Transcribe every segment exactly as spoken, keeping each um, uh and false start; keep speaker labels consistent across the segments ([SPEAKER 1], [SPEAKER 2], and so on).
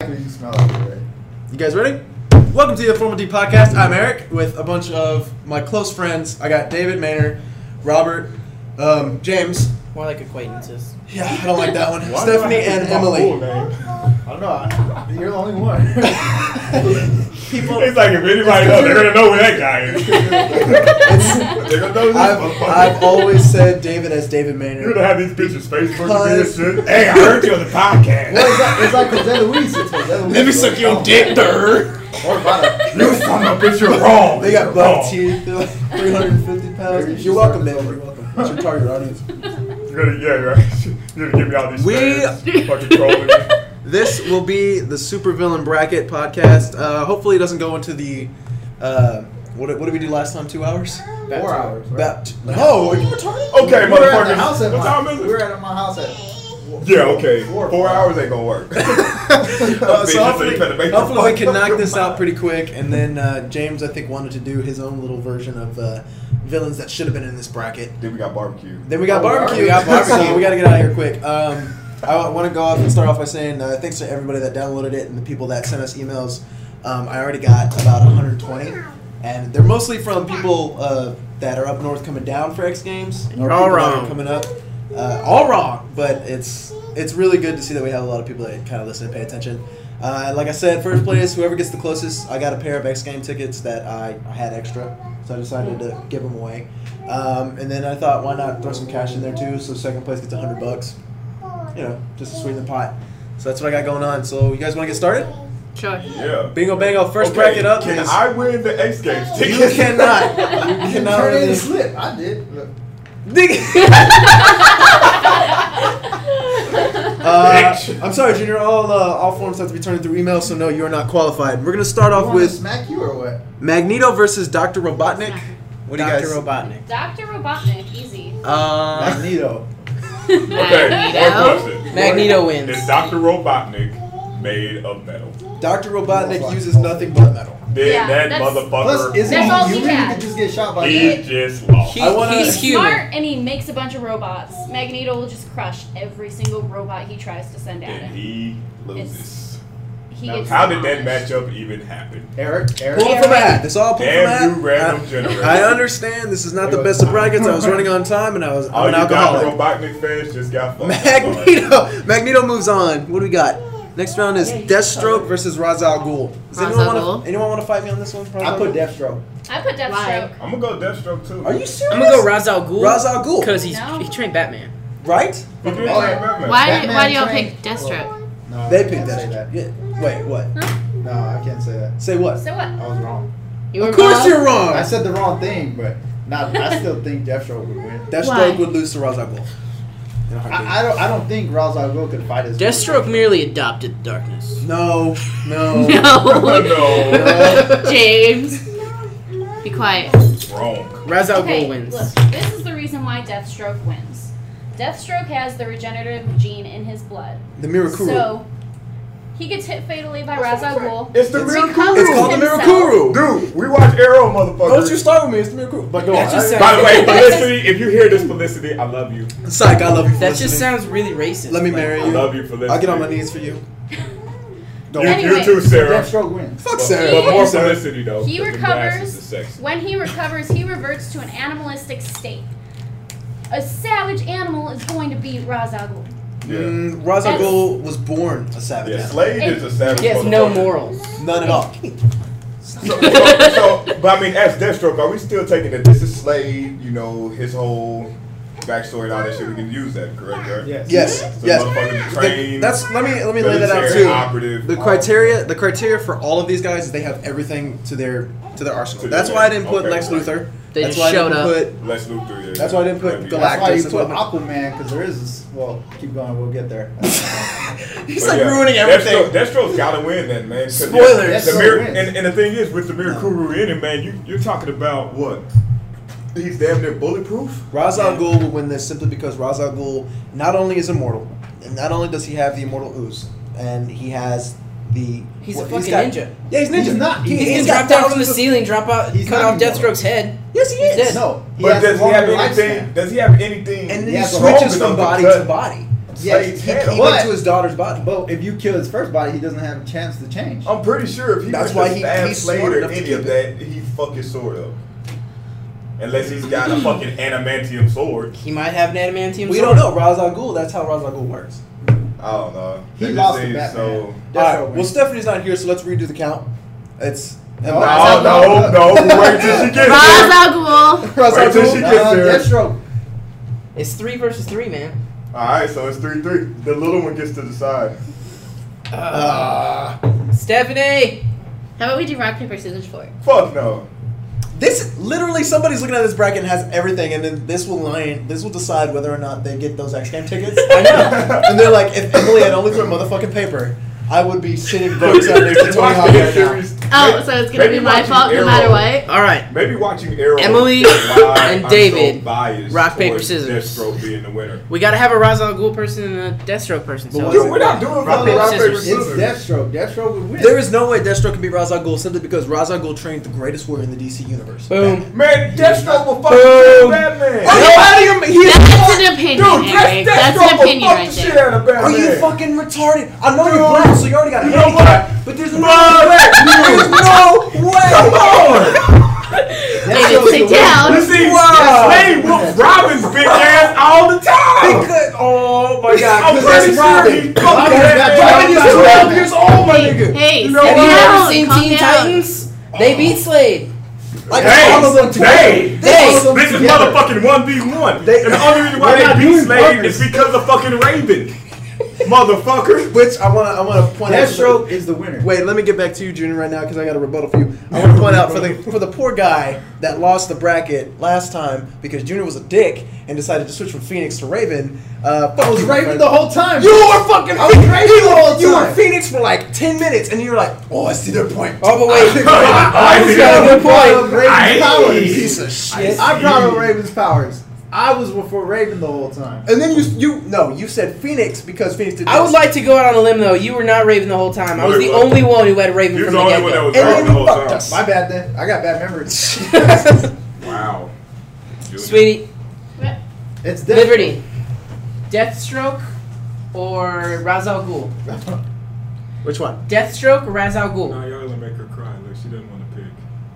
[SPEAKER 1] exactly. You smell it, right?
[SPEAKER 2] You guys ready? Welcome to the Informal D Podcast. I'm Eric with a bunch of my close friends. I got David Maynard, Robert, um, James.
[SPEAKER 3] More like acquaintances.
[SPEAKER 2] Yeah, I don't like that one.
[SPEAKER 4] Why
[SPEAKER 2] Stephanie
[SPEAKER 4] do I have
[SPEAKER 2] and
[SPEAKER 4] to use my
[SPEAKER 2] Emily.
[SPEAKER 4] full name?
[SPEAKER 1] I don't know. I, you're the only one.
[SPEAKER 2] People,
[SPEAKER 4] It's like if anybody knows, they're gonna know who that guy is. They're gonna know this
[SPEAKER 2] I've,
[SPEAKER 4] motherfucker.
[SPEAKER 2] I've always said David as David
[SPEAKER 4] You're
[SPEAKER 2] Maynard.
[SPEAKER 4] gonna have these bitches Facebook
[SPEAKER 2] Cause-
[SPEAKER 4] and shit. Hey, I heard you on the podcast.
[SPEAKER 1] Well, it's like, it's like Jose Luis. It's Jose Luis.
[SPEAKER 2] Let me suck your dick, dirt.
[SPEAKER 1] Or about
[SPEAKER 4] You son of a bitch, you're wrong.
[SPEAKER 2] They got
[SPEAKER 4] You're
[SPEAKER 2] buck
[SPEAKER 4] wrong.
[SPEAKER 2] teeth. They're like three hundred fifty pounds. You're welcome, David. You're welcome. That's your target audience.
[SPEAKER 4] You're gonna, yeah, right. You're gonna give me all these
[SPEAKER 2] We-
[SPEAKER 4] fans fucking trolling me.
[SPEAKER 2] This will be the Supervillain Bracket podcast. Uh, hopefully, it doesn't go into the. Uh, what, did- what did we do last time? Two hours?
[SPEAKER 1] four hours. Right?
[SPEAKER 2] About. No, are you retarded?
[SPEAKER 4] Okay,
[SPEAKER 1] we were at the
[SPEAKER 4] motherfuckers.
[SPEAKER 1] house at
[SPEAKER 4] What time
[SPEAKER 1] my,
[SPEAKER 4] is
[SPEAKER 1] we
[SPEAKER 4] it?
[SPEAKER 1] were at my house at.
[SPEAKER 4] Yeah, okay.
[SPEAKER 1] Four,
[SPEAKER 4] Four hours ain't gonna work.
[SPEAKER 2] Uh,
[SPEAKER 4] Bitches,
[SPEAKER 2] so hopefully,
[SPEAKER 4] you better make
[SPEAKER 2] hopefully we
[SPEAKER 4] the
[SPEAKER 2] can knock
[SPEAKER 4] fuck
[SPEAKER 2] this
[SPEAKER 4] up.
[SPEAKER 2] out pretty quick. And then uh, James, I think, wanted to do his own little version of uh, villains that should have been in this bracket.
[SPEAKER 4] Then we got barbecue.
[SPEAKER 2] Then we got
[SPEAKER 1] Oh,
[SPEAKER 2] barbecue.
[SPEAKER 1] we got barbecue.
[SPEAKER 2] So we got to get out of here quick. Um, I want to go off and start off by saying uh, thanks to everybody that downloaded it and the people that sent us emails. Um, I already got about one hundred twenty, and they're mostly from people uh, that are up north coming down for X Games. Or
[SPEAKER 3] You're all
[SPEAKER 2] people that are
[SPEAKER 3] wrong.
[SPEAKER 2] coming up. Uh, all wrong, but it's it's really good to see that we have a lot of people that kind of listen and pay attention. Uh, and like I said, first place, whoever gets the closest, I got a pair of X Game tickets that I, I had extra, so I decided to give them away. Um, and then I thought, why not throw some cash in there too? So second place gets a hundred bucks. You know, just to sweeten the pot. So that's what I got going on. So you guys want to get started?
[SPEAKER 3] Sure.
[SPEAKER 4] Yeah.
[SPEAKER 2] Bingo bango. First
[SPEAKER 4] Okay,
[SPEAKER 2] bracket up
[SPEAKER 4] Can
[SPEAKER 2] is
[SPEAKER 4] I win the X Games
[SPEAKER 2] you
[SPEAKER 4] ticket?
[SPEAKER 2] cannot. You
[SPEAKER 1] You
[SPEAKER 2] cannot
[SPEAKER 1] turn in
[SPEAKER 2] win
[SPEAKER 1] the
[SPEAKER 2] this.
[SPEAKER 1] slip. I did. Look.
[SPEAKER 2] Uh, I'm sorry, Junior. All uh, all forms have to be turned through email, so no, you are not qualified. We're gonna start
[SPEAKER 1] You
[SPEAKER 2] off
[SPEAKER 1] want to
[SPEAKER 2] with
[SPEAKER 1] smack you or what?
[SPEAKER 2] Magneto versus Doctor Robotnik. What do you
[SPEAKER 3] Doctor
[SPEAKER 2] guys?
[SPEAKER 3] Robotnik.
[SPEAKER 5] Doctor Robotnik, easy.
[SPEAKER 2] Uh,
[SPEAKER 1] Magneto.
[SPEAKER 4] Okay, one question.
[SPEAKER 3] Magneto wins.
[SPEAKER 4] Is Doctor Robotnik made of metal?
[SPEAKER 2] Doctor Robotnik uses nothing but metal.
[SPEAKER 4] Then
[SPEAKER 5] Yeah,
[SPEAKER 4] that
[SPEAKER 5] that's-
[SPEAKER 4] motherfucker,
[SPEAKER 1] Plus, is
[SPEAKER 5] That's
[SPEAKER 1] he
[SPEAKER 5] all he
[SPEAKER 1] human? He
[SPEAKER 5] has.
[SPEAKER 1] could just get shot by
[SPEAKER 4] he
[SPEAKER 1] that.
[SPEAKER 4] just lost.
[SPEAKER 3] He,
[SPEAKER 2] I wanna-
[SPEAKER 3] he's
[SPEAKER 5] He's
[SPEAKER 3] human.
[SPEAKER 5] smart and he makes a bunch of robots. Magneto will just crush every single robot he tries to send at
[SPEAKER 4] and
[SPEAKER 5] him.
[SPEAKER 4] he loses.
[SPEAKER 5] He
[SPEAKER 1] Now,
[SPEAKER 5] gets
[SPEAKER 4] How did that
[SPEAKER 5] demolished.
[SPEAKER 4] matchup even happen?
[SPEAKER 1] Eric, Eric.
[SPEAKER 2] Pull it from a hat. This all pulled from a
[SPEAKER 4] Damn
[SPEAKER 2] hat.
[SPEAKER 4] you, random
[SPEAKER 2] I-
[SPEAKER 4] generator.
[SPEAKER 2] I understand this is not the best of brackets. I was running on time and I was
[SPEAKER 4] All
[SPEAKER 2] I'm
[SPEAKER 4] you
[SPEAKER 2] an
[SPEAKER 4] Doctor
[SPEAKER 2] alcoholic.
[SPEAKER 4] Robotnik fans just got fucked.
[SPEAKER 2] Magneto. Magneto moves on. What do we got? Next round is Deathstroke versus Ra's al Ghul. Does anyone
[SPEAKER 6] Ra's al
[SPEAKER 2] want
[SPEAKER 6] Ghul?
[SPEAKER 2] to anyone want to fight me on this one?
[SPEAKER 1] I put Deathstroke.
[SPEAKER 5] I put Deathstroke.
[SPEAKER 4] I'm gonna go Deathstroke too.
[SPEAKER 2] Are you serious?
[SPEAKER 3] I'm gonna go Ra's al Ghul.
[SPEAKER 2] Ra's al Ghul.
[SPEAKER 3] Because he's
[SPEAKER 5] No.
[SPEAKER 3] he trained Batman.
[SPEAKER 2] Right?
[SPEAKER 4] Fuck you,
[SPEAKER 1] Oh, yeah.
[SPEAKER 4] Batman.
[SPEAKER 6] Why?
[SPEAKER 1] Batman
[SPEAKER 6] why do y'all
[SPEAKER 1] trained-
[SPEAKER 6] pick Deathstroke?
[SPEAKER 1] No,
[SPEAKER 2] They
[SPEAKER 1] I
[SPEAKER 2] picked
[SPEAKER 1] can't
[SPEAKER 2] that.
[SPEAKER 1] say that.
[SPEAKER 2] Yeah. Wait, what?
[SPEAKER 1] No, I can't say that.
[SPEAKER 2] Say what?
[SPEAKER 5] So what?
[SPEAKER 1] I was wrong.
[SPEAKER 6] You
[SPEAKER 2] Of
[SPEAKER 6] were
[SPEAKER 2] course
[SPEAKER 6] wrong?
[SPEAKER 2] you're wrong.
[SPEAKER 1] I said the wrong thing, but not. I still think Deathstroke would win.
[SPEAKER 2] Deathstroke
[SPEAKER 6] Why?
[SPEAKER 2] would lose to Ra's al Ghul. In a heartbeat.
[SPEAKER 1] I, I don't. I don't think Ra's al Ghul could fight his.
[SPEAKER 3] Deathstroke merely adopted darkness.
[SPEAKER 2] No, no.
[SPEAKER 6] No.
[SPEAKER 4] no.
[SPEAKER 6] James. Be quiet.
[SPEAKER 4] Wrong.
[SPEAKER 3] Ra's al
[SPEAKER 5] Okay,
[SPEAKER 3] Ghul wins.
[SPEAKER 5] look, this is the reason why Deathstroke wins. Deathstroke has the regenerative gene in his blood.
[SPEAKER 2] The Mirakuru.
[SPEAKER 5] So, he gets hit fatally by Ra's al Ghul.
[SPEAKER 4] It's the
[SPEAKER 2] It's-
[SPEAKER 4] Mirakuru.
[SPEAKER 2] It's called the
[SPEAKER 5] himself.
[SPEAKER 2] Mirakuru.
[SPEAKER 4] Dude, we watch Arrow, motherfucker.
[SPEAKER 2] Don't you start with me. It's the Mirakuru. But go
[SPEAKER 3] That
[SPEAKER 2] on.
[SPEAKER 3] just
[SPEAKER 2] I-
[SPEAKER 3] sounds-
[SPEAKER 4] By the way, Felicity, if you hear this, Felicity, I love you.
[SPEAKER 2] Psych, I love you for
[SPEAKER 3] That
[SPEAKER 2] listening.
[SPEAKER 3] just sounds really racist.
[SPEAKER 2] Let me
[SPEAKER 3] Like,
[SPEAKER 2] marry
[SPEAKER 4] I
[SPEAKER 2] you.
[SPEAKER 4] love you, Felicity.
[SPEAKER 2] I'll get on my knees for you. Go
[SPEAKER 4] You,
[SPEAKER 2] on.
[SPEAKER 5] Anyway.
[SPEAKER 4] you too, Sarah.
[SPEAKER 1] Deathstroke wins.
[SPEAKER 2] Fuck
[SPEAKER 4] But,
[SPEAKER 2] Sarah.
[SPEAKER 4] but more
[SPEAKER 2] Sarah.
[SPEAKER 4] Felicity, though.
[SPEAKER 5] He
[SPEAKER 4] 'cause the grass
[SPEAKER 5] recovers.
[SPEAKER 4] is the sex.
[SPEAKER 5] When he recovers, he reverts to an animalistic state. A savage animal is going to beat Ra's al Ghul.
[SPEAKER 4] Yeah.
[SPEAKER 2] Mm, Ra's al
[SPEAKER 5] That's-
[SPEAKER 2] Ghul was born a savage.
[SPEAKER 4] Yeah,
[SPEAKER 2] animal.
[SPEAKER 4] Slade is a savage
[SPEAKER 3] He has no
[SPEAKER 4] motherfucker.
[SPEAKER 3] morals.
[SPEAKER 2] None at all.
[SPEAKER 4] So, so, so, but I mean, as Deathstroke, are we still taking that this is Slade, you know, his whole backstory and all that shit? We can use that, correct? Right?
[SPEAKER 1] Yes.
[SPEAKER 2] Yes,
[SPEAKER 4] So
[SPEAKER 2] yes.
[SPEAKER 4] motherfuckers
[SPEAKER 2] The-
[SPEAKER 4] trained,
[SPEAKER 2] that's let me let me lay that out
[SPEAKER 4] military
[SPEAKER 2] too.
[SPEAKER 4] operative.
[SPEAKER 2] The criteria, the criteria for all of these guys is they have everything to their to their arsenal.
[SPEAKER 4] To
[SPEAKER 2] That's
[SPEAKER 4] their-
[SPEAKER 2] why I didn't put
[SPEAKER 4] okay,
[SPEAKER 2] Lex
[SPEAKER 4] right.
[SPEAKER 2] Luthor.
[SPEAKER 6] They
[SPEAKER 2] That's
[SPEAKER 6] just
[SPEAKER 2] why I
[SPEAKER 6] showed
[SPEAKER 2] didn't
[SPEAKER 6] up.
[SPEAKER 2] put.
[SPEAKER 4] Lex Luthor, yeah.
[SPEAKER 2] That's why I didn't put
[SPEAKER 4] That'd be-
[SPEAKER 2] Galactus.
[SPEAKER 1] That's why you
[SPEAKER 2] as
[SPEAKER 1] put
[SPEAKER 2] well.
[SPEAKER 1] Aquaman, because there is. This, well, keep going. We'll get there.
[SPEAKER 2] He's
[SPEAKER 4] But
[SPEAKER 2] like
[SPEAKER 4] yeah,
[SPEAKER 2] ruining everything.
[SPEAKER 4] Deathstroke, Deathstroke's gotta win then, man. 'Cause,
[SPEAKER 2] Spoilers.
[SPEAKER 4] yeah, the
[SPEAKER 1] Deathstroke
[SPEAKER 4] Mir-
[SPEAKER 1] wins.
[SPEAKER 4] and, and the thing is, with the Mirakuru in it, man, you, you're talking about what? He's damn near bulletproof?
[SPEAKER 2] Ra's al Ghul will win this simply because Ra's al Ghul not only is immortal, and not only does he have the immortal ooze, and he has the.
[SPEAKER 3] He's
[SPEAKER 2] what-
[SPEAKER 3] a fucking
[SPEAKER 2] got-
[SPEAKER 3] ninja.
[SPEAKER 2] Yeah, he's ninja.
[SPEAKER 1] He's not.
[SPEAKER 2] He,
[SPEAKER 3] He
[SPEAKER 1] He's
[SPEAKER 3] can
[SPEAKER 2] got
[SPEAKER 3] drop down from the
[SPEAKER 2] thousands of-
[SPEAKER 3] ceiling, drop out,
[SPEAKER 1] He's
[SPEAKER 3] cut
[SPEAKER 1] not
[SPEAKER 3] off
[SPEAKER 1] immortal.
[SPEAKER 3] Deathstroke's head.
[SPEAKER 2] Yes, he
[SPEAKER 3] He's
[SPEAKER 2] is.
[SPEAKER 3] dead.
[SPEAKER 1] No. He
[SPEAKER 4] But
[SPEAKER 1] has
[SPEAKER 4] does he
[SPEAKER 1] longer
[SPEAKER 4] have anything?
[SPEAKER 1] lifespan.
[SPEAKER 4] Does he have anything?
[SPEAKER 2] And then he
[SPEAKER 1] He has a
[SPEAKER 2] switches
[SPEAKER 4] strong
[SPEAKER 2] from
[SPEAKER 4] enough
[SPEAKER 2] body
[SPEAKER 4] cut?
[SPEAKER 2] to body.
[SPEAKER 1] Yeah,
[SPEAKER 4] Slade's
[SPEAKER 2] He,
[SPEAKER 4] head
[SPEAKER 2] he
[SPEAKER 4] off.
[SPEAKER 1] What?
[SPEAKER 2] went to his daughter's body.
[SPEAKER 1] But if you kill his first body, he doesn't have a chance to change.
[SPEAKER 4] I'm pretty sure if he
[SPEAKER 2] That's
[SPEAKER 4] was
[SPEAKER 2] why
[SPEAKER 4] to
[SPEAKER 2] he-
[SPEAKER 4] stab
[SPEAKER 2] he's
[SPEAKER 4] Slade
[SPEAKER 2] smart
[SPEAKER 4] or
[SPEAKER 2] enough to
[SPEAKER 4] any
[SPEAKER 2] keep
[SPEAKER 4] of that, he'd fuck his sword up. Unless he's got a fucking adamantium sword.
[SPEAKER 3] He might have an adamantium.
[SPEAKER 2] We
[SPEAKER 3] sword.
[SPEAKER 2] don't know. Ra's al Ghul. That's how Ra's al Ghul works.
[SPEAKER 4] I don't know.
[SPEAKER 1] He
[SPEAKER 4] They just
[SPEAKER 1] lost to
[SPEAKER 4] seem
[SPEAKER 1] Batman.
[SPEAKER 4] so.
[SPEAKER 1] That's
[SPEAKER 2] All right.
[SPEAKER 1] what
[SPEAKER 2] Well, Stephanie's not here, so let's redo the count. It's
[SPEAKER 1] No,
[SPEAKER 4] No,
[SPEAKER 1] Ra's
[SPEAKER 4] no,
[SPEAKER 1] al
[SPEAKER 4] no, Wait till she gets
[SPEAKER 6] Ra's
[SPEAKER 4] there.
[SPEAKER 6] al Ghul.
[SPEAKER 2] Ra's al
[SPEAKER 4] Wait till she
[SPEAKER 2] Ghul.
[SPEAKER 4] gets
[SPEAKER 1] Uh,
[SPEAKER 4] there.
[SPEAKER 1] Deathstroke.
[SPEAKER 3] It's three versus three, man.
[SPEAKER 4] All right, so it's three three. The little one gets to decide.
[SPEAKER 2] Uh,
[SPEAKER 3] Stephanie.
[SPEAKER 6] How about we do rock, paper, scissors for it?
[SPEAKER 4] Fuck no.
[SPEAKER 2] This literally somebody's looking at this bracket and has everything, and then this will line. This will decide whether or not they get those X Game tickets.
[SPEAKER 3] I know.
[SPEAKER 2] And they're like, if Emily had only thrown motherfucking paper, I would be sitting courtside next to Tony Hawk right now.
[SPEAKER 6] Oh, so it's gonna
[SPEAKER 4] Maybe
[SPEAKER 6] be my
[SPEAKER 4] watching
[SPEAKER 6] fault no
[SPEAKER 4] Arrow.
[SPEAKER 6] matter what.
[SPEAKER 3] All right.
[SPEAKER 4] Maybe watching Arrow.
[SPEAKER 3] Emily
[SPEAKER 4] is why
[SPEAKER 3] and
[SPEAKER 4] I'm
[SPEAKER 3] David,
[SPEAKER 4] So biased
[SPEAKER 3] rock, paper,
[SPEAKER 4] towards
[SPEAKER 3] scissors.
[SPEAKER 4] Deathstroke being the winner.
[SPEAKER 3] We gotta have a Ra's al Ghul person and a Deathstroke person. So
[SPEAKER 2] But
[SPEAKER 4] Dude, we're not doing
[SPEAKER 3] Rock,
[SPEAKER 4] fucking
[SPEAKER 3] paper,
[SPEAKER 4] rock, paper,
[SPEAKER 3] scissors.
[SPEAKER 1] It's
[SPEAKER 4] scissors.
[SPEAKER 1] Deathstroke. Deathstroke would win.
[SPEAKER 2] There is no way Deathstroke can beat Ra's al Ghul simply because Ra's al Ghul trained the greatest warrior in the D C universe.
[SPEAKER 3] boom.
[SPEAKER 4] Man, Deathstroke will fucking
[SPEAKER 3] Boom.
[SPEAKER 4] kill Batman.
[SPEAKER 2] Are you out of your? He is
[SPEAKER 6] That's an opinion,
[SPEAKER 4] Dude,
[SPEAKER 6] Eric.
[SPEAKER 4] Death-
[SPEAKER 6] That's
[SPEAKER 4] Deathstroke
[SPEAKER 6] an
[SPEAKER 4] will
[SPEAKER 6] opinion
[SPEAKER 4] fuck
[SPEAKER 6] right
[SPEAKER 4] the shit
[SPEAKER 6] there.
[SPEAKER 4] out of Batman.
[SPEAKER 2] Are you fucking retarded? I know you're
[SPEAKER 4] Dude.
[SPEAKER 2] blind, so you already got a
[SPEAKER 4] You know
[SPEAKER 2] handicap.
[SPEAKER 4] what?
[SPEAKER 2] But there's no
[SPEAKER 4] Bro,
[SPEAKER 2] way. There's no way.
[SPEAKER 4] Come on.
[SPEAKER 6] David, sit down.
[SPEAKER 4] You see,
[SPEAKER 2] Wow.
[SPEAKER 4] Slade whoops Robin's big ass all the time.
[SPEAKER 2] Because, oh my god,
[SPEAKER 4] I'm
[SPEAKER 2] 'cause
[SPEAKER 4] pretty
[SPEAKER 2] that's
[SPEAKER 4] sure
[SPEAKER 2] Robin.
[SPEAKER 4] he fucking
[SPEAKER 1] Robin
[SPEAKER 4] had
[SPEAKER 1] got
[SPEAKER 4] that.
[SPEAKER 2] Robin is
[SPEAKER 1] Robin
[SPEAKER 2] twelve
[SPEAKER 1] got
[SPEAKER 2] years old, my
[SPEAKER 6] Hey,
[SPEAKER 2] nigga.
[SPEAKER 6] hey,
[SPEAKER 4] You know
[SPEAKER 6] sit
[SPEAKER 3] Have you
[SPEAKER 4] what?
[SPEAKER 6] down.
[SPEAKER 3] ever seen
[SPEAKER 6] Calm
[SPEAKER 3] Teen
[SPEAKER 6] down.
[SPEAKER 3] Titans? They beat Slade.
[SPEAKER 2] Like
[SPEAKER 4] Hey,
[SPEAKER 2] all of them
[SPEAKER 4] hey,
[SPEAKER 2] together.
[SPEAKER 3] hey,
[SPEAKER 2] all of them
[SPEAKER 4] This is
[SPEAKER 2] together.
[SPEAKER 4] motherfucking one v one.
[SPEAKER 2] They-
[SPEAKER 4] And the only reason why
[SPEAKER 1] We're
[SPEAKER 4] they
[SPEAKER 1] not
[SPEAKER 4] beat
[SPEAKER 1] doing
[SPEAKER 4] Slade
[SPEAKER 1] partners.
[SPEAKER 4] is because of fucking Raven. Motherfucker.
[SPEAKER 2] Which I want to I want to point out.
[SPEAKER 1] Deathstroke is the winner.
[SPEAKER 2] Wait, let me get back to you, Junior, right now because I got a rebuttal for you. I want to point out for the for the poor guy that lost the bracket last time because Junior was a dick and decided to switch from Phoenix to Raven. Uh,
[SPEAKER 1] I was Raven the whole time.
[SPEAKER 2] You were fucking
[SPEAKER 1] I was Raven the whole
[SPEAKER 2] You were
[SPEAKER 1] time.
[SPEAKER 2] Phoenix for like ten minutes, and you were like, "Oh, I see their point."
[SPEAKER 3] Oh, but wait.
[SPEAKER 4] I
[SPEAKER 1] was
[SPEAKER 4] see
[SPEAKER 1] got
[SPEAKER 4] that.
[SPEAKER 1] a point of Raven's
[SPEAKER 4] Aye.
[SPEAKER 1] powers.
[SPEAKER 2] Piece of shit.
[SPEAKER 1] I'm proud of Raven's powers. I was before Raven the whole time.
[SPEAKER 2] And then you you no, you said Phoenix because Phoenix did.
[SPEAKER 3] I would
[SPEAKER 2] this.
[SPEAKER 3] like to go out on a limb though. You were not Raven the whole time. I was
[SPEAKER 4] Wait,
[SPEAKER 3] the
[SPEAKER 4] what?
[SPEAKER 3] only one who had Raven
[SPEAKER 4] He was
[SPEAKER 3] from
[SPEAKER 4] the
[SPEAKER 3] the
[SPEAKER 4] only one that
[SPEAKER 3] get-go.
[SPEAKER 4] was
[SPEAKER 2] And
[SPEAKER 4] right
[SPEAKER 2] then
[SPEAKER 4] the
[SPEAKER 2] you
[SPEAKER 4] whole
[SPEAKER 2] fucked
[SPEAKER 4] time.
[SPEAKER 2] us.
[SPEAKER 1] My bad then. I got bad memories.
[SPEAKER 4] Wow. Junior.
[SPEAKER 3] Sweetie,
[SPEAKER 1] It's Deathstroke.
[SPEAKER 3] Liberty, Deathstroke, or Ra's al Ghul?
[SPEAKER 2] Which one?
[SPEAKER 3] Deathstroke or Ra's al
[SPEAKER 4] No,
[SPEAKER 3] Ghul?
[SPEAKER 4] y'all gonna make her cry. Look, she doesn't want to pick.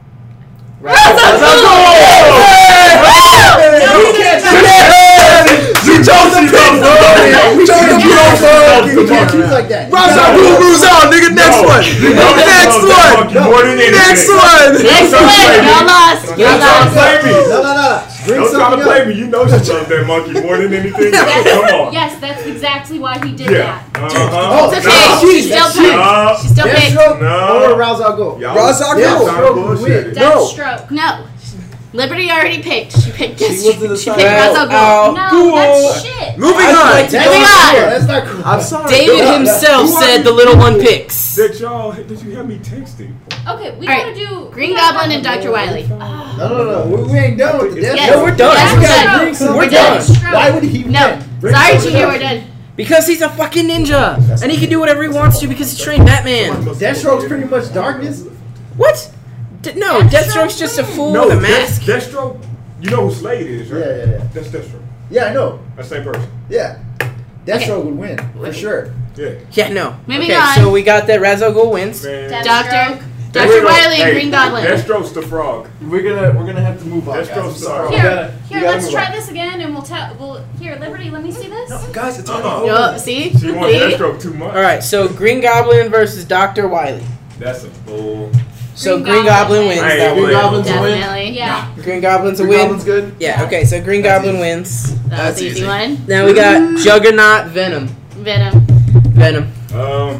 [SPEAKER 2] You chose the pick. You chose the
[SPEAKER 1] You
[SPEAKER 2] pick.
[SPEAKER 1] can't choose like that.
[SPEAKER 2] Ra's al Ghul moves on, nigga. Next
[SPEAKER 4] No.
[SPEAKER 2] one.
[SPEAKER 4] You know she
[SPEAKER 2] Next
[SPEAKER 4] loves that
[SPEAKER 2] one.
[SPEAKER 4] monkey more than anything.
[SPEAKER 2] Next one.
[SPEAKER 6] Next
[SPEAKER 4] Don't
[SPEAKER 6] one.
[SPEAKER 4] play me.
[SPEAKER 6] Y'all lost. Y'all
[SPEAKER 4] Don't try to
[SPEAKER 6] lost.
[SPEAKER 4] play me.
[SPEAKER 1] No, no, no. Bring
[SPEAKER 4] Don't try to
[SPEAKER 1] something
[SPEAKER 4] play
[SPEAKER 1] up.
[SPEAKER 4] me. You know she loves that monkey more than anything. Come on.
[SPEAKER 5] Yes, that's exactly why he did
[SPEAKER 4] Yeah.
[SPEAKER 5] that.
[SPEAKER 4] Uh-huh.
[SPEAKER 6] It's
[SPEAKER 4] No.
[SPEAKER 6] okay. She still
[SPEAKER 1] That's
[SPEAKER 6] picked.
[SPEAKER 4] No.
[SPEAKER 6] She still picked.
[SPEAKER 1] Deathstroke
[SPEAKER 4] No.
[SPEAKER 1] or Ra's al Ghul.
[SPEAKER 4] Y'all-
[SPEAKER 2] Ra's al Ghul.
[SPEAKER 4] y'all
[SPEAKER 1] Deathstroke would
[SPEAKER 4] bullshitting.
[SPEAKER 1] win.
[SPEAKER 2] No.
[SPEAKER 5] Deathstroke.
[SPEAKER 6] No. Liberty already picked. She picked
[SPEAKER 2] She
[SPEAKER 6] this.
[SPEAKER 2] was the
[SPEAKER 6] She
[SPEAKER 2] decider.
[SPEAKER 6] picked Ra's al Ghul.
[SPEAKER 3] Al
[SPEAKER 5] No,
[SPEAKER 3] Ghul.
[SPEAKER 5] that's shit.
[SPEAKER 2] Moving
[SPEAKER 3] I'd
[SPEAKER 2] on.
[SPEAKER 3] like to
[SPEAKER 1] That's
[SPEAKER 6] Moving
[SPEAKER 1] not
[SPEAKER 6] on.
[SPEAKER 1] cool. That's not cool.
[SPEAKER 2] I'm sorry.
[SPEAKER 3] David
[SPEAKER 1] No, no.
[SPEAKER 3] himself
[SPEAKER 4] Who are
[SPEAKER 3] said
[SPEAKER 4] you?
[SPEAKER 3] the little one picks.
[SPEAKER 4] Did y'all? Did you have me texting?
[SPEAKER 5] Okay, we
[SPEAKER 6] All
[SPEAKER 5] gotta
[SPEAKER 6] right.
[SPEAKER 5] do
[SPEAKER 6] Green
[SPEAKER 5] we gotta
[SPEAKER 6] Goblin
[SPEAKER 5] have
[SPEAKER 6] and
[SPEAKER 5] a-
[SPEAKER 6] Doctor Wily.
[SPEAKER 1] No, no, no. We, we ain't done with the
[SPEAKER 4] Yes.
[SPEAKER 1] Deathstroke.
[SPEAKER 3] No, we're done.
[SPEAKER 6] Yes,
[SPEAKER 3] We
[SPEAKER 6] we're
[SPEAKER 3] gotta
[SPEAKER 6] done.
[SPEAKER 3] bring some-
[SPEAKER 6] We're
[SPEAKER 3] We're
[SPEAKER 6] done.
[SPEAKER 3] done.
[SPEAKER 1] Why would he
[SPEAKER 6] No.
[SPEAKER 1] win? Bring
[SPEAKER 6] Sorry,
[SPEAKER 1] something
[SPEAKER 6] Junior,
[SPEAKER 1] up.
[SPEAKER 6] we're done.
[SPEAKER 3] Because he's a fucking ninja. And he can do whatever he wants to because he trained Batman.
[SPEAKER 1] Deathstroke's pretty much darkness.
[SPEAKER 3] What? D- no,
[SPEAKER 5] Deathstroke's
[SPEAKER 3] Deathstroke's just a fool
[SPEAKER 4] No,
[SPEAKER 3] with a
[SPEAKER 4] Death-
[SPEAKER 3] mask.
[SPEAKER 4] Deathstroke. You know who Slade is, right?
[SPEAKER 1] Yeah, yeah, yeah.
[SPEAKER 4] That's Deathstroke.
[SPEAKER 1] Yeah, I know.
[SPEAKER 4] That's the same person.
[SPEAKER 1] Yeah. Deathstroke would win for sure.
[SPEAKER 4] Yeah.
[SPEAKER 3] Yeah, no.
[SPEAKER 6] Moving
[SPEAKER 3] okay,
[SPEAKER 6] on.
[SPEAKER 3] so we got that Ra's al Ghul wins.
[SPEAKER 4] Man.
[SPEAKER 5] Deathstroke.
[SPEAKER 6] Doctor.
[SPEAKER 4] There
[SPEAKER 6] Doctor
[SPEAKER 4] we go.
[SPEAKER 6] Wily and
[SPEAKER 4] Hey,
[SPEAKER 6] Green Goblin.
[SPEAKER 4] Deathstroke's the frog.
[SPEAKER 2] We're gonna we're gonna have to move on.
[SPEAKER 4] That's
[SPEAKER 2] Guys. I'm
[SPEAKER 4] gross.
[SPEAKER 2] sorry.
[SPEAKER 4] We
[SPEAKER 5] Here,
[SPEAKER 2] gotta- we
[SPEAKER 5] here,
[SPEAKER 2] gotta
[SPEAKER 5] let's
[SPEAKER 2] move
[SPEAKER 5] try
[SPEAKER 2] on.
[SPEAKER 5] this again, and we'll tell. Well, here, Liberty, let me see this.
[SPEAKER 2] No, guys, it's
[SPEAKER 4] Uh-uh.
[SPEAKER 2] already
[SPEAKER 6] Yo,
[SPEAKER 2] over.
[SPEAKER 6] see?
[SPEAKER 4] She wants
[SPEAKER 6] See?
[SPEAKER 4] Deathstroke too much.
[SPEAKER 3] All right, so Green Goblin versus Doctor Wily.
[SPEAKER 4] That's a bull.
[SPEAKER 3] So
[SPEAKER 5] Green
[SPEAKER 3] Green
[SPEAKER 5] Goblin
[SPEAKER 3] Goblin
[SPEAKER 5] wins.
[SPEAKER 3] wins
[SPEAKER 4] Hey,
[SPEAKER 3] that
[SPEAKER 4] Green
[SPEAKER 3] one.
[SPEAKER 2] Goblin's a win.
[SPEAKER 6] Definitely.
[SPEAKER 5] Yeah.
[SPEAKER 3] Green Goblin's a
[SPEAKER 2] Green
[SPEAKER 3] win.
[SPEAKER 2] Goblin's good.
[SPEAKER 3] Yeah, okay, so Green
[SPEAKER 2] That's
[SPEAKER 3] Goblin
[SPEAKER 2] easy.
[SPEAKER 3] wins.
[SPEAKER 6] That was
[SPEAKER 2] That's
[SPEAKER 6] the easy
[SPEAKER 2] easy.
[SPEAKER 6] one.
[SPEAKER 3] Now we got Juggernaut Venom.
[SPEAKER 6] Venom.
[SPEAKER 3] Venom.
[SPEAKER 4] Um,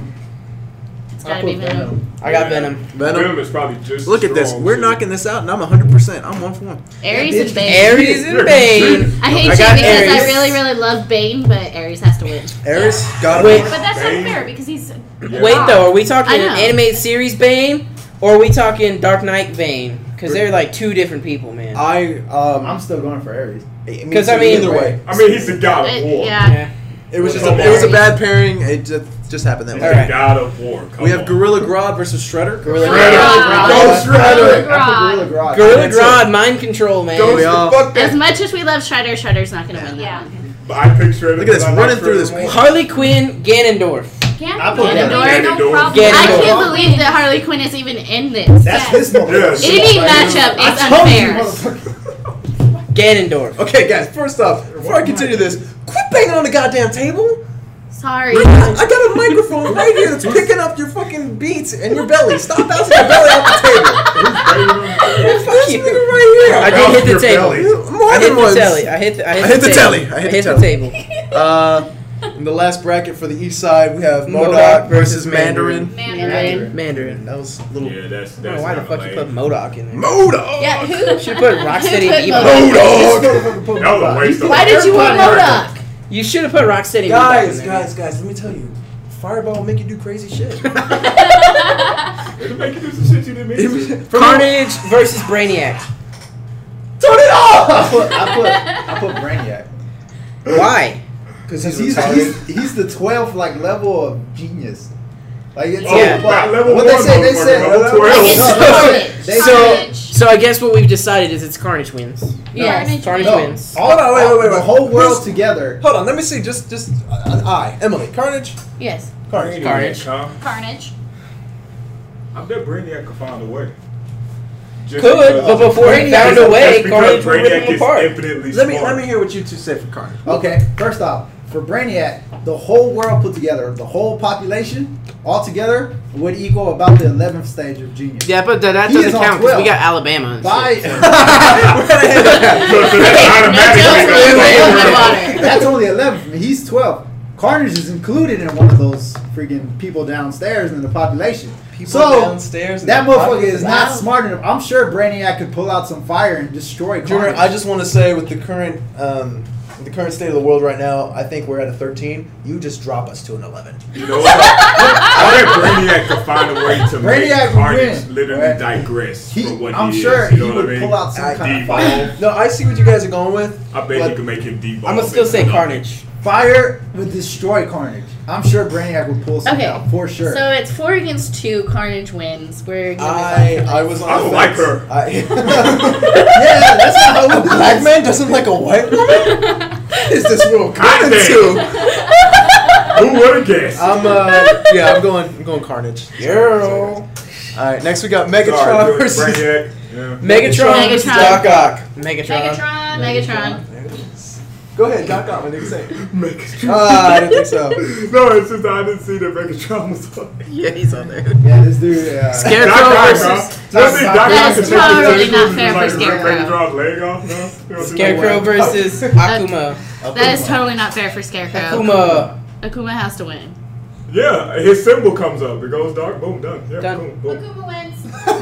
[SPEAKER 6] It's gotta be Venom.
[SPEAKER 3] I got Venom.
[SPEAKER 2] Venom.
[SPEAKER 4] Venom is probably just.
[SPEAKER 2] Look at this.
[SPEAKER 4] strong,
[SPEAKER 2] We're
[SPEAKER 4] too.
[SPEAKER 2] knocking this out, and I'm one hundred percent. I'm one for one.
[SPEAKER 6] Aries
[SPEAKER 1] Yeah,
[SPEAKER 6] and
[SPEAKER 1] bitch.
[SPEAKER 6] Bane.
[SPEAKER 3] Aries and Bane.
[SPEAKER 6] I hate
[SPEAKER 3] I
[SPEAKER 6] you
[SPEAKER 3] got
[SPEAKER 6] because I
[SPEAKER 3] Aries.
[SPEAKER 6] really, really love Bane, but Aries has to win.
[SPEAKER 2] Aries, got
[SPEAKER 3] Wait.
[SPEAKER 2] it.
[SPEAKER 5] But that's
[SPEAKER 4] Bane.
[SPEAKER 5] unfair because he's.
[SPEAKER 4] Yeah.
[SPEAKER 3] Wait though, are we talking
[SPEAKER 6] I know.
[SPEAKER 3] animated series Bane or are we talking Dark Knight Bane? Because they're like two different people, man.
[SPEAKER 2] I um.
[SPEAKER 1] I'm still going for Aries.
[SPEAKER 3] Because, I mean-
[SPEAKER 2] either way,
[SPEAKER 4] I mean, he's the god of
[SPEAKER 6] It-
[SPEAKER 4] war.
[SPEAKER 6] yeah.
[SPEAKER 3] Yeah.
[SPEAKER 2] it was just
[SPEAKER 4] Come
[SPEAKER 2] a, it was a
[SPEAKER 6] on.
[SPEAKER 2] bad pairing. It just just happened that
[SPEAKER 4] He's
[SPEAKER 2] way.
[SPEAKER 3] Alright.
[SPEAKER 4] the god of war. Come
[SPEAKER 2] We have
[SPEAKER 4] on.
[SPEAKER 2] Gorilla Grodd versus Shredder.
[SPEAKER 3] Gorilla
[SPEAKER 5] Gorilla
[SPEAKER 3] Grodd.
[SPEAKER 5] Grodd.
[SPEAKER 1] Go
[SPEAKER 5] Gorilla
[SPEAKER 1] Shredder.
[SPEAKER 5] Grodd.
[SPEAKER 1] I'm for Gorilla Grodd.
[SPEAKER 3] Gorilla
[SPEAKER 2] That's it.
[SPEAKER 3] Grodd, mind control, man.
[SPEAKER 4] Don't
[SPEAKER 2] We all-
[SPEAKER 4] fuck
[SPEAKER 6] As
[SPEAKER 4] that.
[SPEAKER 6] much as we love Shredder, Shredder's not gonna win that
[SPEAKER 5] Yeah.
[SPEAKER 6] one.
[SPEAKER 4] But I picture it.
[SPEAKER 2] Look at this,
[SPEAKER 4] I like
[SPEAKER 2] running through this.
[SPEAKER 4] Shredder more.
[SPEAKER 3] Harley Quinn, Ganondorf.
[SPEAKER 1] I put
[SPEAKER 5] Ganondorf,
[SPEAKER 4] Ganondorf.
[SPEAKER 5] no problem.
[SPEAKER 3] Ganondorf.
[SPEAKER 6] I
[SPEAKER 3] Ganondorf.
[SPEAKER 6] can't believe that Harley Quinn is even in this.
[SPEAKER 1] That's his motherfucker.
[SPEAKER 4] Yeah.
[SPEAKER 6] Any matchup is
[SPEAKER 1] I told you,
[SPEAKER 6] unfair.
[SPEAKER 1] motherfucker.
[SPEAKER 3] Ganondorf.
[SPEAKER 2] Okay, guys. First off, before I continue this, quit banging on the goddamn table.
[SPEAKER 6] Sorry.
[SPEAKER 2] I got, I got a microphone right here that's picking up your fucking beats and your belly. Stop bouncing your belly off the table. Fuck
[SPEAKER 3] you.
[SPEAKER 2] nigga right here.
[SPEAKER 3] I did hit the
[SPEAKER 4] Your
[SPEAKER 3] table.
[SPEAKER 4] belly.
[SPEAKER 2] More
[SPEAKER 3] I hit
[SPEAKER 2] than
[SPEAKER 3] the
[SPEAKER 2] once.
[SPEAKER 3] telly. I hit the, I hit
[SPEAKER 2] I hit
[SPEAKER 3] the,
[SPEAKER 2] the
[SPEAKER 3] table.
[SPEAKER 2] telly. I hit the
[SPEAKER 3] the table.
[SPEAKER 2] Uh, in the last bracket for the east side, we have
[SPEAKER 3] Modok
[SPEAKER 2] Modok
[SPEAKER 3] versus
[SPEAKER 2] versus Mandarin.
[SPEAKER 5] Mandarin.
[SPEAKER 3] Mandarin.
[SPEAKER 2] That was a little.
[SPEAKER 4] Yeah, that's
[SPEAKER 3] I don't know
[SPEAKER 4] that's
[SPEAKER 3] why the
[SPEAKER 4] kinda
[SPEAKER 3] fuck you
[SPEAKER 4] lame.
[SPEAKER 3] put Modok in there.
[SPEAKER 2] Modok.
[SPEAKER 6] Yeah, who?
[SPEAKER 3] Should put Rocksteady
[SPEAKER 6] Who
[SPEAKER 3] and
[SPEAKER 6] put
[SPEAKER 3] Evo.
[SPEAKER 2] Modok.
[SPEAKER 1] Modok.
[SPEAKER 4] That was a waste of
[SPEAKER 6] Why did you want
[SPEAKER 1] Everybody-
[SPEAKER 6] Modok?
[SPEAKER 3] You should have put Rocksteady and Evo
[SPEAKER 2] Guys,
[SPEAKER 3] in there.
[SPEAKER 2] guys, guys, let me tell you. Fireball will make you do crazy shit.
[SPEAKER 4] It'll make you do some shit you didn't mean to.
[SPEAKER 3] Carnage versus Brainiac.
[SPEAKER 2] Turn it
[SPEAKER 1] I
[SPEAKER 2] off!
[SPEAKER 1] put, I put, I put Brainiac.
[SPEAKER 3] Why?
[SPEAKER 2] Because
[SPEAKER 1] He's,
[SPEAKER 2] he's
[SPEAKER 1] he's,
[SPEAKER 2] retarded.
[SPEAKER 1] he's the twelfth like level of genius. Like it's
[SPEAKER 4] Oh,
[SPEAKER 3] Yeah.
[SPEAKER 4] that level
[SPEAKER 1] what they
[SPEAKER 4] one
[SPEAKER 1] say, they
[SPEAKER 4] motherfucker,
[SPEAKER 1] said,
[SPEAKER 4] level
[SPEAKER 1] no,
[SPEAKER 4] twelve.
[SPEAKER 1] no,
[SPEAKER 6] It's
[SPEAKER 1] they
[SPEAKER 6] Carnage.
[SPEAKER 1] they
[SPEAKER 3] So,
[SPEAKER 1] said,
[SPEAKER 3] so I guess what we've decided is it's Carnage wins.
[SPEAKER 6] Yes.
[SPEAKER 3] Carnage
[SPEAKER 1] no,
[SPEAKER 3] wins.
[SPEAKER 1] all,
[SPEAKER 2] Hold on, wait,
[SPEAKER 1] all-
[SPEAKER 2] wait, wait,
[SPEAKER 1] the
[SPEAKER 2] wait.
[SPEAKER 1] whole world
[SPEAKER 2] Who's-
[SPEAKER 1] together.
[SPEAKER 2] Hold on, let me see. Just, just uh, an eye. Emily, Carnage.
[SPEAKER 6] Yes.
[SPEAKER 2] Carnage.
[SPEAKER 3] Carnage.
[SPEAKER 4] Huh?
[SPEAKER 5] Carnage.
[SPEAKER 4] I bet Brainiac could find a way. Just
[SPEAKER 3] Could,
[SPEAKER 4] because-
[SPEAKER 3] but before he found a way,
[SPEAKER 4] That's because
[SPEAKER 3] Carnage would rip
[SPEAKER 4] Brainiac
[SPEAKER 3] him
[SPEAKER 4] is
[SPEAKER 3] apart.
[SPEAKER 4] infinitely
[SPEAKER 2] Let me,
[SPEAKER 4] smart.
[SPEAKER 2] let me hear what you two say for Carnage.
[SPEAKER 1] Okay, first off, for Brainiac, the whole world put together, the whole population all together would equal about the eleventh stage of genius.
[SPEAKER 3] Yeah, but that, that
[SPEAKER 1] He
[SPEAKER 3] doesn't
[SPEAKER 1] is on
[SPEAKER 3] count because we
[SPEAKER 1] twelve.
[SPEAKER 3] got Alabama. And
[SPEAKER 1] By,
[SPEAKER 3] shit, so-
[SPEAKER 4] So, so that's automatically
[SPEAKER 6] No
[SPEAKER 4] gonna-
[SPEAKER 6] water.
[SPEAKER 1] that's only eleven. He's twelve. Carnage is included in one of those freaking people downstairs in the population.
[SPEAKER 2] People
[SPEAKER 1] so
[SPEAKER 2] downstairs. in
[SPEAKER 1] that
[SPEAKER 2] the
[SPEAKER 1] motherfucker
[SPEAKER 2] pocket.
[SPEAKER 1] is not smart enough. I'm sure Brainiac could pull out some fire and destroy
[SPEAKER 2] Junior,
[SPEAKER 1] Carnage.
[SPEAKER 2] I just want to say with the current, um, the current state of the world right now, I think we're at a thirteen. You just drop us to an eleven.
[SPEAKER 4] You know what? I bet Brainiac could find a way to
[SPEAKER 1] Brainiac
[SPEAKER 4] make
[SPEAKER 1] would
[SPEAKER 4] Carnage
[SPEAKER 1] win,
[SPEAKER 4] literally
[SPEAKER 1] right?
[SPEAKER 4] digress
[SPEAKER 1] He-
[SPEAKER 4] from what
[SPEAKER 1] I'm
[SPEAKER 4] he
[SPEAKER 1] sure
[SPEAKER 4] is. You
[SPEAKER 1] he
[SPEAKER 4] know
[SPEAKER 1] would
[SPEAKER 4] what I mean?
[SPEAKER 1] pull out some
[SPEAKER 2] I-
[SPEAKER 1] kind of
[SPEAKER 4] Devolve.
[SPEAKER 1] fire.
[SPEAKER 2] No, I see what you guys are going with.
[SPEAKER 4] I bet
[SPEAKER 2] but
[SPEAKER 4] he could make him devolve.
[SPEAKER 3] I'm gonna still
[SPEAKER 4] into
[SPEAKER 3] say
[SPEAKER 4] nothing.
[SPEAKER 3] Carnage.
[SPEAKER 1] Fire would destroy Carnage. I'm sure Brainiac would pull something
[SPEAKER 6] Okay.
[SPEAKER 1] out for sure.
[SPEAKER 6] So it's four against two. Carnage wins. We're gonna
[SPEAKER 2] I,
[SPEAKER 6] move on
[SPEAKER 2] I
[SPEAKER 6] from
[SPEAKER 2] was
[SPEAKER 6] this.
[SPEAKER 2] on
[SPEAKER 4] I
[SPEAKER 2] the
[SPEAKER 4] don't like
[SPEAKER 2] fence.
[SPEAKER 4] her.
[SPEAKER 2] I,
[SPEAKER 1] yeah, that's not how
[SPEAKER 2] a
[SPEAKER 1] it
[SPEAKER 2] black
[SPEAKER 1] is.
[SPEAKER 2] man doesn't like a white woman? Is this world coming
[SPEAKER 4] Goddamn.
[SPEAKER 2] to?
[SPEAKER 4] Who would have guessed?
[SPEAKER 2] I'm uh yeah, I'm going I'm going Carnage.
[SPEAKER 3] Girl.
[SPEAKER 2] Alright, next we got Megatron
[SPEAKER 4] Sorry,
[SPEAKER 2] versus
[SPEAKER 4] Brainiac. Yeah.
[SPEAKER 3] Megatron versus
[SPEAKER 6] Megatron.
[SPEAKER 3] Doc Ock. Megatron.
[SPEAKER 5] Megatron.
[SPEAKER 6] Megatron.
[SPEAKER 2] Go ahead, Doc Ock, what did you say?
[SPEAKER 4] Megatron.
[SPEAKER 2] Ah, I didn't think so.
[SPEAKER 4] No, it's just I didn't see that Megatron was on.
[SPEAKER 3] Yeah, he's on there.
[SPEAKER 1] Yeah, this dude. Uh,
[SPEAKER 3] Scarecrow
[SPEAKER 4] Doc Ock,
[SPEAKER 3] versus-
[SPEAKER 4] huh? You don't think Doc Ock
[SPEAKER 6] That's
[SPEAKER 4] can take
[SPEAKER 6] totally
[SPEAKER 4] the
[SPEAKER 6] not
[SPEAKER 4] tentacles
[SPEAKER 6] fair
[SPEAKER 4] and,
[SPEAKER 6] for
[SPEAKER 4] like, rip
[SPEAKER 6] Scarecrow.
[SPEAKER 4] Megatron's leg off? No? You don't think
[SPEAKER 3] Scarecrow
[SPEAKER 4] that
[SPEAKER 3] versus Akuma.
[SPEAKER 6] That is totally not fair for Scarecrow.
[SPEAKER 3] Akuma.
[SPEAKER 6] Akuma has to win.
[SPEAKER 4] Yeah, his symbol comes up. It goes dark. Boom, done. Yeah,
[SPEAKER 3] Done.
[SPEAKER 4] boom, boom.
[SPEAKER 5] Akuma wins.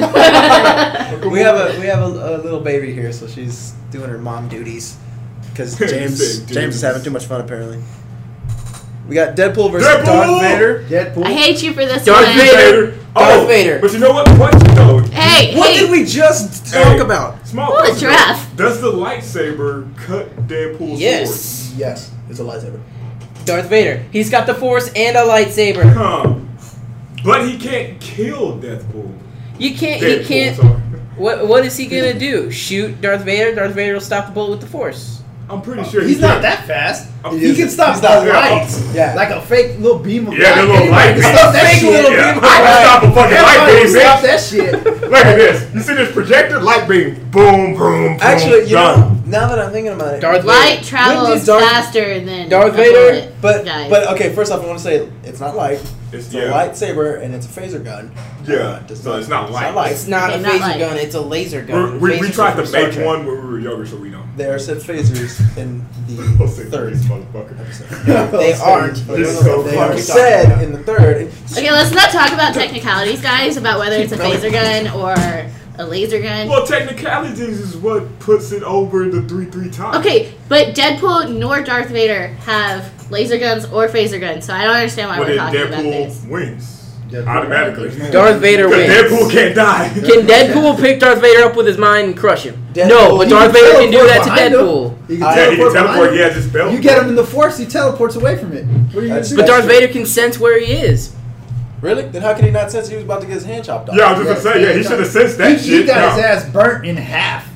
[SPEAKER 2] We have a we have a, a little baby here, so she's doing her mom duties because
[SPEAKER 4] You
[SPEAKER 2] James
[SPEAKER 4] said
[SPEAKER 2] James is
[SPEAKER 4] duties.
[SPEAKER 2] having too much fun apparently. We got Deadpool versus
[SPEAKER 4] Deadpool!
[SPEAKER 2] Darth Vader.
[SPEAKER 1] Deadpool.
[SPEAKER 6] I hate you for this
[SPEAKER 3] Darth
[SPEAKER 6] one.
[SPEAKER 3] Vader.
[SPEAKER 4] Oh,
[SPEAKER 3] Darth Vader.
[SPEAKER 4] But you know what? Question though.
[SPEAKER 6] Hey,
[SPEAKER 2] What
[SPEAKER 6] hey.
[SPEAKER 2] did we just
[SPEAKER 4] Hey.
[SPEAKER 2] talk about?
[SPEAKER 4] Small
[SPEAKER 6] Ooh, a
[SPEAKER 4] question.
[SPEAKER 6] giraffe.
[SPEAKER 4] Does the lightsaber cut Deadpool's
[SPEAKER 3] Yes.
[SPEAKER 2] Yes, it's a lightsaber.
[SPEAKER 3] Darth Vader. He's got the Force and a lightsaber.
[SPEAKER 4] sword? Huh. But he can't kill Deadpool.
[SPEAKER 3] You can't.
[SPEAKER 4] Deadpool,
[SPEAKER 3] He can't.
[SPEAKER 4] sorry.
[SPEAKER 3] What What is he gonna do? Shoot Darth Vader? Darth Vader will stop the bullet with the Force.
[SPEAKER 4] I'm pretty sure
[SPEAKER 1] He's
[SPEAKER 4] he
[SPEAKER 1] not
[SPEAKER 4] can.
[SPEAKER 1] that fast.
[SPEAKER 4] He
[SPEAKER 1] He can
[SPEAKER 2] isn't.
[SPEAKER 1] stop
[SPEAKER 2] He's not.
[SPEAKER 1] the lights.
[SPEAKER 2] Yeah.
[SPEAKER 1] Like a fake little beam of
[SPEAKER 4] Yeah,
[SPEAKER 1] light.
[SPEAKER 4] the little light
[SPEAKER 1] Anybody can
[SPEAKER 4] beam.
[SPEAKER 1] stop that
[SPEAKER 2] Fake
[SPEAKER 1] shit.
[SPEAKER 2] little
[SPEAKER 4] Yeah,
[SPEAKER 2] beam of
[SPEAKER 4] I can
[SPEAKER 2] light.
[SPEAKER 4] stop a fucking light
[SPEAKER 1] Everybody
[SPEAKER 4] beam,
[SPEAKER 1] can stop
[SPEAKER 4] bitch.
[SPEAKER 1] that shit.
[SPEAKER 4] Look at this. You see this projector? Light beam. Boom, boom, boom.
[SPEAKER 2] Actually, you
[SPEAKER 4] done.
[SPEAKER 2] know, now that I'm thinking about it,
[SPEAKER 3] Darth
[SPEAKER 6] Light
[SPEAKER 3] Vader.
[SPEAKER 6] travels
[SPEAKER 2] When did Darth-
[SPEAKER 6] faster than
[SPEAKER 3] Darth
[SPEAKER 6] a
[SPEAKER 3] Vader?
[SPEAKER 6] bullet,
[SPEAKER 2] but
[SPEAKER 6] guys.
[SPEAKER 2] but okay. First off, I want to say it's not light.
[SPEAKER 4] It's,
[SPEAKER 2] It's
[SPEAKER 4] yeah.
[SPEAKER 2] a lightsaber and it's a phaser gun.
[SPEAKER 4] Yeah,
[SPEAKER 2] Uh, does
[SPEAKER 4] so it's not light.
[SPEAKER 2] light.
[SPEAKER 3] It's not
[SPEAKER 6] Okay,
[SPEAKER 3] a
[SPEAKER 6] not
[SPEAKER 3] phaser
[SPEAKER 6] light.
[SPEAKER 3] gun. It's a laser
[SPEAKER 4] We're-
[SPEAKER 3] gun.
[SPEAKER 4] We, we
[SPEAKER 3] Phasers
[SPEAKER 4] tried
[SPEAKER 3] are
[SPEAKER 4] to
[SPEAKER 3] from Star
[SPEAKER 4] make
[SPEAKER 3] Trek.
[SPEAKER 4] one when we were younger, so we know.
[SPEAKER 2] There are said phasers in the
[SPEAKER 4] I'll say
[SPEAKER 2] third
[SPEAKER 4] this motherfucker.
[SPEAKER 2] episode.
[SPEAKER 3] They aren't.
[SPEAKER 2] But
[SPEAKER 4] This
[SPEAKER 2] no,
[SPEAKER 4] is
[SPEAKER 2] no,
[SPEAKER 4] so
[SPEAKER 2] they are
[SPEAKER 4] fucking
[SPEAKER 2] said
[SPEAKER 3] dumb.
[SPEAKER 2] in the third.
[SPEAKER 6] Okay, let's not talk about technicalities, guys, about whether it's a phaser gun or a laser gun.
[SPEAKER 4] Well, technicalities is what puts it over the three three times.
[SPEAKER 6] Okay, but Deadpool nor Darth Vader have laser guns or phaser guns, so I don't understand why
[SPEAKER 4] But
[SPEAKER 6] we're
[SPEAKER 4] then
[SPEAKER 6] talking about this.
[SPEAKER 4] Deadpool wins
[SPEAKER 1] Deadpool.
[SPEAKER 4] automatically.
[SPEAKER 3] Darth Vader
[SPEAKER 4] Because
[SPEAKER 3] wins.
[SPEAKER 4] Deadpool can't die.
[SPEAKER 3] Can Deadpool pick Darth Vader up with his mind and crush him?
[SPEAKER 2] Deadpool-
[SPEAKER 3] No, but
[SPEAKER 1] He
[SPEAKER 3] Darth Vader can do
[SPEAKER 1] teleport
[SPEAKER 3] that to
[SPEAKER 1] behind him.
[SPEAKER 3] Deadpool.
[SPEAKER 1] He can
[SPEAKER 2] I-
[SPEAKER 4] Yeah, he can
[SPEAKER 1] teleport. behind
[SPEAKER 4] teleport.
[SPEAKER 1] him.
[SPEAKER 4] Yeah, just belt.
[SPEAKER 1] You get him in the force, he teleports away from it. What are you gonna
[SPEAKER 2] That's-
[SPEAKER 1] do?
[SPEAKER 3] But Darth
[SPEAKER 2] true.
[SPEAKER 3] Vader can sense where he is.
[SPEAKER 2] Really? Then how could he not sense he was about to get his hand chopped off?
[SPEAKER 4] Yeah, I was just gonna say. Yeah, he should have sensed that
[SPEAKER 1] he,
[SPEAKER 4] shit.
[SPEAKER 1] he got
[SPEAKER 4] No.
[SPEAKER 1] his ass burnt in half.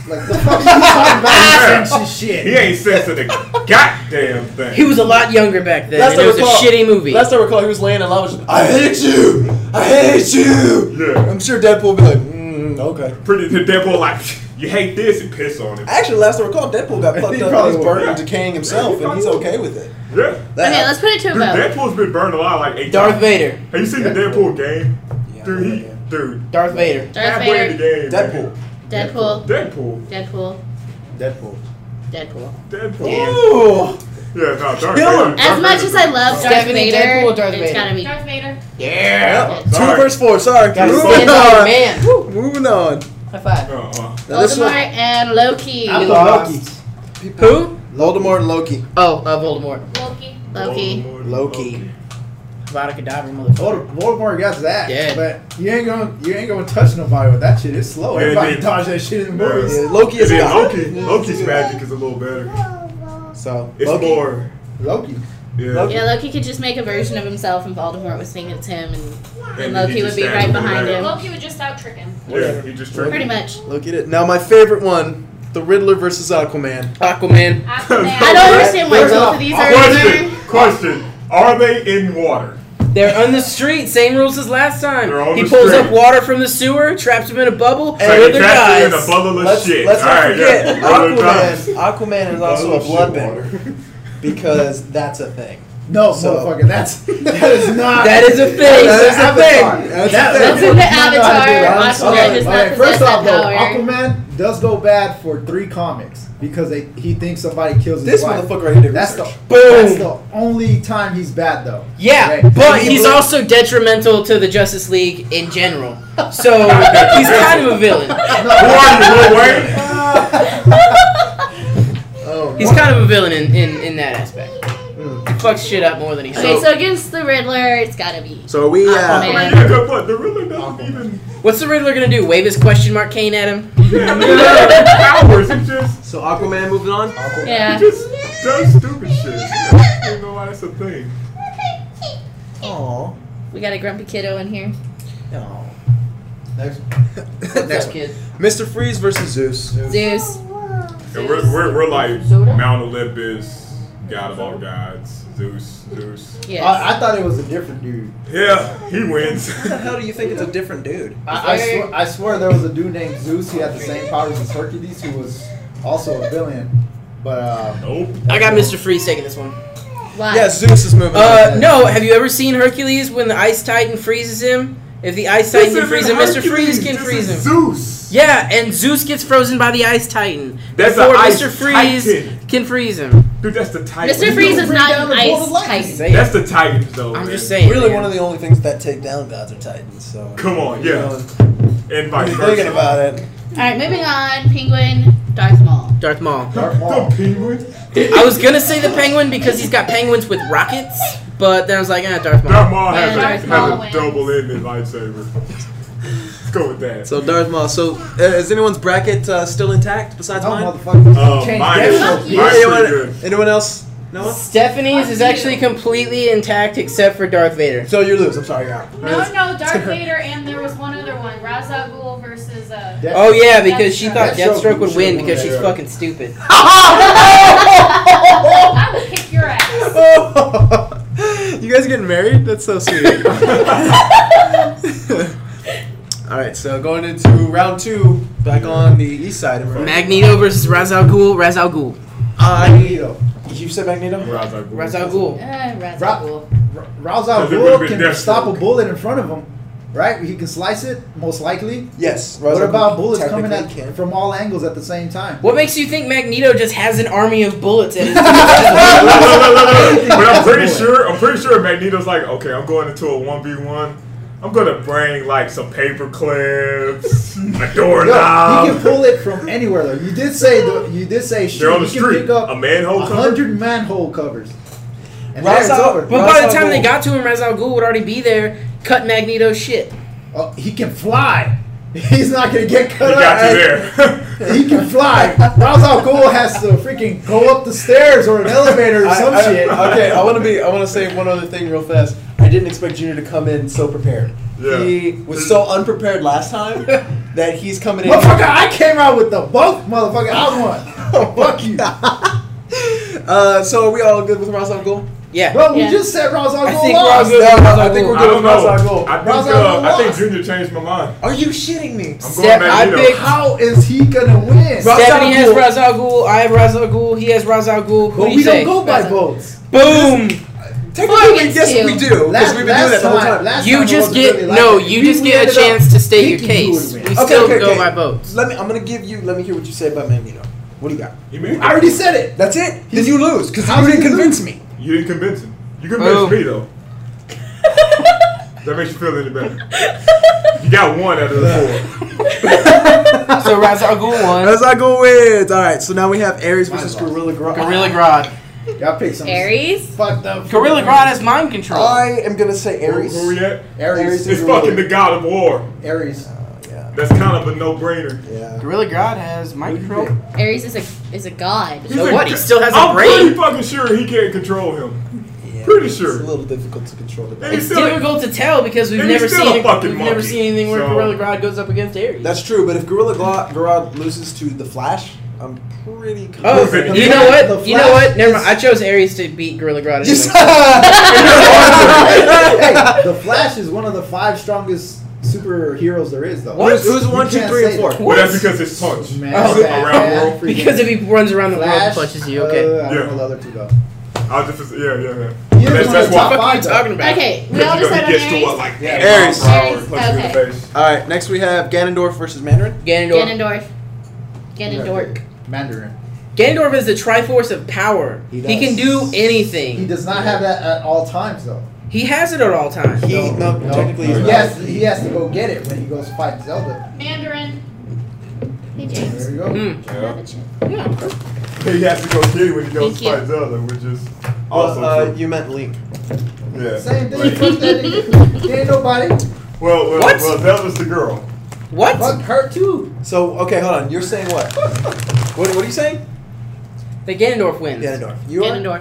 [SPEAKER 1] Like, the fuck is he talking about? He senses shit.
[SPEAKER 4] He ain't sensing the goddamn thing.
[SPEAKER 3] He was a lot younger back then.
[SPEAKER 2] Last
[SPEAKER 3] And it
[SPEAKER 2] I
[SPEAKER 3] was a
[SPEAKER 2] recall-
[SPEAKER 3] shitty movie.
[SPEAKER 2] Last I recall, he was laying in lava. just, I hate you. I hate you.
[SPEAKER 4] Yeah.
[SPEAKER 2] I'm sure Deadpool will be like, mm, okay.
[SPEAKER 4] Pretty the Deadpool like, you hate this and piss on him.
[SPEAKER 2] Actually, last I recall, Deadpool got fucked
[SPEAKER 1] He
[SPEAKER 2] up.
[SPEAKER 1] probably
[SPEAKER 2] He's
[SPEAKER 1] will.
[SPEAKER 2] burnt
[SPEAKER 4] Yeah.
[SPEAKER 2] and decaying himself, and he's okay with it.
[SPEAKER 4] Yeah.
[SPEAKER 2] That
[SPEAKER 6] Okay, let's put it to a
[SPEAKER 4] Dude,
[SPEAKER 6] vote.
[SPEAKER 4] Deadpool's been burned alive like eight
[SPEAKER 3] Darth
[SPEAKER 4] times.
[SPEAKER 3] Vader.
[SPEAKER 4] Have you seen the
[SPEAKER 1] Deadpool.
[SPEAKER 4] Deadpool game?
[SPEAKER 2] Yeah,
[SPEAKER 4] Dude, he,
[SPEAKER 2] yeah.
[SPEAKER 4] dude.
[SPEAKER 3] Darth Vader.
[SPEAKER 6] Darth
[SPEAKER 4] halfway in the
[SPEAKER 6] Vader.
[SPEAKER 4] game.
[SPEAKER 2] Deadpool.
[SPEAKER 6] Deadpool.
[SPEAKER 4] Deadpool.
[SPEAKER 6] Deadpool.
[SPEAKER 1] Deadpool.
[SPEAKER 6] Deadpool.
[SPEAKER 4] Deadpool.
[SPEAKER 2] Ooh.
[SPEAKER 4] Yeah, no, Darth
[SPEAKER 2] Kill
[SPEAKER 4] Vader.
[SPEAKER 2] him.
[SPEAKER 6] As much as I love Darth
[SPEAKER 3] Stephanie,
[SPEAKER 6] Vader,
[SPEAKER 3] Deadpool or Darth
[SPEAKER 6] it's
[SPEAKER 3] Vader?
[SPEAKER 6] gotta be.
[SPEAKER 5] Darth Vader.
[SPEAKER 3] Yeah.
[SPEAKER 2] Yep. Two
[SPEAKER 4] Sorry.
[SPEAKER 2] versus four. Sorry.
[SPEAKER 3] Gotta
[SPEAKER 2] Moving
[SPEAKER 3] stand by your
[SPEAKER 2] on.
[SPEAKER 3] man. Woo.
[SPEAKER 2] Moving on.
[SPEAKER 3] High five.
[SPEAKER 4] Uh-uh.
[SPEAKER 2] Now this
[SPEAKER 6] Voldemort
[SPEAKER 2] one.
[SPEAKER 6] and Loki.
[SPEAKER 1] I
[SPEAKER 3] You
[SPEAKER 1] put
[SPEAKER 3] lost.
[SPEAKER 1] Loki.
[SPEAKER 3] Who?
[SPEAKER 2] Voldemort and Loki.
[SPEAKER 3] Oh, uh, Voldemort.
[SPEAKER 5] Loki.
[SPEAKER 6] Loki.
[SPEAKER 4] Voldemort,
[SPEAKER 2] Loki.
[SPEAKER 3] Vada Kedavra, motherfucker.
[SPEAKER 1] Voldemort Voldemort got that.
[SPEAKER 3] Yeah.
[SPEAKER 1] But you ain't gonna you ain't gonna touch nobody with that shit. It's slow.
[SPEAKER 4] Yeah,
[SPEAKER 1] Everybody
[SPEAKER 4] they-
[SPEAKER 1] dodge that shit in the
[SPEAKER 4] Yeah.
[SPEAKER 1] movies.
[SPEAKER 2] Yeah, Loki
[SPEAKER 4] And
[SPEAKER 2] is
[SPEAKER 4] then
[SPEAKER 2] God.
[SPEAKER 4] Loki. Loki's magic is a little better.
[SPEAKER 2] So
[SPEAKER 4] It's
[SPEAKER 2] Loki.
[SPEAKER 4] more.
[SPEAKER 1] Loki.
[SPEAKER 4] Yeah.
[SPEAKER 2] Loki.
[SPEAKER 6] Yeah, Loki could just make a version of himself, and Voldemort would think it's him, and,
[SPEAKER 4] And
[SPEAKER 6] and
[SPEAKER 4] then
[SPEAKER 6] Loki
[SPEAKER 4] he
[SPEAKER 6] would
[SPEAKER 4] just
[SPEAKER 6] be
[SPEAKER 4] stands
[SPEAKER 6] right
[SPEAKER 4] over
[SPEAKER 6] behind
[SPEAKER 4] there.
[SPEAKER 6] him.
[SPEAKER 5] Loki would just out trick him.
[SPEAKER 4] Yeah, he just tricked
[SPEAKER 6] Pretty
[SPEAKER 4] him.
[SPEAKER 6] much.
[SPEAKER 2] Look at it. Now my favorite one, the Riddler versus Aquaman.
[SPEAKER 3] Aquaman.
[SPEAKER 5] Aquaman.
[SPEAKER 6] I don't understand why
[SPEAKER 1] First
[SPEAKER 6] both
[SPEAKER 1] off,
[SPEAKER 6] of these are in
[SPEAKER 4] Question.
[SPEAKER 6] there.
[SPEAKER 4] Question. Are they in water?
[SPEAKER 3] They're on the street. Same rules as last time.
[SPEAKER 4] They're on
[SPEAKER 3] He
[SPEAKER 4] the
[SPEAKER 3] pulls
[SPEAKER 4] street.
[SPEAKER 3] up water from the sewer, traps him in a bubble,
[SPEAKER 2] And
[SPEAKER 3] and
[SPEAKER 4] So
[SPEAKER 3] Riddler
[SPEAKER 4] he trapped him in
[SPEAKER 3] dies.
[SPEAKER 4] a bubble of
[SPEAKER 2] Let's,
[SPEAKER 4] shit.
[SPEAKER 2] let's not
[SPEAKER 4] Alright,
[SPEAKER 2] forget,
[SPEAKER 4] yeah. Riddler dies.
[SPEAKER 2] Aquaman. Aquaman is also
[SPEAKER 4] Bubble
[SPEAKER 2] a
[SPEAKER 4] of shit
[SPEAKER 2] bloodbender because that's a thing.
[SPEAKER 1] No,
[SPEAKER 2] So-
[SPEAKER 1] motherfucker, that's that is not.
[SPEAKER 3] That is a thing.
[SPEAKER 1] That is
[SPEAKER 2] That's
[SPEAKER 1] a
[SPEAKER 2] a thing.
[SPEAKER 1] thing.
[SPEAKER 2] That's
[SPEAKER 1] That-
[SPEAKER 2] a thing.
[SPEAKER 6] That's in the
[SPEAKER 1] You know how to do
[SPEAKER 6] Avatar.
[SPEAKER 1] that.
[SPEAKER 6] Aquaman
[SPEAKER 1] Okay,
[SPEAKER 6] does not
[SPEAKER 1] okay,
[SPEAKER 6] possess
[SPEAKER 1] first off,
[SPEAKER 6] that
[SPEAKER 1] though,
[SPEAKER 6] power.
[SPEAKER 1] Aquaman does go bad for three comics because they, he thinks somebody kills his
[SPEAKER 2] This
[SPEAKER 1] wife.
[SPEAKER 2] motherfucker right here did
[SPEAKER 1] That's the
[SPEAKER 2] research.
[SPEAKER 1] that's
[SPEAKER 3] Boom.
[SPEAKER 1] the only time he's bad though.
[SPEAKER 3] Yeah,
[SPEAKER 1] Okay?
[SPEAKER 3] but
[SPEAKER 1] He-
[SPEAKER 3] he's also detrimental to the Justice League in general. So he's kind of a villain.
[SPEAKER 4] Who are you, Lil Wayne?
[SPEAKER 2] Oh,
[SPEAKER 3] He's kind of a villain in, in, in that aspect. He fucks shit up more than he
[SPEAKER 6] Okay,
[SPEAKER 3] should.
[SPEAKER 6] so against the Riddler, it's gotta be.
[SPEAKER 2] so are we? Uh,
[SPEAKER 6] Aquaman.
[SPEAKER 4] I mean, yeah, good, but the Riddler doesn't even.
[SPEAKER 3] What's the Riddler gonna do? Wave his question mark cane at him?
[SPEAKER 4] Yeah, I mean, he doesn't have powers. He just.
[SPEAKER 2] so Aquaman moving on.
[SPEAKER 6] Yeah.
[SPEAKER 4] He just does stupid shit. I don't even know why that's a thing.
[SPEAKER 2] Aw.
[SPEAKER 6] We got a grumpy kiddo in here.
[SPEAKER 1] Next.
[SPEAKER 2] Next one.
[SPEAKER 3] kid.
[SPEAKER 2] Mister Freeze versus Zeus.
[SPEAKER 6] Zeus.
[SPEAKER 4] And we're, we're, we're like Mount Olympus, God of all gods, Zeus, Zeus.
[SPEAKER 6] Yes.
[SPEAKER 1] I, I thought it was a different dude.
[SPEAKER 4] Yeah, he wins.
[SPEAKER 2] What the hell do you think it's a different dude?
[SPEAKER 1] I, I, swear, I swear there was a dude named Zeus who had the same powers as Hercules who was also a villain. But uh,
[SPEAKER 4] Nope.
[SPEAKER 3] I got Mister Freeze taking this one.
[SPEAKER 6] Why?
[SPEAKER 2] Yeah, Zeus is moving
[SPEAKER 3] Uh,
[SPEAKER 2] on.
[SPEAKER 3] no, have you ever seen Hercules when the Ice Titan freezes him? If the Ice Titan
[SPEAKER 4] This
[SPEAKER 3] can freeze
[SPEAKER 4] isn't
[SPEAKER 3] him, Mister
[SPEAKER 4] Hercules,
[SPEAKER 3] Freeze can
[SPEAKER 4] this
[SPEAKER 3] freeze him.
[SPEAKER 4] is Zeus.
[SPEAKER 3] Yeah, and Zeus gets frozen by the Ice Titan.
[SPEAKER 4] That's
[SPEAKER 3] before
[SPEAKER 4] the Ice
[SPEAKER 3] Mister Freeze
[SPEAKER 4] Titan.
[SPEAKER 3] can freeze him.
[SPEAKER 4] Dude, that's the Titan.
[SPEAKER 6] Mister Freeze is
[SPEAKER 1] bring
[SPEAKER 6] not
[SPEAKER 1] down
[SPEAKER 6] an
[SPEAKER 1] the
[SPEAKER 6] ice
[SPEAKER 1] Golden Light.
[SPEAKER 6] titan.
[SPEAKER 3] Say it.
[SPEAKER 4] That's the Titans, though.
[SPEAKER 3] I'm
[SPEAKER 4] man.
[SPEAKER 3] just saying.
[SPEAKER 2] Really,
[SPEAKER 3] man.
[SPEAKER 2] one of the only things that take down gods are titans. So
[SPEAKER 4] Come on,
[SPEAKER 2] you
[SPEAKER 4] yeah.
[SPEAKER 2] know,
[SPEAKER 4] And vice
[SPEAKER 2] you're
[SPEAKER 4] versa.
[SPEAKER 2] thinking about it.
[SPEAKER 6] Alright, moving on. Penguin, Darth Maul.
[SPEAKER 3] Darth Maul.
[SPEAKER 1] Darth Maul.
[SPEAKER 4] The penguin.
[SPEAKER 3] I was gonna say the Penguin because he's got penguins with rockets, but then I was like, eh, Darth Maul.
[SPEAKER 4] Darth Maul has,
[SPEAKER 6] Yeah,
[SPEAKER 4] a,
[SPEAKER 6] Darth
[SPEAKER 4] has
[SPEAKER 6] Maul
[SPEAKER 4] a
[SPEAKER 5] wins.
[SPEAKER 4] double-ended lightsaber. Let's go with that.
[SPEAKER 2] So Darth Maul. So uh, is anyone's bracket uh, still intact besides
[SPEAKER 1] No,
[SPEAKER 2] mine?
[SPEAKER 1] motherfucker.
[SPEAKER 4] Oh,
[SPEAKER 1] Change
[SPEAKER 4] mine
[SPEAKER 1] that
[SPEAKER 4] is-
[SPEAKER 1] shit.
[SPEAKER 5] Fuck you.
[SPEAKER 4] mine's pretty
[SPEAKER 2] anyone,
[SPEAKER 4] good.
[SPEAKER 2] anyone else? No one?
[SPEAKER 3] Stephanie's is actually completely intact except for Darth Vader.
[SPEAKER 2] So you lose. I'm sorry, you're out.
[SPEAKER 5] No, no, Darth Vader, and there was one other one, Ra's al Ghul versus uh.
[SPEAKER 1] Death-
[SPEAKER 3] Oh yeah, because she
[SPEAKER 5] Deathstroke.
[SPEAKER 3] thought Deathstroke would
[SPEAKER 1] Deathstroke
[SPEAKER 3] win
[SPEAKER 1] would
[SPEAKER 3] because
[SPEAKER 1] win,
[SPEAKER 3] she's
[SPEAKER 1] yeah.
[SPEAKER 3] fucking stupid.
[SPEAKER 5] I will kick your ass.
[SPEAKER 2] You guys getting married? That's so sweet. All right, so going into round two, back on the east side of Magnito.
[SPEAKER 3] Magneto versus Ra's al Ghul. Ra's al Ghul.
[SPEAKER 2] I
[SPEAKER 1] Magneto.
[SPEAKER 2] you said Magneto.
[SPEAKER 4] Ra's al Ghul.
[SPEAKER 3] Ra's al Ghul.
[SPEAKER 6] Uh, Ra's
[SPEAKER 1] Ra-
[SPEAKER 6] al Ghul.
[SPEAKER 1] R- Ra's al
[SPEAKER 4] Because it would've
[SPEAKER 1] Ghul
[SPEAKER 4] been
[SPEAKER 1] can
[SPEAKER 4] Deathstroke.
[SPEAKER 1] stop a bullet in front of him, right? He can slice it, most likely.
[SPEAKER 2] Yes.
[SPEAKER 1] What about bullets coming
[SPEAKER 2] technically
[SPEAKER 1] at
[SPEAKER 2] can.
[SPEAKER 1] from all angles at the same time?
[SPEAKER 3] What makes you think Magneto just has an army of bullets at his
[SPEAKER 4] Look, look, look, look, look. But I'm pretty
[SPEAKER 1] Bullet.
[SPEAKER 4] sure, I'm pretty sure Magneto's like, okay, I'm going into a one v one. I'm gonna bring like some paper clips, a
[SPEAKER 1] Yo, he can
[SPEAKER 4] doorknob.
[SPEAKER 1] pull it from anywhere though. You did say the, you did say
[SPEAKER 4] They're on the
[SPEAKER 1] he can
[SPEAKER 4] street.
[SPEAKER 1] pick up
[SPEAKER 4] A manhole
[SPEAKER 1] a
[SPEAKER 4] cover.
[SPEAKER 1] hundred manhole covers. And
[SPEAKER 2] Ra's
[SPEAKER 1] there it's
[SPEAKER 2] al-
[SPEAKER 1] over.
[SPEAKER 3] But
[SPEAKER 2] Ra's
[SPEAKER 3] by
[SPEAKER 2] al
[SPEAKER 3] the time they
[SPEAKER 2] Ghul.
[SPEAKER 3] got to him, Ra's al Ghul would already be there, cut Magneto's shit.
[SPEAKER 1] Oh, he can fly. He's not gonna get
[SPEAKER 4] He
[SPEAKER 1] cut up.
[SPEAKER 4] got you there.
[SPEAKER 1] He can fly. Ra's al Ghul has to freaking go up the stairs or an elevator or
[SPEAKER 2] I-
[SPEAKER 1] some
[SPEAKER 2] I-
[SPEAKER 1] shit.
[SPEAKER 2] Okay, I want to be. I want to say one other thing real fast. I didn't expect Junior to come in so prepared.
[SPEAKER 4] Yeah.
[SPEAKER 2] He was so unprepared last time that he's coming in.
[SPEAKER 1] Motherfucker, I came out with the both, motherfucker. I won. Fuck you.
[SPEAKER 2] Uh, so are we all good with Ra's al Ghul?
[SPEAKER 3] Yeah.
[SPEAKER 1] Bro, we
[SPEAKER 6] Yeah.
[SPEAKER 1] just said Ra's al
[SPEAKER 3] I
[SPEAKER 1] Ghul
[SPEAKER 3] think
[SPEAKER 1] lost.
[SPEAKER 3] Ra's al-
[SPEAKER 2] No, no, I think we're
[SPEAKER 4] I
[SPEAKER 2] good
[SPEAKER 4] don't
[SPEAKER 2] with Ra's
[SPEAKER 4] know.
[SPEAKER 2] al Ghul.
[SPEAKER 4] I think
[SPEAKER 1] Ra's al
[SPEAKER 4] uh,
[SPEAKER 1] Ghul
[SPEAKER 4] I think
[SPEAKER 1] lost.
[SPEAKER 4] Junior changed my mind.
[SPEAKER 2] Are you shitting me?
[SPEAKER 4] I'm
[SPEAKER 3] Steph,
[SPEAKER 4] going
[SPEAKER 3] I
[SPEAKER 4] Magneto.
[SPEAKER 3] picked-
[SPEAKER 1] How is he gonna win?
[SPEAKER 2] Ra's
[SPEAKER 3] Stephanie
[SPEAKER 2] al
[SPEAKER 3] has
[SPEAKER 2] Ghul.
[SPEAKER 3] Ra's al Ghul. I have Ra's al Ghul. He has Ra's al Ghul. Who
[SPEAKER 1] But
[SPEAKER 3] do you
[SPEAKER 1] we
[SPEAKER 3] say?
[SPEAKER 1] don't go by
[SPEAKER 6] Ra's al-
[SPEAKER 1] votes.
[SPEAKER 3] Boom.
[SPEAKER 2] Technically,
[SPEAKER 6] against
[SPEAKER 2] yes,
[SPEAKER 6] two.
[SPEAKER 2] we do because
[SPEAKER 1] Last-
[SPEAKER 2] we've been doing that the whole time.
[SPEAKER 1] last
[SPEAKER 3] You
[SPEAKER 1] time it
[SPEAKER 3] just
[SPEAKER 1] wasn't
[SPEAKER 3] get
[SPEAKER 1] really like
[SPEAKER 3] no.
[SPEAKER 1] that.
[SPEAKER 3] You
[SPEAKER 1] We-
[SPEAKER 3] just
[SPEAKER 1] we
[SPEAKER 3] get a
[SPEAKER 1] ended up
[SPEAKER 3] chance to state your
[SPEAKER 1] thinking who
[SPEAKER 3] case.
[SPEAKER 1] would
[SPEAKER 3] We
[SPEAKER 1] win.
[SPEAKER 2] Okay,
[SPEAKER 3] still
[SPEAKER 2] okay,
[SPEAKER 3] go
[SPEAKER 2] okay.
[SPEAKER 3] by votes.
[SPEAKER 2] Let me. I'm gonna give you. Let me hear what you say about Magneto. What do you got?
[SPEAKER 4] He made
[SPEAKER 1] I already said it.
[SPEAKER 2] That's it. Then
[SPEAKER 1] He's-
[SPEAKER 2] you lose because
[SPEAKER 1] How
[SPEAKER 2] you
[SPEAKER 1] did
[SPEAKER 2] didn't
[SPEAKER 1] he
[SPEAKER 2] convince
[SPEAKER 1] lose?
[SPEAKER 2] me.
[SPEAKER 4] You didn't convince him. You convinced
[SPEAKER 3] Oh.
[SPEAKER 4] me though. That makes you feel any better. You got one out of the four.
[SPEAKER 3] So Ra's al Ghul won.
[SPEAKER 2] Ra's al Ghul wins. All right. So now we have Ares
[SPEAKER 1] Mine
[SPEAKER 2] versus
[SPEAKER 1] lost.
[SPEAKER 2] Gorilla Grodd.
[SPEAKER 3] Gorilla Grodd.
[SPEAKER 1] Y'all pick some
[SPEAKER 6] Aries.
[SPEAKER 1] fucked up.
[SPEAKER 3] Gorilla Grodd has mind control.
[SPEAKER 2] I am gonna say
[SPEAKER 4] Who,
[SPEAKER 2] Ares.
[SPEAKER 4] who we at?
[SPEAKER 2] Ares
[SPEAKER 1] Ares.
[SPEAKER 2] is
[SPEAKER 4] It's
[SPEAKER 2] Gorilla.
[SPEAKER 4] fucking the god of war.
[SPEAKER 1] Aries.
[SPEAKER 2] Yeah.
[SPEAKER 4] That's kind of a no-brainer.
[SPEAKER 2] Yeah.
[SPEAKER 3] Gorilla Grodd has mind
[SPEAKER 1] Who'd you
[SPEAKER 3] control.
[SPEAKER 6] Aries is a is a god.
[SPEAKER 4] He's
[SPEAKER 3] So
[SPEAKER 4] a
[SPEAKER 3] what?
[SPEAKER 4] g-
[SPEAKER 3] He still has a
[SPEAKER 4] I'm
[SPEAKER 3] brain?
[SPEAKER 4] pretty fucking sure he can't control him.
[SPEAKER 2] Yeah.
[SPEAKER 4] Pretty
[SPEAKER 2] It's
[SPEAKER 4] sure.
[SPEAKER 2] a little difficult to control the
[SPEAKER 4] Hey,
[SPEAKER 2] brain.
[SPEAKER 3] It's
[SPEAKER 4] still-
[SPEAKER 3] difficult to tell because we've
[SPEAKER 4] and
[SPEAKER 3] never
[SPEAKER 4] he's still
[SPEAKER 3] seen
[SPEAKER 4] a fucking
[SPEAKER 3] we've never
[SPEAKER 4] monkey,
[SPEAKER 3] seen anything where
[SPEAKER 4] so-
[SPEAKER 3] Gorilla Grodd goes up against Ares.
[SPEAKER 2] That's true, but if Gorilla Grodd, Grodd loses to the Flash, I'm pretty.
[SPEAKER 3] Oh,
[SPEAKER 4] Perfect.
[SPEAKER 3] you
[SPEAKER 1] The
[SPEAKER 3] know
[SPEAKER 1] Flash-
[SPEAKER 3] what?
[SPEAKER 1] the
[SPEAKER 3] You know
[SPEAKER 1] Flash
[SPEAKER 3] what? Never
[SPEAKER 1] is-
[SPEAKER 3] mind. I chose Ares to beat Gorilla Grodd.
[SPEAKER 2] Yes.
[SPEAKER 3] Anyway.
[SPEAKER 1] Hey, the Flash is one of the five strongest superheroes there is, though.
[SPEAKER 3] What?
[SPEAKER 2] Who's, who's
[SPEAKER 1] You
[SPEAKER 2] one, two,
[SPEAKER 1] can't
[SPEAKER 2] three, and
[SPEAKER 1] say
[SPEAKER 2] four?
[SPEAKER 1] that.
[SPEAKER 4] Well, that's because it's punch.
[SPEAKER 1] Man,
[SPEAKER 3] Oh,
[SPEAKER 1] bad,
[SPEAKER 4] around
[SPEAKER 1] bad,
[SPEAKER 4] world.
[SPEAKER 1] freaking
[SPEAKER 3] Because if he runs around the world and
[SPEAKER 1] Flash,
[SPEAKER 3] punches you,
[SPEAKER 1] Uh,
[SPEAKER 3] okay.
[SPEAKER 1] I don't
[SPEAKER 4] Yeah.
[SPEAKER 1] know the other two though.
[SPEAKER 4] I was just, yeah, yeah, yeah.
[SPEAKER 1] He is
[SPEAKER 4] That's,
[SPEAKER 1] one
[SPEAKER 4] that's
[SPEAKER 1] of the
[SPEAKER 3] What
[SPEAKER 4] why.
[SPEAKER 3] the fuck
[SPEAKER 1] top
[SPEAKER 3] are you
[SPEAKER 1] five,
[SPEAKER 3] talking about?
[SPEAKER 6] Okay, we
[SPEAKER 4] Because,
[SPEAKER 6] all
[SPEAKER 4] you know,
[SPEAKER 6] decided
[SPEAKER 4] he
[SPEAKER 6] on
[SPEAKER 4] gets to
[SPEAKER 6] Aries.
[SPEAKER 4] what, like,
[SPEAKER 1] Yeah.
[SPEAKER 2] Ares.
[SPEAKER 4] miles per hour,
[SPEAKER 6] Ares,
[SPEAKER 4] punch you in the
[SPEAKER 6] okay.
[SPEAKER 4] face.
[SPEAKER 2] All right, next we have Ganondorf versus Mandarin.
[SPEAKER 3] Ganondorf.
[SPEAKER 6] Ganondorf. Ganondorf.
[SPEAKER 1] Mandarin.
[SPEAKER 3] Ganondorf is the Triforce of power.
[SPEAKER 2] He
[SPEAKER 3] He, can
[SPEAKER 2] does.
[SPEAKER 3] do anything.
[SPEAKER 1] He does not have that at all times, though.
[SPEAKER 3] He has it at all times.
[SPEAKER 2] He no, technically he's
[SPEAKER 1] he
[SPEAKER 2] not.
[SPEAKER 1] has, he has to go get it when he goes fight Zelda.
[SPEAKER 5] Mandarin.
[SPEAKER 6] Hey James.
[SPEAKER 1] There you go.
[SPEAKER 3] Hmm.
[SPEAKER 4] Yeah. He has to go get it when he goes
[SPEAKER 6] Thank
[SPEAKER 4] to
[SPEAKER 6] you.
[SPEAKER 4] fight Zelda, which is
[SPEAKER 2] Well,
[SPEAKER 4] also
[SPEAKER 2] uh,
[SPEAKER 4] true.
[SPEAKER 2] you meant Link.
[SPEAKER 4] Yeah.
[SPEAKER 1] Same thing.
[SPEAKER 4] Right.
[SPEAKER 1] Fuck that nigga. He ain't nobody.
[SPEAKER 4] Well, well,
[SPEAKER 3] What?
[SPEAKER 4] well, Zelda's the girl.
[SPEAKER 3] What?
[SPEAKER 1] Fuck her too.
[SPEAKER 2] So okay, hold on. You're saying what? what? What are you saying?
[SPEAKER 3] The Ganondorf wins.
[SPEAKER 2] Ganondorf. You are.
[SPEAKER 6] Ganondorf.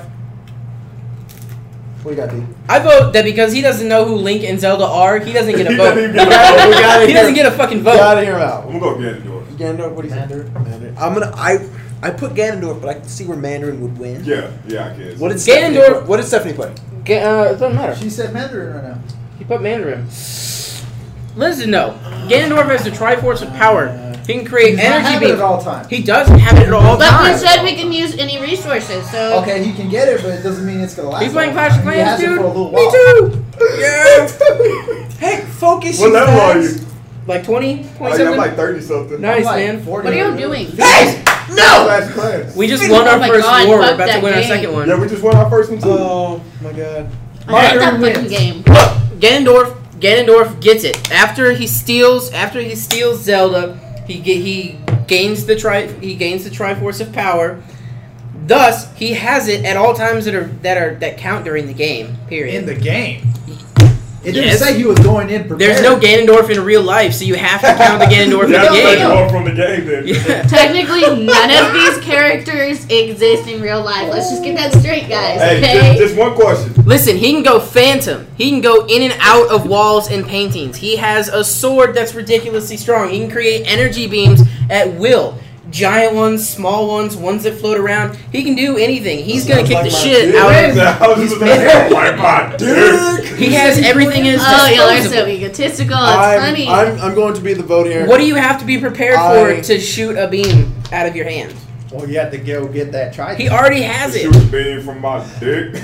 [SPEAKER 2] What do you got, D?
[SPEAKER 3] I vote that because he doesn't know who Link and Zelda are, he doesn't get a
[SPEAKER 4] He
[SPEAKER 3] vote.
[SPEAKER 4] doesn't even get a vote.
[SPEAKER 2] We gotta
[SPEAKER 3] he
[SPEAKER 2] hear-
[SPEAKER 3] doesn't get a fucking
[SPEAKER 2] We
[SPEAKER 3] vote.
[SPEAKER 2] gotta hear him out.
[SPEAKER 4] I'm gonna go Ganondorf.
[SPEAKER 2] Ganondorf. What do you say?
[SPEAKER 1] Mandarin.
[SPEAKER 2] Mandarin. I'm gonna. I I put Ganondorf, but I can see where Mandarin would win.
[SPEAKER 4] Yeah, yeah, I guess.
[SPEAKER 2] What did Stephanie
[SPEAKER 3] Ganondorf-
[SPEAKER 2] put? What did Stephanie put?
[SPEAKER 3] Ga- uh, it doesn't matter.
[SPEAKER 1] She said Mandarin right now.
[SPEAKER 3] He put Mandarin. Listen, no. Ganondorf has the Triforce of power. He can create
[SPEAKER 1] He does not
[SPEAKER 3] energy
[SPEAKER 1] have it
[SPEAKER 3] beams.
[SPEAKER 1] at all times.
[SPEAKER 3] He doesn't have it at all
[SPEAKER 6] But we
[SPEAKER 3] times.
[SPEAKER 6] said we can use any resources, so.
[SPEAKER 1] Okay, he can get it, but it doesn't mean it's gonna last.
[SPEAKER 3] He's playing
[SPEAKER 1] long.
[SPEAKER 3] Clash of
[SPEAKER 1] He
[SPEAKER 3] Clans,
[SPEAKER 1] has it
[SPEAKER 3] dude.
[SPEAKER 1] for a little
[SPEAKER 3] Me
[SPEAKER 1] while.
[SPEAKER 3] too.
[SPEAKER 2] Yeah. Hey, focus.
[SPEAKER 4] What
[SPEAKER 2] you
[SPEAKER 4] level are
[SPEAKER 2] guys.
[SPEAKER 4] you?
[SPEAKER 3] Like twenty,
[SPEAKER 4] Oh, yeah,
[SPEAKER 3] twenty-seven?
[SPEAKER 4] I'm like thirty something.
[SPEAKER 3] Nice,
[SPEAKER 1] I'm like
[SPEAKER 3] man.
[SPEAKER 1] forty.
[SPEAKER 6] What are you doing?
[SPEAKER 2] Hey! No!
[SPEAKER 4] Clash Clans.
[SPEAKER 3] We just
[SPEAKER 6] Oh
[SPEAKER 3] won our
[SPEAKER 6] my
[SPEAKER 3] first
[SPEAKER 6] God,
[SPEAKER 3] war. We're
[SPEAKER 6] fuck
[SPEAKER 3] about to
[SPEAKER 6] that
[SPEAKER 3] win our
[SPEAKER 6] game.
[SPEAKER 3] second one.
[SPEAKER 4] Yeah, we just won our first one too.
[SPEAKER 2] Oh my god.
[SPEAKER 6] I hate that
[SPEAKER 1] Mandarin
[SPEAKER 6] fucking
[SPEAKER 1] wins.
[SPEAKER 6] game.
[SPEAKER 3] Look, Ganondorf. Ganondorf gets it after he steals. After he steals Zelda, he ga- he gains the tri he gains the Triforce of power. Thus, he has it at all times that are that are that count during the game. Period.
[SPEAKER 1] In the game. It didn't
[SPEAKER 3] Yes.
[SPEAKER 1] say he was going in prepared.
[SPEAKER 3] There's no Ganondorf in real life, so you have to count the Ganondorf in
[SPEAKER 4] Yeah,
[SPEAKER 3] the
[SPEAKER 4] I'm
[SPEAKER 3] game.
[SPEAKER 4] going from the game then.
[SPEAKER 3] Yeah.
[SPEAKER 6] Technically, none of these characters exist in real life. Let's just get that straight, guys.
[SPEAKER 4] Hey,
[SPEAKER 6] Okay.
[SPEAKER 4] just, just one question.
[SPEAKER 3] Listen, he can go phantom. He can go in and out of walls and paintings. He has a sword that's ridiculously strong. He can create energy beams at will. Giant ones, small ones, ones that float around. He can do anything. He's gonna
[SPEAKER 2] Sounds
[SPEAKER 3] kick
[SPEAKER 2] like
[SPEAKER 3] the
[SPEAKER 2] my
[SPEAKER 3] shit
[SPEAKER 2] dick.
[SPEAKER 3] out of.
[SPEAKER 4] I was just like, like my dick.
[SPEAKER 3] He has everything in his
[SPEAKER 6] Oh, y'all are so
[SPEAKER 3] disposal.
[SPEAKER 6] egotistical. It's
[SPEAKER 2] I'm,
[SPEAKER 6] funny.
[SPEAKER 2] I'm, I'm going to be the vote here.
[SPEAKER 3] What do you have to be prepared
[SPEAKER 2] I-
[SPEAKER 3] for to shoot a beam out of your hand?
[SPEAKER 1] Well, you have to go get that try.
[SPEAKER 3] He already has
[SPEAKER 4] Shoot
[SPEAKER 3] it.
[SPEAKER 4] a beam from my dick.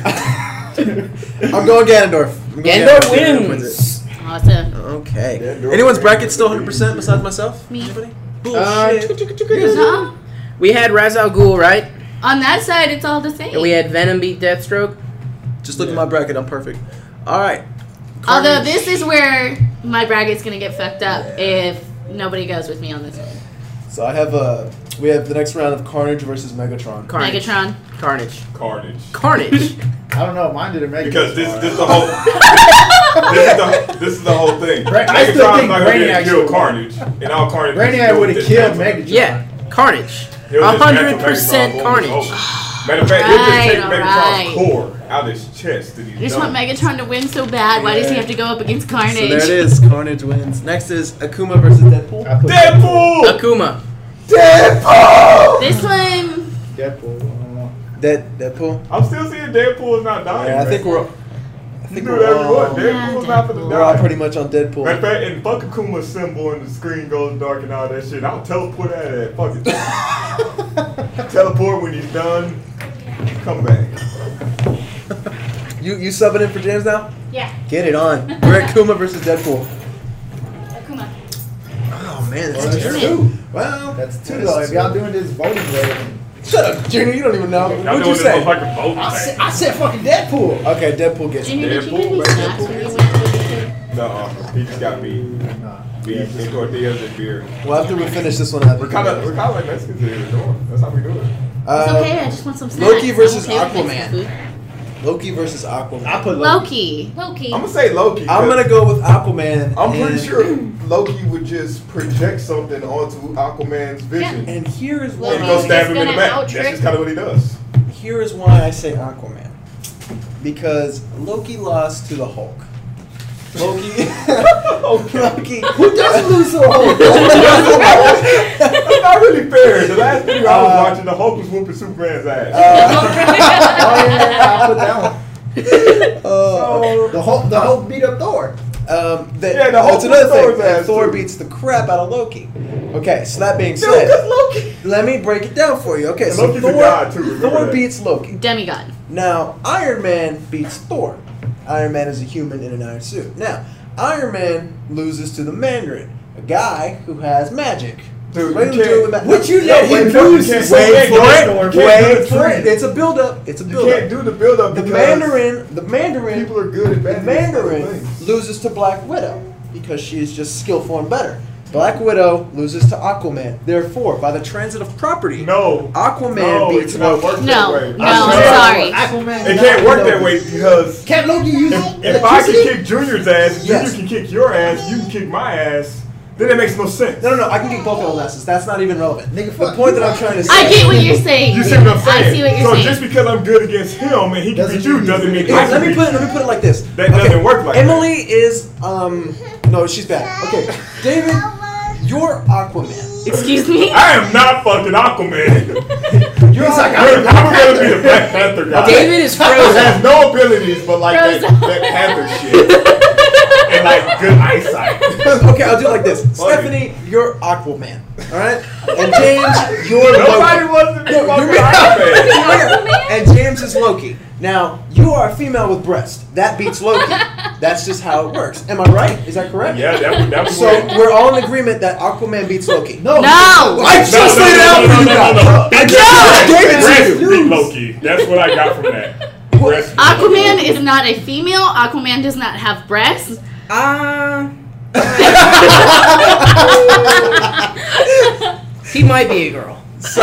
[SPEAKER 2] I'm going Ganondorf. I'm going
[SPEAKER 3] Ganondorf
[SPEAKER 2] Ganondorf
[SPEAKER 3] wins.
[SPEAKER 6] Awesome.
[SPEAKER 2] Okay.
[SPEAKER 4] Ganondorf
[SPEAKER 2] Anyone's
[SPEAKER 4] wins.
[SPEAKER 2] bracket still one hundred percent besides myself?
[SPEAKER 6] Me.
[SPEAKER 2] Anybody?
[SPEAKER 3] Uh,
[SPEAKER 2] Bullshit.
[SPEAKER 6] Nuh-uh.
[SPEAKER 3] We had Ra's al Ghul, right?
[SPEAKER 6] On that side, it's all the same.
[SPEAKER 3] And we had Venom beat Deathstroke.
[SPEAKER 2] Just look at my bracket. I'm perfect. All right.
[SPEAKER 6] Although
[SPEAKER 2] Carnage.
[SPEAKER 6] this is where my bracket's gonna get fucked up if nobody goes with me on this one.
[SPEAKER 2] So I have uh we have the next round of Carnage versus Megatron.
[SPEAKER 3] Carnage.
[SPEAKER 6] Megatron.
[SPEAKER 3] Carnage.
[SPEAKER 4] Carnage.
[SPEAKER 3] Carnage.
[SPEAKER 1] I don't know. Mine didn't make
[SPEAKER 4] Because
[SPEAKER 1] it.
[SPEAKER 4] this, this is the whole. this is the this is the whole thing.
[SPEAKER 1] Bra- I still
[SPEAKER 4] Megatron's
[SPEAKER 1] think
[SPEAKER 4] not gonna
[SPEAKER 1] Brainiac
[SPEAKER 4] get kill
[SPEAKER 1] should-
[SPEAKER 4] Carnage, and all Carnage.
[SPEAKER 1] Brainiac would have killed Megatron.
[SPEAKER 3] Yeah, Carnage.
[SPEAKER 4] He'll
[SPEAKER 3] A
[SPEAKER 4] dismantle
[SPEAKER 3] hundred percent
[SPEAKER 4] Megatron
[SPEAKER 3] Carnage.
[SPEAKER 4] over. Matter of fact, he'll just take
[SPEAKER 6] Right,
[SPEAKER 4] Megatron's
[SPEAKER 6] alright.
[SPEAKER 4] core out his chest. That he's
[SPEAKER 6] I just
[SPEAKER 4] done.
[SPEAKER 6] want Megatron to win so bad. Why does he
[SPEAKER 4] Yeah.
[SPEAKER 6] have to go up against Carnage?
[SPEAKER 2] So there it is. Carnage wins. Next is Akuma versus Deadpool.
[SPEAKER 1] I put
[SPEAKER 4] Deadpool.
[SPEAKER 3] Akuma.
[SPEAKER 4] Deadpool.
[SPEAKER 6] This one,
[SPEAKER 1] Deadpool. uh,
[SPEAKER 2] Dead Deadpool.
[SPEAKER 4] I'm still seeing Deadpool is not dying.
[SPEAKER 2] Yeah, I
[SPEAKER 4] man.
[SPEAKER 2] think we're. I
[SPEAKER 4] You
[SPEAKER 2] think
[SPEAKER 4] do
[SPEAKER 2] we're
[SPEAKER 4] whatever you want.
[SPEAKER 2] all,
[SPEAKER 4] Deadpool's not for the
[SPEAKER 2] we're all
[SPEAKER 4] die.
[SPEAKER 2] pretty much on
[SPEAKER 4] Matter of
[SPEAKER 2] Deadpool.
[SPEAKER 4] fact, and fuck Akuma's symbol and the screen goes dark and all that shit. I'll teleport out of that. Fuck it. Teleport when he's done. Come back.
[SPEAKER 2] You you subbing in for James now?
[SPEAKER 5] Yeah.
[SPEAKER 2] Get it on. We're at Akuma versus Deadpool.
[SPEAKER 5] Akuma.
[SPEAKER 2] Oh man,
[SPEAKER 1] Well,
[SPEAKER 2] that's
[SPEAKER 1] that's
[SPEAKER 2] two.
[SPEAKER 1] two.
[SPEAKER 2] Well,
[SPEAKER 1] That's two
[SPEAKER 2] that's
[SPEAKER 1] though. If
[SPEAKER 2] two.
[SPEAKER 1] y'all doing this voting way,
[SPEAKER 2] Shut up, Junior. You don't even know.
[SPEAKER 4] Y'all
[SPEAKER 2] What'd
[SPEAKER 4] doing
[SPEAKER 2] you
[SPEAKER 4] this
[SPEAKER 2] say?
[SPEAKER 4] motherfucking vote
[SPEAKER 1] I said,
[SPEAKER 4] thing.
[SPEAKER 1] I said fucking Deadpool.
[SPEAKER 2] Okay, Deadpool gets it.
[SPEAKER 6] Junior, did you give me
[SPEAKER 4] Deadpool,
[SPEAKER 6] snacks when you went to the kid?
[SPEAKER 4] No, he just got beat.
[SPEAKER 1] Nah.
[SPEAKER 4] Beef and tortillas and beer.
[SPEAKER 2] Well, after we finish this one, I think
[SPEAKER 4] We're kind of we're kind of like Mexicans here. you know? That's how we do it.
[SPEAKER 6] It's
[SPEAKER 2] Uh,
[SPEAKER 6] okay, I just want some snacks.
[SPEAKER 2] Loki versus
[SPEAKER 6] I'm okay with
[SPEAKER 2] Aquaman.
[SPEAKER 6] Mexican
[SPEAKER 2] Loki versus Aquaman.
[SPEAKER 1] I put
[SPEAKER 6] food.
[SPEAKER 1] Loki.
[SPEAKER 6] Loki.
[SPEAKER 5] Loki.
[SPEAKER 4] I'm gonna say Loki.
[SPEAKER 2] I'm
[SPEAKER 4] 'cause
[SPEAKER 2] gonna go with Aquaman.
[SPEAKER 4] I'm pretty
[SPEAKER 2] and-
[SPEAKER 4] sure Loki would just project something onto Aquaman's vision
[SPEAKER 2] And here is
[SPEAKER 5] Loki's
[SPEAKER 4] and
[SPEAKER 2] why.
[SPEAKER 4] go stab him in the
[SPEAKER 5] gonna
[SPEAKER 4] back.
[SPEAKER 5] out-trick-
[SPEAKER 4] That's just kind of what he does.
[SPEAKER 2] Here is why I say Aquaman. Because Loki lost to the Hulk. Loki. Loki.
[SPEAKER 1] Who doesn't lose to a Hulk?
[SPEAKER 4] That's not really fair. The last video I was
[SPEAKER 2] Uh,
[SPEAKER 4] watching, the Hulk was whooping Superman's ass.
[SPEAKER 1] Oh yeah, I put that one.
[SPEAKER 2] Uh,
[SPEAKER 1] The Hulk, the Hulk beat up Thor.
[SPEAKER 2] um, that,
[SPEAKER 4] Yeah, the Hulk
[SPEAKER 2] that's another
[SPEAKER 4] beats
[SPEAKER 2] thing.
[SPEAKER 4] Thor's
[SPEAKER 2] that
[SPEAKER 4] ass,
[SPEAKER 2] Thor
[SPEAKER 4] too.
[SPEAKER 2] beats the crap out of Loki. Okay, so that being
[SPEAKER 4] Dude,
[SPEAKER 2] said,
[SPEAKER 4] that's Loki.
[SPEAKER 2] let me break it down for you. Okay,
[SPEAKER 4] And
[SPEAKER 2] so
[SPEAKER 4] Loki's a
[SPEAKER 2] Thor,
[SPEAKER 4] god, too, remember
[SPEAKER 2] Thor
[SPEAKER 4] that.
[SPEAKER 2] beats Loki.
[SPEAKER 6] Demigod.
[SPEAKER 2] Now, Iron Man beats Thor. Iron Man is a human in an iron suit. Now, Iron Man loses to the Mandarin, a guy who has magic.
[SPEAKER 4] Dude,
[SPEAKER 2] What do
[SPEAKER 4] you
[SPEAKER 2] you do with
[SPEAKER 4] can't-
[SPEAKER 2] ma-
[SPEAKER 1] Would you
[SPEAKER 4] No,
[SPEAKER 1] let
[SPEAKER 4] wait,
[SPEAKER 1] him
[SPEAKER 4] no, you
[SPEAKER 1] lose?
[SPEAKER 4] can't-
[SPEAKER 1] to
[SPEAKER 4] wait
[SPEAKER 2] Wait
[SPEAKER 4] for
[SPEAKER 1] Thor?
[SPEAKER 2] it.
[SPEAKER 4] Thor. Can't
[SPEAKER 2] Wait
[SPEAKER 4] do it,
[SPEAKER 2] for it.
[SPEAKER 4] Trent.
[SPEAKER 2] It's a build up. It's a
[SPEAKER 4] You
[SPEAKER 2] build
[SPEAKER 4] can't
[SPEAKER 2] up.
[SPEAKER 4] do the build up
[SPEAKER 2] The
[SPEAKER 4] because
[SPEAKER 2] Mandarin, the Mandarin,
[SPEAKER 4] people are good at
[SPEAKER 2] the
[SPEAKER 4] bad
[SPEAKER 2] Mandarin
[SPEAKER 4] things.
[SPEAKER 2] loses to Black Widow because she is just skillful and better. Black Widow loses to Aquaman. Therefore, by the transit of property,
[SPEAKER 4] No.
[SPEAKER 2] Aquaman
[SPEAKER 4] no,
[SPEAKER 2] beats
[SPEAKER 4] it cannot
[SPEAKER 2] Loki.
[SPEAKER 4] work that
[SPEAKER 6] No,
[SPEAKER 4] way.
[SPEAKER 6] no,
[SPEAKER 4] I
[SPEAKER 6] I'm
[SPEAKER 4] swear.
[SPEAKER 6] sorry.
[SPEAKER 1] Aquaman.
[SPEAKER 4] It can't work that way because
[SPEAKER 1] Can't Loki use
[SPEAKER 4] if, if I can
[SPEAKER 1] electricity?
[SPEAKER 4] kick Junior's ass,
[SPEAKER 2] Yes.
[SPEAKER 4] Junior can kick your ass, you can kick my ass, then that makes no sense.
[SPEAKER 2] No, no, no. I can kick both of those asses. That's not even relevant.
[SPEAKER 1] Nigga,
[SPEAKER 2] the
[SPEAKER 1] fuck
[SPEAKER 2] point
[SPEAKER 1] you.
[SPEAKER 2] that I'm trying to say.
[SPEAKER 6] I get what you're saying.
[SPEAKER 4] You see what I'm
[SPEAKER 6] I
[SPEAKER 4] saying?
[SPEAKER 6] see what you're
[SPEAKER 4] so
[SPEAKER 6] saying.
[SPEAKER 4] just because I'm good against him and he can
[SPEAKER 1] Doesn't
[SPEAKER 4] beat you
[SPEAKER 1] mean
[SPEAKER 4] doesn't mean
[SPEAKER 1] he's
[SPEAKER 4] I
[SPEAKER 2] Hey,
[SPEAKER 4] can
[SPEAKER 2] let me
[SPEAKER 4] beat
[SPEAKER 2] put it.
[SPEAKER 4] you.
[SPEAKER 2] Let me put it like this.
[SPEAKER 4] That doesn't work like that.
[SPEAKER 2] Emily is um. No, she's bad. Okay, David, you're Aquaman.
[SPEAKER 6] Excuse me?
[SPEAKER 4] I am not fucking Aquaman.
[SPEAKER 2] You're
[SPEAKER 1] like,
[SPEAKER 2] Aquaman.
[SPEAKER 4] I'm, I'm gonna be the Black Panther guy.
[SPEAKER 3] David is
[SPEAKER 4] Who
[SPEAKER 3] frozen.
[SPEAKER 4] has no abilities but like that,
[SPEAKER 6] Frozen.
[SPEAKER 4] that Panther shit. And like good eyesight.
[SPEAKER 2] Okay, I'll do it like this. Stephanie, you're Aquaman. All right, and James, you're
[SPEAKER 4] Nobody
[SPEAKER 2] Loki.
[SPEAKER 4] wants to be
[SPEAKER 2] No,
[SPEAKER 4] fucking
[SPEAKER 2] you're
[SPEAKER 4] Aquaman.
[SPEAKER 5] Aquaman?
[SPEAKER 2] And James is Loki. Now, you are a female with breasts. That beats Loki. That's just how it works. Am I right? Is that correct?
[SPEAKER 4] Yeah, that would that would
[SPEAKER 2] So
[SPEAKER 4] win.
[SPEAKER 2] we're all in agreement that Aquaman beats Loki.
[SPEAKER 1] No.
[SPEAKER 6] No!
[SPEAKER 2] I just
[SPEAKER 4] No, no,
[SPEAKER 2] laid it
[SPEAKER 4] no,
[SPEAKER 2] out
[SPEAKER 4] no,
[SPEAKER 2] for you
[SPEAKER 4] no, no,
[SPEAKER 2] guys.
[SPEAKER 4] no, no.
[SPEAKER 2] I
[SPEAKER 4] Breast-
[SPEAKER 2] just gave it
[SPEAKER 4] breast
[SPEAKER 2] to you.
[SPEAKER 4] beat Loki. That's what I got from that. Breast beat
[SPEAKER 6] Aquaman
[SPEAKER 4] Loki.
[SPEAKER 6] is not a female. Aquaman does not have breasts.
[SPEAKER 3] Uh, he might be a girl.
[SPEAKER 2] So,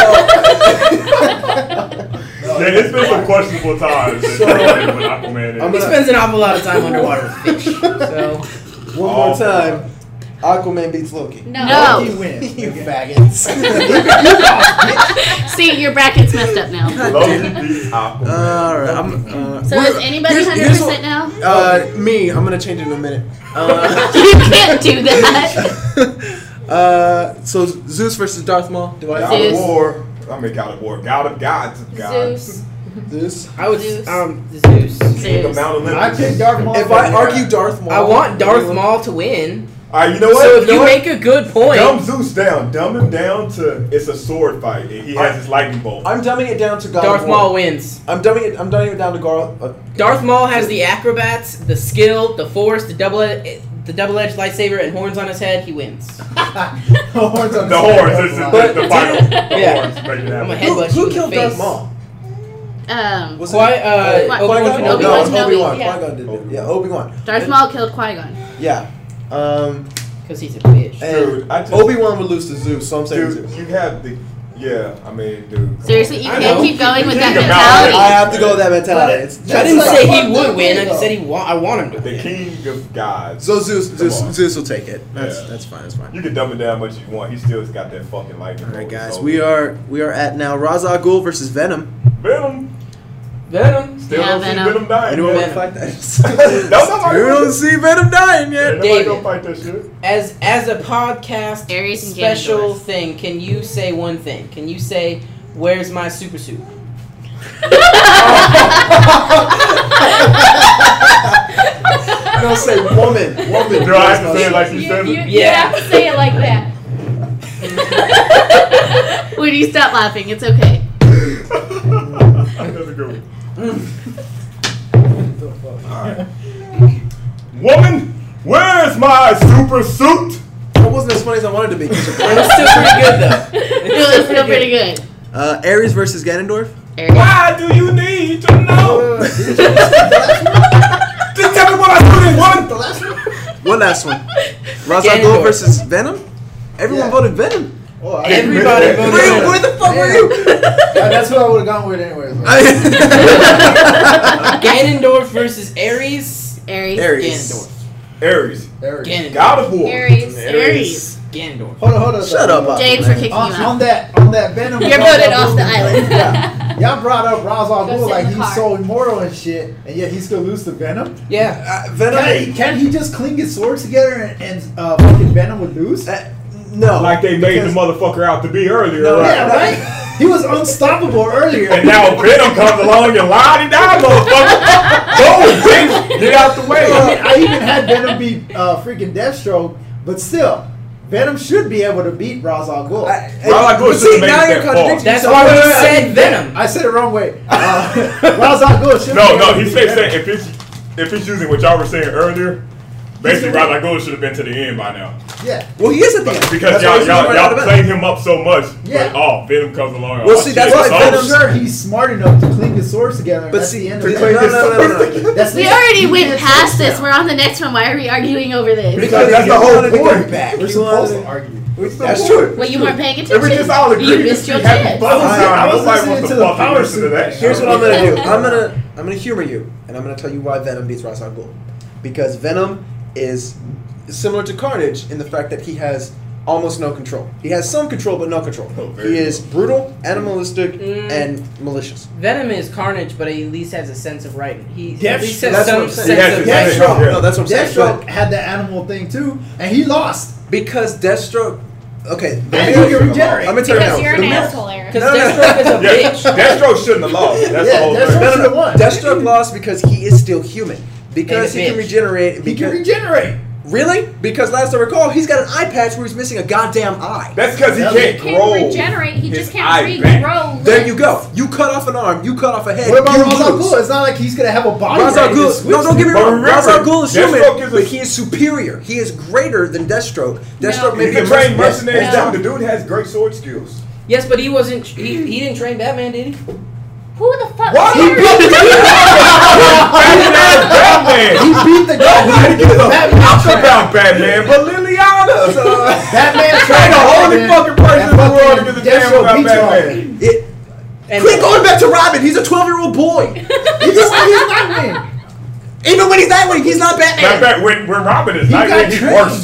[SPEAKER 4] Yeah, it's been some questionable times in
[SPEAKER 2] So-
[SPEAKER 4] when Aquaman is.
[SPEAKER 2] I'm
[SPEAKER 3] He
[SPEAKER 2] gonna-
[SPEAKER 3] spends an awful lot of time underwater with fish. So
[SPEAKER 2] one
[SPEAKER 4] Oh,
[SPEAKER 2] more time, Aquaman beats Loki.
[SPEAKER 5] No.
[SPEAKER 6] No.
[SPEAKER 1] Loki wins.
[SPEAKER 2] You
[SPEAKER 1] Okay.
[SPEAKER 2] faggots.
[SPEAKER 6] See, your bracket's messed up now.
[SPEAKER 4] Loki beats Aquaman.
[SPEAKER 2] All right. I'm, uh,
[SPEAKER 6] So
[SPEAKER 2] we're-
[SPEAKER 6] is anybody
[SPEAKER 2] here's-
[SPEAKER 6] one hundred
[SPEAKER 2] here's
[SPEAKER 6] percent
[SPEAKER 2] what-
[SPEAKER 6] now?
[SPEAKER 2] Uh, me. I'm gonna change it in a minute. Uh,
[SPEAKER 6] You can't do that.
[SPEAKER 2] uh, so Zeus versus Darth Maul. Do I?
[SPEAKER 4] God of
[SPEAKER 6] Zeus.
[SPEAKER 4] War. I mean God of War. God of gods. gods.
[SPEAKER 5] Zeus.
[SPEAKER 2] Zeus.
[SPEAKER 3] I would
[SPEAKER 6] Zeus.
[SPEAKER 3] um Zeus.
[SPEAKER 4] King of
[SPEAKER 6] Zeus.
[SPEAKER 4] Mount
[SPEAKER 1] I
[SPEAKER 4] Olympus.
[SPEAKER 1] picked Darth Maul.
[SPEAKER 2] If I argue Darth Maul,
[SPEAKER 3] I want Darth Maul to win.
[SPEAKER 4] Alright, you know what?
[SPEAKER 3] So if
[SPEAKER 4] know
[SPEAKER 3] you
[SPEAKER 4] what?
[SPEAKER 3] make a good point,
[SPEAKER 4] Dumb Zeus down. Dumb him down to it's a sword fight and he has his lightning bolt.
[SPEAKER 2] I'm dumbing it down to God
[SPEAKER 3] Darth
[SPEAKER 2] of War.
[SPEAKER 3] Maul wins.
[SPEAKER 2] I'm dumbing it. I'm dumbing it down to Gar. Uh,
[SPEAKER 3] Darth Maul has the acrobats, the skill, the force, the double the double-edged lightsaber, and horns on his head. He wins.
[SPEAKER 1] horns on
[SPEAKER 4] the horns. This is the,
[SPEAKER 2] But-
[SPEAKER 4] the final. The
[SPEAKER 3] Yeah.
[SPEAKER 4] horns. Make it
[SPEAKER 3] I'm a
[SPEAKER 4] happen.
[SPEAKER 3] head-
[SPEAKER 2] who
[SPEAKER 3] headbutt you
[SPEAKER 2] who
[SPEAKER 3] in the
[SPEAKER 2] killed
[SPEAKER 3] face.
[SPEAKER 2] Darth Maul?
[SPEAKER 6] Um,
[SPEAKER 2] Was
[SPEAKER 3] Qui- uh,
[SPEAKER 6] What?
[SPEAKER 3] Obi-Wan
[SPEAKER 2] Qui-Gon?
[SPEAKER 3] Kenobi.
[SPEAKER 6] Obi-Wan
[SPEAKER 2] Obi-Wan.
[SPEAKER 6] Kenobi,
[SPEAKER 2] Obi-Wan.
[SPEAKER 5] yeah.
[SPEAKER 2] Qui-Gon did it. Yeah, Obi-Wan.
[SPEAKER 6] Darth Maul killed Qui-Gon.
[SPEAKER 2] Yeah. Um,
[SPEAKER 3] Because he's a bitch.
[SPEAKER 2] and
[SPEAKER 4] Dude, I just-
[SPEAKER 2] Obi-Wan would lose to Zeus, so I'm saying
[SPEAKER 4] Dude,
[SPEAKER 2] Zeus.
[SPEAKER 4] you have the yeah. I mean, dude. come
[SPEAKER 6] Seriously,
[SPEAKER 4] on.
[SPEAKER 6] you
[SPEAKER 3] I
[SPEAKER 6] can't
[SPEAKER 3] know.
[SPEAKER 6] keep going with that
[SPEAKER 4] King of
[SPEAKER 6] mentality.
[SPEAKER 2] I have to go with that mentality. It's,
[SPEAKER 3] I didn't
[SPEAKER 1] That's
[SPEAKER 3] say
[SPEAKER 1] like-
[SPEAKER 3] he would win. I just said he wa- I want him to
[SPEAKER 4] The
[SPEAKER 3] win.
[SPEAKER 4] king of gods.
[SPEAKER 2] so Zeus,
[SPEAKER 4] Come
[SPEAKER 2] Zeus,
[SPEAKER 4] on.
[SPEAKER 2] Zeus will take it. That's
[SPEAKER 4] Yeah.
[SPEAKER 2] that's fine. That's fine.
[SPEAKER 4] You can dumb it down much as you want. He still's got that fucking lightning.
[SPEAKER 2] All right,
[SPEAKER 4] bolt.
[SPEAKER 2] guys,
[SPEAKER 4] So-
[SPEAKER 2] we are we are at now Ra's al Ghul versus Venom.
[SPEAKER 4] Venom.
[SPEAKER 3] Venom.
[SPEAKER 4] Still
[SPEAKER 6] Yeah,
[SPEAKER 4] don't see
[SPEAKER 6] Venom.
[SPEAKER 4] Venom dying.
[SPEAKER 2] Anyone want
[SPEAKER 4] yet.
[SPEAKER 2] to fight that?
[SPEAKER 4] No, nobody
[SPEAKER 2] You don't
[SPEAKER 4] wants-
[SPEAKER 2] see Venom dying
[SPEAKER 4] Yeah,
[SPEAKER 2] yet.
[SPEAKER 4] nobody
[SPEAKER 3] David.
[SPEAKER 4] gonna fight that shit.
[SPEAKER 3] As as a podcast
[SPEAKER 6] Ares and
[SPEAKER 3] special
[SPEAKER 6] Ganondorf.
[SPEAKER 3] thing, can you say one thing? Can you say, "Where's my super suit"?
[SPEAKER 2] No, say woman. Woman.
[SPEAKER 4] Do I have to say it like
[SPEAKER 5] You,
[SPEAKER 4] you
[SPEAKER 5] you,
[SPEAKER 4] said
[SPEAKER 5] you
[SPEAKER 4] it?
[SPEAKER 3] Yeah.
[SPEAKER 5] have to say it like that.
[SPEAKER 6] Woody, stop laughing. It's okay.
[SPEAKER 4] That's a good one. Woman, where's my super suit?
[SPEAKER 2] That wasn't as funny as I wanted to be.
[SPEAKER 3] It was still pretty good though.
[SPEAKER 6] It was still pretty good.
[SPEAKER 2] Uh, Ares versus Ganondorf.
[SPEAKER 6] Ares.
[SPEAKER 4] Why do you need to know? Just tell me what I do in one.
[SPEAKER 1] The last one?
[SPEAKER 2] What last one? Ra's al Ghul
[SPEAKER 3] Ganondorf.
[SPEAKER 2] versus Venom. Everyone
[SPEAKER 1] Yeah.
[SPEAKER 2] voted Venom.
[SPEAKER 1] Oh, I
[SPEAKER 3] Everybody
[SPEAKER 4] Where-
[SPEAKER 3] voted
[SPEAKER 2] Where,
[SPEAKER 3] Venom.
[SPEAKER 2] where the fuck were you?
[SPEAKER 1] Yeah, that's what I would have gone with anyways. man.
[SPEAKER 3] Ganondorf versus Ares.
[SPEAKER 6] Ares.
[SPEAKER 2] Ares.
[SPEAKER 3] Ganondorf.
[SPEAKER 4] Aries.
[SPEAKER 1] Aries.
[SPEAKER 3] Ganondorf.
[SPEAKER 4] God of War.
[SPEAKER 5] Aries.
[SPEAKER 6] Ares.
[SPEAKER 3] Ganondorf.
[SPEAKER 1] Hold on, hold on.
[SPEAKER 2] Shut up, Aquaman.
[SPEAKER 6] James, we're kicking
[SPEAKER 1] On,
[SPEAKER 6] you
[SPEAKER 1] on
[SPEAKER 6] out.
[SPEAKER 1] that, on that Venom.
[SPEAKER 6] You're
[SPEAKER 1] Ra's
[SPEAKER 6] voted
[SPEAKER 1] al
[SPEAKER 6] off
[SPEAKER 1] Ghul-
[SPEAKER 6] the island.
[SPEAKER 1] Yeah. Y'all brought up Ra's al
[SPEAKER 5] Go
[SPEAKER 1] Ghul
[SPEAKER 5] sit
[SPEAKER 1] like
[SPEAKER 5] in the
[SPEAKER 1] he's
[SPEAKER 5] car.
[SPEAKER 1] so immortal and shit, and yet he still lose to Venom.
[SPEAKER 3] Yeah.
[SPEAKER 2] Uh, Venom.
[SPEAKER 1] Can he, can he just cling his swords together and, and uh, fucking Venom would lose?
[SPEAKER 2] Uh, no.
[SPEAKER 4] Like they made
[SPEAKER 2] because-
[SPEAKER 4] the motherfucker out to be earlier,
[SPEAKER 2] No,
[SPEAKER 4] right?
[SPEAKER 1] Yeah, right? He was unstoppable earlier.
[SPEAKER 4] And now Venom comes along and lie and die, motherfucker. Go, bitch. Get out the way.
[SPEAKER 1] I mean, I even had Venom beat uh, freaking Deathstroke, but still, Venom should be able to beat Ra's al Ghul.
[SPEAKER 2] I-
[SPEAKER 4] Ra's al Ghul
[SPEAKER 2] but
[SPEAKER 4] should've
[SPEAKER 2] see,
[SPEAKER 4] made
[SPEAKER 2] now
[SPEAKER 4] it
[SPEAKER 2] you're
[SPEAKER 4] that far.
[SPEAKER 2] contradicting
[SPEAKER 3] That's
[SPEAKER 2] yourself.
[SPEAKER 3] why
[SPEAKER 1] Wait,
[SPEAKER 3] he
[SPEAKER 1] wait, wait,
[SPEAKER 3] said
[SPEAKER 1] I-
[SPEAKER 3] Venom.
[SPEAKER 1] I said it wrong way. Uh, Ra's al Ghul should
[SPEAKER 4] No,
[SPEAKER 1] be able
[SPEAKER 4] no,
[SPEAKER 1] to
[SPEAKER 4] he
[SPEAKER 1] beat
[SPEAKER 4] said
[SPEAKER 1] Venom.
[SPEAKER 4] saying if it's if it's using what y'all were saying earlier, basically Ra's al Ghul should have been to the end by now.
[SPEAKER 1] Yeah.
[SPEAKER 2] Well, he is at the end.
[SPEAKER 4] Because
[SPEAKER 2] That's
[SPEAKER 4] y'all
[SPEAKER 2] why he's
[SPEAKER 4] y'all,
[SPEAKER 2] right out
[SPEAKER 4] y'all
[SPEAKER 2] of
[SPEAKER 4] played
[SPEAKER 2] Venom.
[SPEAKER 4] him up so much.
[SPEAKER 1] Yeah.
[SPEAKER 4] But, oh, Venom comes along.
[SPEAKER 2] Well,
[SPEAKER 4] oh,
[SPEAKER 2] see,
[SPEAKER 4] shit,
[SPEAKER 2] that's why
[SPEAKER 4] oh,
[SPEAKER 1] I'm
[SPEAKER 2] Venom's-
[SPEAKER 1] sure he's smart enough to clean his swords together. And
[SPEAKER 2] But
[SPEAKER 1] that's
[SPEAKER 2] see,
[SPEAKER 1] the end
[SPEAKER 2] to
[SPEAKER 1] of it.
[SPEAKER 2] clean his- no, no, no, no,
[SPEAKER 1] That's
[SPEAKER 6] We
[SPEAKER 1] it.
[SPEAKER 6] already
[SPEAKER 1] You
[SPEAKER 6] went
[SPEAKER 1] can't
[SPEAKER 6] past
[SPEAKER 1] say
[SPEAKER 6] this.
[SPEAKER 1] that.
[SPEAKER 6] We're on the next one. Why are we arguing over this?
[SPEAKER 4] Because that's
[SPEAKER 2] You
[SPEAKER 4] the whole
[SPEAKER 2] wanted to
[SPEAKER 4] point.
[SPEAKER 2] go back.
[SPEAKER 1] We're
[SPEAKER 2] You
[SPEAKER 1] supposed
[SPEAKER 2] wanted
[SPEAKER 1] to argue.
[SPEAKER 2] That's true.
[SPEAKER 6] Well, you weren't paying
[SPEAKER 4] If we
[SPEAKER 6] attention.
[SPEAKER 4] just all
[SPEAKER 6] You
[SPEAKER 4] agree to
[SPEAKER 6] missed
[SPEAKER 4] be
[SPEAKER 6] your
[SPEAKER 4] happy
[SPEAKER 6] chance.
[SPEAKER 4] fun
[SPEAKER 1] I was-
[SPEAKER 4] sound,
[SPEAKER 1] I was
[SPEAKER 4] nobody
[SPEAKER 1] listening
[SPEAKER 4] wants
[SPEAKER 1] to
[SPEAKER 4] to
[SPEAKER 1] the
[SPEAKER 4] fucking
[SPEAKER 1] power
[SPEAKER 4] listen to that
[SPEAKER 1] suit.
[SPEAKER 2] Here's
[SPEAKER 4] shit.
[SPEAKER 2] what I'm gonna do. I'm gonna I'm gonna humor you, and I'm gonna tell you why Venom beats Ra's al Ghul. Because Venom is similar to Carnage in the fact that he has almost no control. He has some control, but no control.
[SPEAKER 4] Oh, very
[SPEAKER 2] He is brutal, animalistic,
[SPEAKER 3] Mm.
[SPEAKER 2] and malicious.
[SPEAKER 3] Venom is Carnage, but he at least has a sense of right. He
[SPEAKER 1] Death-
[SPEAKER 3] at least has
[SPEAKER 2] that's what
[SPEAKER 3] some
[SPEAKER 2] I'm saying.
[SPEAKER 3] sense
[SPEAKER 4] He has
[SPEAKER 3] of
[SPEAKER 4] his
[SPEAKER 3] right.
[SPEAKER 4] sense.
[SPEAKER 1] Deathstroke.
[SPEAKER 4] Yeah.
[SPEAKER 2] No, that's what I'm saying.
[SPEAKER 1] Deathstroke
[SPEAKER 2] But
[SPEAKER 1] had the animal thing too, and he lost.
[SPEAKER 2] because Deathstroke, okay, the
[SPEAKER 1] And
[SPEAKER 2] mirror-
[SPEAKER 1] he can regenerate.
[SPEAKER 2] I'm gonna tell you
[SPEAKER 5] Because
[SPEAKER 2] now.
[SPEAKER 5] you're
[SPEAKER 2] the
[SPEAKER 5] an
[SPEAKER 2] mirror-
[SPEAKER 5] asshole, Aaron.
[SPEAKER 3] Because
[SPEAKER 2] No, no, no.
[SPEAKER 3] Deathstroke is a
[SPEAKER 4] Yeah,
[SPEAKER 3] bitch.
[SPEAKER 4] Deathstroke shouldn't have lost. That's the
[SPEAKER 1] Yeah,
[SPEAKER 4] whole
[SPEAKER 1] Deathstroke
[SPEAKER 4] thing.
[SPEAKER 2] No, no,
[SPEAKER 1] should've
[SPEAKER 2] no.
[SPEAKER 1] won.
[SPEAKER 2] Deathstroke lost because he is still human. Because
[SPEAKER 3] And a
[SPEAKER 2] he can
[SPEAKER 3] bitch.
[SPEAKER 2] regenerate.
[SPEAKER 1] He can
[SPEAKER 2] Because
[SPEAKER 1] regenerate.
[SPEAKER 2] really, because last I recall, he's got an eye patch where he's missing a goddamn eye.
[SPEAKER 4] That's because he
[SPEAKER 1] He
[SPEAKER 4] can't
[SPEAKER 5] He
[SPEAKER 4] grow.
[SPEAKER 5] can regenerate. He
[SPEAKER 4] his
[SPEAKER 5] just
[SPEAKER 4] eye
[SPEAKER 5] can't
[SPEAKER 4] back.
[SPEAKER 5] regrow.
[SPEAKER 2] There you
[SPEAKER 5] limbs.
[SPEAKER 2] go. You cut off an arm. You cut off a head.
[SPEAKER 1] What about
[SPEAKER 2] you
[SPEAKER 1] Ra's al
[SPEAKER 2] lose.
[SPEAKER 1] Ghul? It's not like he's gonna have a body.
[SPEAKER 2] Ra's al
[SPEAKER 1] ready to
[SPEAKER 2] Ghul.
[SPEAKER 1] switch
[SPEAKER 2] No, don't get me
[SPEAKER 1] to.
[SPEAKER 4] But
[SPEAKER 2] wrong. Ra's al
[SPEAKER 4] remember,
[SPEAKER 2] Ghul is
[SPEAKER 4] Deathstroke
[SPEAKER 2] human,
[SPEAKER 4] is a-
[SPEAKER 2] but he is superior. He is greater than Deathstroke. Deathstroke
[SPEAKER 5] No.
[SPEAKER 2] may
[SPEAKER 4] He's
[SPEAKER 2] be
[SPEAKER 4] a trained
[SPEAKER 2] yes,
[SPEAKER 4] mercenary.
[SPEAKER 2] yes,
[SPEAKER 5] No.
[SPEAKER 4] The dude has great sword skills.
[SPEAKER 3] Yes, but he wasn't. He, he didn't train Batman, did he?
[SPEAKER 5] Who the fuck?
[SPEAKER 4] What? He
[SPEAKER 5] cares?
[SPEAKER 4] Batman.
[SPEAKER 1] He beat the guy.
[SPEAKER 4] Nobody gives a
[SPEAKER 1] Batman
[SPEAKER 4] fuck
[SPEAKER 1] trained.
[SPEAKER 4] about Batman, but Liliana.
[SPEAKER 1] Batman
[SPEAKER 4] Ain't
[SPEAKER 1] trained
[SPEAKER 4] the only
[SPEAKER 1] Batman,
[SPEAKER 4] fucking person
[SPEAKER 1] and
[SPEAKER 4] in the world
[SPEAKER 1] fucking
[SPEAKER 4] that gives a damn
[SPEAKER 1] Deathstroke
[SPEAKER 4] about
[SPEAKER 1] beats Robin.
[SPEAKER 4] Batman.
[SPEAKER 2] It,
[SPEAKER 3] And
[SPEAKER 2] quit going back to Robin. He's a twelve-year-old boy.
[SPEAKER 1] He just like he's Nightwing.
[SPEAKER 2] Even when he's Nightwing, he's not
[SPEAKER 4] Matter of
[SPEAKER 2] Batman.
[SPEAKER 4] fact, when, when Robin is
[SPEAKER 1] He
[SPEAKER 4] Nightwing,
[SPEAKER 1] got
[SPEAKER 4] he's
[SPEAKER 1] trained.
[SPEAKER 4] worse.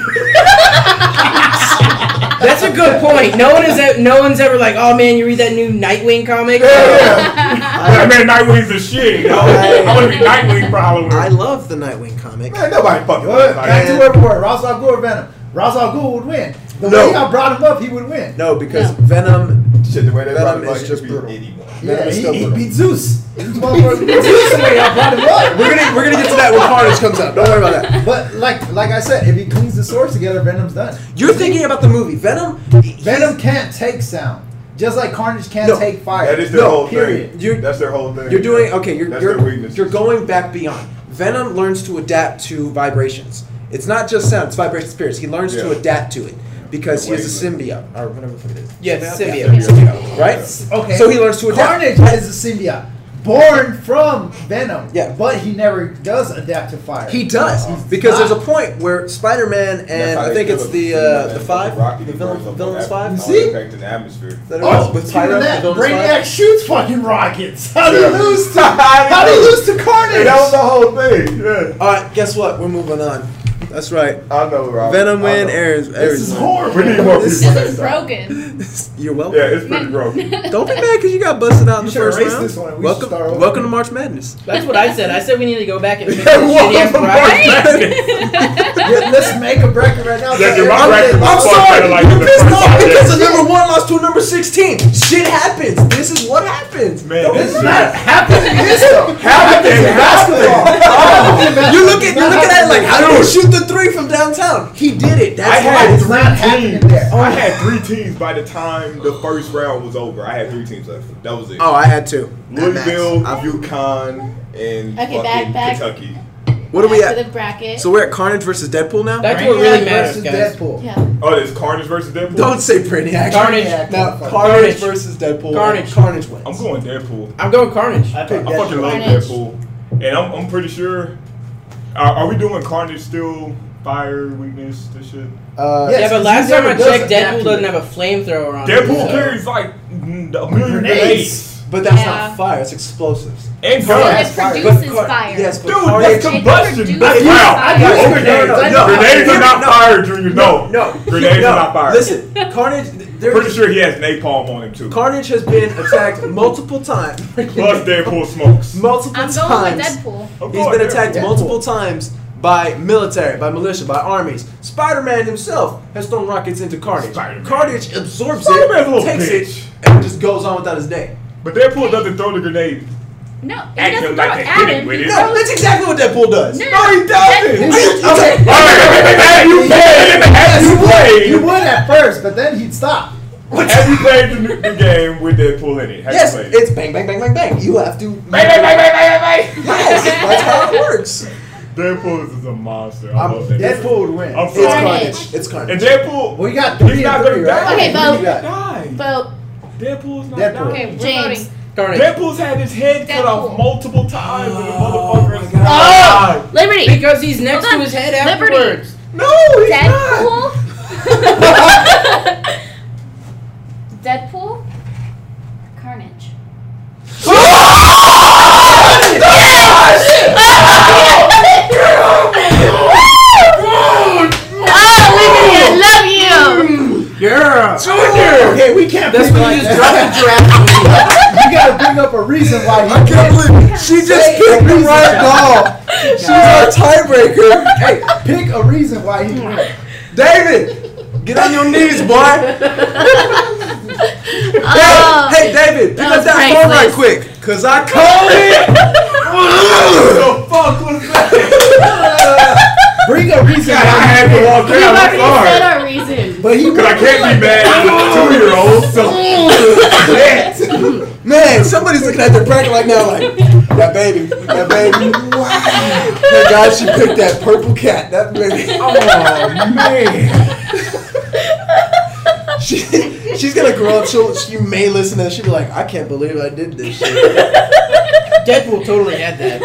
[SPEAKER 3] That's a good point. No one is. e- No one's ever like, oh man, you read that new Nightwing comic?
[SPEAKER 4] That man Nightwing's the shit. You know? I want to be Nightwing for Halloween.
[SPEAKER 2] I love the Nightwing comic.
[SPEAKER 4] Man, nobody fucking
[SPEAKER 1] Good.
[SPEAKER 4] loves
[SPEAKER 1] Back to
[SPEAKER 4] Nightwing.
[SPEAKER 1] where we were. Ra's al Ghul or Venom. Ra's al Ghul would win. The
[SPEAKER 2] No.
[SPEAKER 1] way I brought him up, he would win.
[SPEAKER 2] No, because
[SPEAKER 6] No.
[SPEAKER 2] Venom.
[SPEAKER 4] Shit, the way they
[SPEAKER 2] Venom
[SPEAKER 4] brought him
[SPEAKER 2] is
[SPEAKER 4] up,
[SPEAKER 2] just
[SPEAKER 4] he
[SPEAKER 2] brutal.
[SPEAKER 4] could be anyone.
[SPEAKER 1] Yeah,
[SPEAKER 2] Venom is
[SPEAKER 1] he,
[SPEAKER 2] still
[SPEAKER 1] he
[SPEAKER 2] brutal.
[SPEAKER 1] beat Zeus. This motherfucker beat Zeus the way I brought him up.
[SPEAKER 2] We're gonna we're gonna get to that when Carnage comes out. Don't worry about that.
[SPEAKER 1] But like like I said, if he cleans the swords together, Venom's done.
[SPEAKER 2] You're thinking about the movie Venom.
[SPEAKER 1] Venom can't take sound, just like Carnage can't
[SPEAKER 2] No.
[SPEAKER 1] take fire.
[SPEAKER 4] That is their
[SPEAKER 2] No,
[SPEAKER 4] whole
[SPEAKER 1] period.
[SPEAKER 4] thing.
[SPEAKER 2] You're-
[SPEAKER 4] That's their whole thing.
[SPEAKER 2] You're doing okay. You're
[SPEAKER 4] That's
[SPEAKER 2] you're,
[SPEAKER 4] their weakness.
[SPEAKER 2] you're going back beyond. Venom learns to adapt to vibrations. It's not just sound; it's vibration spirits. He learns to
[SPEAKER 4] Yeah.
[SPEAKER 2] adapt to it because he is a
[SPEAKER 4] Wavelength.
[SPEAKER 2] symbiote or whatever the fuck it is.
[SPEAKER 3] Yes,
[SPEAKER 2] Symbiote?
[SPEAKER 3] symbiote.
[SPEAKER 2] Yeah. Right?
[SPEAKER 1] Okay.
[SPEAKER 2] So he learns to adapt.
[SPEAKER 1] Carnage is a symbiote, born from Venom.
[SPEAKER 2] Yeah.
[SPEAKER 1] But he never does adapt to fire.
[SPEAKER 2] He does
[SPEAKER 1] He's
[SPEAKER 2] because there's a
[SPEAKER 1] not.
[SPEAKER 2] point where Spider-Man
[SPEAKER 4] That's
[SPEAKER 2] and
[SPEAKER 4] how
[SPEAKER 2] I
[SPEAKER 4] they
[SPEAKER 2] think
[SPEAKER 4] feel
[SPEAKER 2] it's
[SPEAKER 4] it.
[SPEAKER 2] the
[SPEAKER 4] You
[SPEAKER 2] uh,
[SPEAKER 4] know,
[SPEAKER 2] the
[SPEAKER 4] that
[SPEAKER 2] five,
[SPEAKER 4] Rocky
[SPEAKER 2] the
[SPEAKER 4] burns
[SPEAKER 2] villain,
[SPEAKER 4] up
[SPEAKER 2] villains
[SPEAKER 4] on
[SPEAKER 2] five.
[SPEAKER 1] You
[SPEAKER 4] all
[SPEAKER 1] see?
[SPEAKER 4] impact in the atmosphere.
[SPEAKER 2] That it
[SPEAKER 1] Oh,
[SPEAKER 2] was with
[SPEAKER 1] speaking
[SPEAKER 2] Pyro,
[SPEAKER 1] of
[SPEAKER 2] the
[SPEAKER 1] that,
[SPEAKER 2] villains
[SPEAKER 1] Brainiac
[SPEAKER 2] five.
[SPEAKER 1] shoots fucking rockets. How do you
[SPEAKER 4] Yeah.
[SPEAKER 1] lose to? How do you lose to Carnage?
[SPEAKER 4] And that was the whole thing. Yeah.
[SPEAKER 2] All right, guess what? We're moving on. That's right.
[SPEAKER 4] I know, Rob.
[SPEAKER 2] Venom
[SPEAKER 4] I
[SPEAKER 2] win,
[SPEAKER 4] know.
[SPEAKER 2] Aaron's.
[SPEAKER 1] This is
[SPEAKER 2] Aaron's
[SPEAKER 1] horrible.
[SPEAKER 4] We need more people.
[SPEAKER 5] This
[SPEAKER 4] next
[SPEAKER 5] is
[SPEAKER 4] time.
[SPEAKER 5] broken.
[SPEAKER 2] You're welcome.
[SPEAKER 4] Yeah, it's pretty broken.
[SPEAKER 2] Don't be mad because you got busted out in the
[SPEAKER 1] You should
[SPEAKER 2] first
[SPEAKER 1] erase
[SPEAKER 2] round.
[SPEAKER 1] this one and we should
[SPEAKER 2] welcome,
[SPEAKER 1] start over.
[SPEAKER 2] welcome to March Madness.
[SPEAKER 3] That's what I said. I said we need to go back and fix
[SPEAKER 4] Yeah,
[SPEAKER 3] this
[SPEAKER 4] welcome
[SPEAKER 3] shitty ass
[SPEAKER 4] to
[SPEAKER 3] bracket.
[SPEAKER 4] March
[SPEAKER 1] Yeah, let's make a bracket right now.
[SPEAKER 4] Yeah, your
[SPEAKER 1] I'm-
[SPEAKER 4] bracket was
[SPEAKER 2] I'm
[SPEAKER 4] far
[SPEAKER 2] sorry,
[SPEAKER 4] better like
[SPEAKER 2] you
[SPEAKER 4] in the
[SPEAKER 2] pissed
[SPEAKER 4] first
[SPEAKER 2] off
[SPEAKER 4] five
[SPEAKER 2] because
[SPEAKER 4] days.
[SPEAKER 2] the number one lost to a number sixteen. Shit happens. This is what happens.
[SPEAKER 4] Man, this is
[SPEAKER 1] Not happening in this though.
[SPEAKER 4] happening in basketball.
[SPEAKER 2] You look at you're looking at it like, how did he shoot the three from downtown? He did it. That's
[SPEAKER 4] I
[SPEAKER 2] why
[SPEAKER 4] had
[SPEAKER 2] it's
[SPEAKER 1] It's not happening
[SPEAKER 4] three teams.
[SPEAKER 1] there.
[SPEAKER 4] I had three teams by the time the first round was over. I had three teams left. That was it.
[SPEAKER 2] Oh, I had two.
[SPEAKER 4] Louisville,
[SPEAKER 2] I've-
[SPEAKER 4] UConn, and
[SPEAKER 6] Okay,
[SPEAKER 4] fucking
[SPEAKER 6] back, back.
[SPEAKER 4] Kentucky.
[SPEAKER 2] What are we
[SPEAKER 6] Back to
[SPEAKER 2] at?
[SPEAKER 6] the bracket.
[SPEAKER 2] So we're at Carnage versus Deadpool now?
[SPEAKER 3] That's what really
[SPEAKER 1] Brainiac
[SPEAKER 3] matters,
[SPEAKER 1] versus
[SPEAKER 3] guys.
[SPEAKER 1] Deadpool.
[SPEAKER 6] yeah.
[SPEAKER 4] Oh, there's Carnage versus Deadpool.
[SPEAKER 2] Don't say Brainiac.
[SPEAKER 3] Carnage.
[SPEAKER 2] Now,
[SPEAKER 1] Carnage.
[SPEAKER 2] Carnage versus Deadpool.
[SPEAKER 3] Carnage.
[SPEAKER 2] Carnage wins.
[SPEAKER 4] I'm going Deadpool.
[SPEAKER 3] I'm going Carnage.
[SPEAKER 1] I
[SPEAKER 4] I
[SPEAKER 1] picked
[SPEAKER 4] fucking
[SPEAKER 1] Deadpool.
[SPEAKER 4] love
[SPEAKER 6] Carnage.
[SPEAKER 4] Deadpool, and I'm, I'm pretty sure. Are, are we doing Carnage still? Fire, weakness, this shit.
[SPEAKER 2] Uh,
[SPEAKER 1] Yes,
[SPEAKER 3] Yeah, but
[SPEAKER 1] he
[SPEAKER 3] last time I
[SPEAKER 1] never
[SPEAKER 3] checked,
[SPEAKER 1] does adapt
[SPEAKER 3] Deadpool
[SPEAKER 1] to
[SPEAKER 3] doesn't
[SPEAKER 1] it.
[SPEAKER 3] have a flamethrower on him.
[SPEAKER 4] Deadpool
[SPEAKER 3] so-
[SPEAKER 4] carries like mm, a million
[SPEAKER 1] Grenades.
[SPEAKER 4] grenades
[SPEAKER 2] But that's
[SPEAKER 6] Yeah.
[SPEAKER 2] not fire. It's explosives.
[SPEAKER 4] and
[SPEAKER 5] So
[SPEAKER 4] guns.
[SPEAKER 5] it
[SPEAKER 1] fire.
[SPEAKER 5] produces
[SPEAKER 2] Car-
[SPEAKER 5] fire.
[SPEAKER 2] Yes, but
[SPEAKER 4] Dude,
[SPEAKER 2] Carnage.
[SPEAKER 4] that's combustion.
[SPEAKER 5] produces
[SPEAKER 4] That's
[SPEAKER 5] fire.
[SPEAKER 4] wow.
[SPEAKER 5] I
[SPEAKER 1] use
[SPEAKER 4] Okay.
[SPEAKER 1] grenades. I know.
[SPEAKER 4] Grenades
[SPEAKER 2] No,
[SPEAKER 4] are not
[SPEAKER 2] no.
[SPEAKER 4] fire, Junior. No,
[SPEAKER 2] No.
[SPEAKER 4] Grenades
[SPEAKER 2] no.
[SPEAKER 4] are not fire.
[SPEAKER 2] Listen, Carnage. There's,
[SPEAKER 4] Pretty sure he has napalm on him too.
[SPEAKER 2] Carnage has been attacked multiple times.
[SPEAKER 4] Plus Deadpool smokes.
[SPEAKER 2] multiple
[SPEAKER 5] I'm going
[SPEAKER 2] times.
[SPEAKER 5] with Deadpool.
[SPEAKER 4] I'm
[SPEAKER 2] He's
[SPEAKER 4] going
[SPEAKER 2] been attacked
[SPEAKER 1] Deadpool.
[SPEAKER 2] multiple times by military, by militia, by armies. Spider-Man himself has thrown rockets into Carnage.
[SPEAKER 4] Spider-Man.
[SPEAKER 2] Carnage absorbs
[SPEAKER 4] Spider-Man's a
[SPEAKER 2] it,
[SPEAKER 4] little
[SPEAKER 2] takes
[SPEAKER 4] bitch.
[SPEAKER 2] it, and just goes on without his day.
[SPEAKER 4] But Deadpool doesn't throw the grenade.
[SPEAKER 5] No, he
[SPEAKER 4] At
[SPEAKER 5] doesn't
[SPEAKER 4] him
[SPEAKER 5] throw
[SPEAKER 4] like
[SPEAKER 5] it
[SPEAKER 4] they
[SPEAKER 5] at
[SPEAKER 4] hit
[SPEAKER 5] him.
[SPEAKER 4] him with
[SPEAKER 5] He
[SPEAKER 4] it.
[SPEAKER 2] No,
[SPEAKER 5] throws-
[SPEAKER 2] that's exactly what Deadpool does.
[SPEAKER 5] No,
[SPEAKER 4] No, he doesn't.
[SPEAKER 5] Deadpool-
[SPEAKER 2] Okay.
[SPEAKER 4] Have you played? Have you
[SPEAKER 1] He
[SPEAKER 4] played?
[SPEAKER 1] would at first, but then he'd stop.
[SPEAKER 4] Have you played the, the game with Deadpool in it? Have
[SPEAKER 2] Yes,
[SPEAKER 4] you played?
[SPEAKER 2] it's bang, bang, bang, bang, bang. You have to.
[SPEAKER 4] Bang, bang, bang, bang, bang, bang.
[SPEAKER 2] Yes, that's how it works.
[SPEAKER 4] Deadpool is a monster. I
[SPEAKER 1] I'm,
[SPEAKER 4] love Deadpool.
[SPEAKER 1] Deadpool would win.
[SPEAKER 4] I'm
[SPEAKER 2] It's
[SPEAKER 4] sorry.
[SPEAKER 2] Carnage. It's Carnage.
[SPEAKER 4] And Deadpool,
[SPEAKER 1] We got
[SPEAKER 4] he's
[SPEAKER 1] three
[SPEAKER 4] not
[SPEAKER 1] and
[SPEAKER 4] gonna
[SPEAKER 1] three,
[SPEAKER 4] die.
[SPEAKER 1] right?
[SPEAKER 6] Okay,
[SPEAKER 4] He's
[SPEAKER 6] vote.
[SPEAKER 4] not gonna die.
[SPEAKER 6] Vote.
[SPEAKER 4] Deadpool's not
[SPEAKER 1] Deadpool.
[SPEAKER 4] dying.
[SPEAKER 5] Okay, we're
[SPEAKER 6] James.
[SPEAKER 5] voting.
[SPEAKER 3] Carnage.
[SPEAKER 4] Deadpool's had his head cut off
[SPEAKER 5] Deadpool.
[SPEAKER 4] multiple times, and the
[SPEAKER 2] Oh,
[SPEAKER 4] motherfucker is
[SPEAKER 2] my
[SPEAKER 4] not.
[SPEAKER 6] Oh! Liberty!
[SPEAKER 3] Because he's next
[SPEAKER 5] Hold
[SPEAKER 3] to
[SPEAKER 5] on.
[SPEAKER 3] his head
[SPEAKER 5] Liberty.
[SPEAKER 3] afterwards.
[SPEAKER 4] No, he's not.
[SPEAKER 5] Deadpool? Deadpool? Carnage.
[SPEAKER 6] Oh, Liberty, I love you!
[SPEAKER 3] Yeah.
[SPEAKER 2] Junior!
[SPEAKER 1] Okay, we can't
[SPEAKER 3] That's
[SPEAKER 1] pick
[SPEAKER 3] when
[SPEAKER 1] like
[SPEAKER 3] you just
[SPEAKER 1] that.
[SPEAKER 3] drop the giraffe.
[SPEAKER 1] You gotta bring up a reason why he
[SPEAKER 2] I can't
[SPEAKER 1] wins.
[SPEAKER 2] believe she just
[SPEAKER 1] Say
[SPEAKER 2] picked
[SPEAKER 1] a
[SPEAKER 2] the
[SPEAKER 1] reason.
[SPEAKER 2] right ball. She's our tiebreaker.
[SPEAKER 1] Hey, pick a reason why he wins.
[SPEAKER 2] David, get on your knees, boy.
[SPEAKER 6] Oh,
[SPEAKER 2] Hey, David, pick
[SPEAKER 6] That
[SPEAKER 2] up
[SPEAKER 6] was
[SPEAKER 2] that phone right
[SPEAKER 6] priceless.
[SPEAKER 2] quick, cause I called it.
[SPEAKER 4] What the fuck was that?
[SPEAKER 1] Bring a reason
[SPEAKER 4] God, I
[SPEAKER 1] why
[SPEAKER 4] had
[SPEAKER 1] he
[SPEAKER 4] to
[SPEAKER 1] wins.
[SPEAKER 4] walk
[SPEAKER 6] we've
[SPEAKER 4] out. I'm
[SPEAKER 6] already said
[SPEAKER 4] sorry.
[SPEAKER 6] our reason.
[SPEAKER 1] But he
[SPEAKER 4] Because I can't be mad at a two-year-old. So,
[SPEAKER 2] Man, somebody's looking at their bracket right now like, that baby, that baby. Wow. Thank God she picked that purple cat. That baby.
[SPEAKER 4] oh, man.
[SPEAKER 2] She, she's gonna grow up. She'll, she may listen to this. She'll be like, I can't believe I did this shit.
[SPEAKER 3] Deadpool totally had that.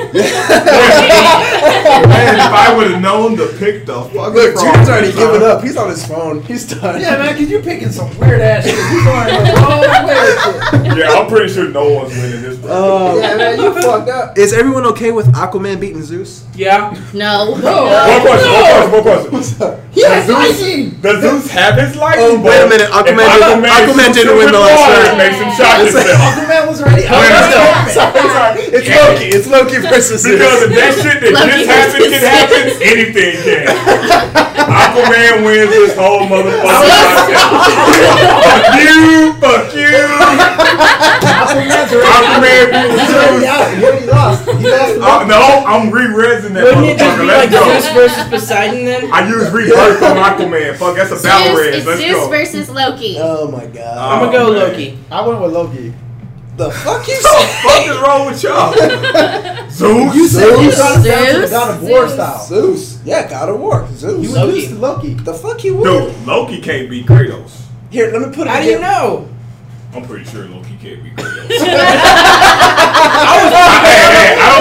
[SPEAKER 4] Man, if I would have known to pick the fucking
[SPEAKER 2] Look,
[SPEAKER 4] frog
[SPEAKER 2] Junior's already
[SPEAKER 4] this time.
[SPEAKER 2] given up. He's on his phone. He's done.
[SPEAKER 1] Yeah, man, cause you picking some weird ass shit. You going the wrong way with shit.
[SPEAKER 4] Yeah, I'm pretty sure no one's winning this. One.
[SPEAKER 2] Uh,
[SPEAKER 1] Yeah, man, you fucked up.
[SPEAKER 2] Is everyone okay with Aquaman beating Zeus?
[SPEAKER 3] Yeah.
[SPEAKER 6] No.
[SPEAKER 4] One question, one question, one question.
[SPEAKER 1] Yes,
[SPEAKER 4] Does
[SPEAKER 1] I
[SPEAKER 4] Zeus,
[SPEAKER 1] seen.
[SPEAKER 4] does Zeus have his lightning
[SPEAKER 2] Oh, wait a
[SPEAKER 4] bolt?
[SPEAKER 2] minute, Aquaman
[SPEAKER 4] If
[SPEAKER 2] didn't- Aquaman
[SPEAKER 4] shoots
[SPEAKER 2] didn't
[SPEAKER 4] him
[SPEAKER 2] win
[SPEAKER 4] with
[SPEAKER 2] the last
[SPEAKER 4] water,
[SPEAKER 2] round.
[SPEAKER 4] it makes him shock
[SPEAKER 2] It's-
[SPEAKER 4] himself.
[SPEAKER 1] Aquaman was already out.
[SPEAKER 4] Wait a minute.
[SPEAKER 2] Sorry, sorry. It's Loki. It's Loki versus Zeus.
[SPEAKER 4] Because if that shit that
[SPEAKER 6] Lucky
[SPEAKER 4] just happened can
[SPEAKER 6] versus
[SPEAKER 4] happen, anything can. Aquaman wins this whole motherfucker. Fuck you, fuck you.
[SPEAKER 1] Aquaman's already
[SPEAKER 4] Aquaman beat
[SPEAKER 1] He's already
[SPEAKER 4] Zeus.
[SPEAKER 1] out. He already lost. He lost. to
[SPEAKER 4] Uh,
[SPEAKER 1] Loki.
[SPEAKER 4] no, I'm re-resing that
[SPEAKER 3] Wouldn't it just
[SPEAKER 4] motherfucker.
[SPEAKER 3] be
[SPEAKER 4] Let's
[SPEAKER 3] like
[SPEAKER 4] go.
[SPEAKER 3] Zeus versus Poseidon then?
[SPEAKER 4] I use rebirth on Aquaman. Fuck, that's a battle
[SPEAKER 6] Zeus,
[SPEAKER 4] res.
[SPEAKER 6] it's
[SPEAKER 4] Let's
[SPEAKER 6] Zeus
[SPEAKER 4] go.
[SPEAKER 6] versus Loki.
[SPEAKER 2] Oh my god.
[SPEAKER 3] I'm gonna go
[SPEAKER 4] Oh, man.
[SPEAKER 3] Loki.
[SPEAKER 1] I went with Loki.
[SPEAKER 2] The fuck you
[SPEAKER 4] What the
[SPEAKER 2] say?
[SPEAKER 4] fuck is wrong with y'all? Zeus?
[SPEAKER 1] You said you brought it down to the
[SPEAKER 6] Zeus?
[SPEAKER 1] God of War
[SPEAKER 5] Zeus.
[SPEAKER 1] style.
[SPEAKER 2] Zeus. Yeah, God of War.
[SPEAKER 1] You
[SPEAKER 2] Zeus.
[SPEAKER 1] would
[SPEAKER 3] Loki.
[SPEAKER 1] lose to Loki.
[SPEAKER 2] The fuck he would?
[SPEAKER 4] Dude, Loki can't beat Kratos.
[SPEAKER 2] Here, let me put it
[SPEAKER 3] How do you
[SPEAKER 2] again.
[SPEAKER 3] know?
[SPEAKER 4] I'm pretty sure Loki can't beat Kratos. I, was, I, hey, hey, I don't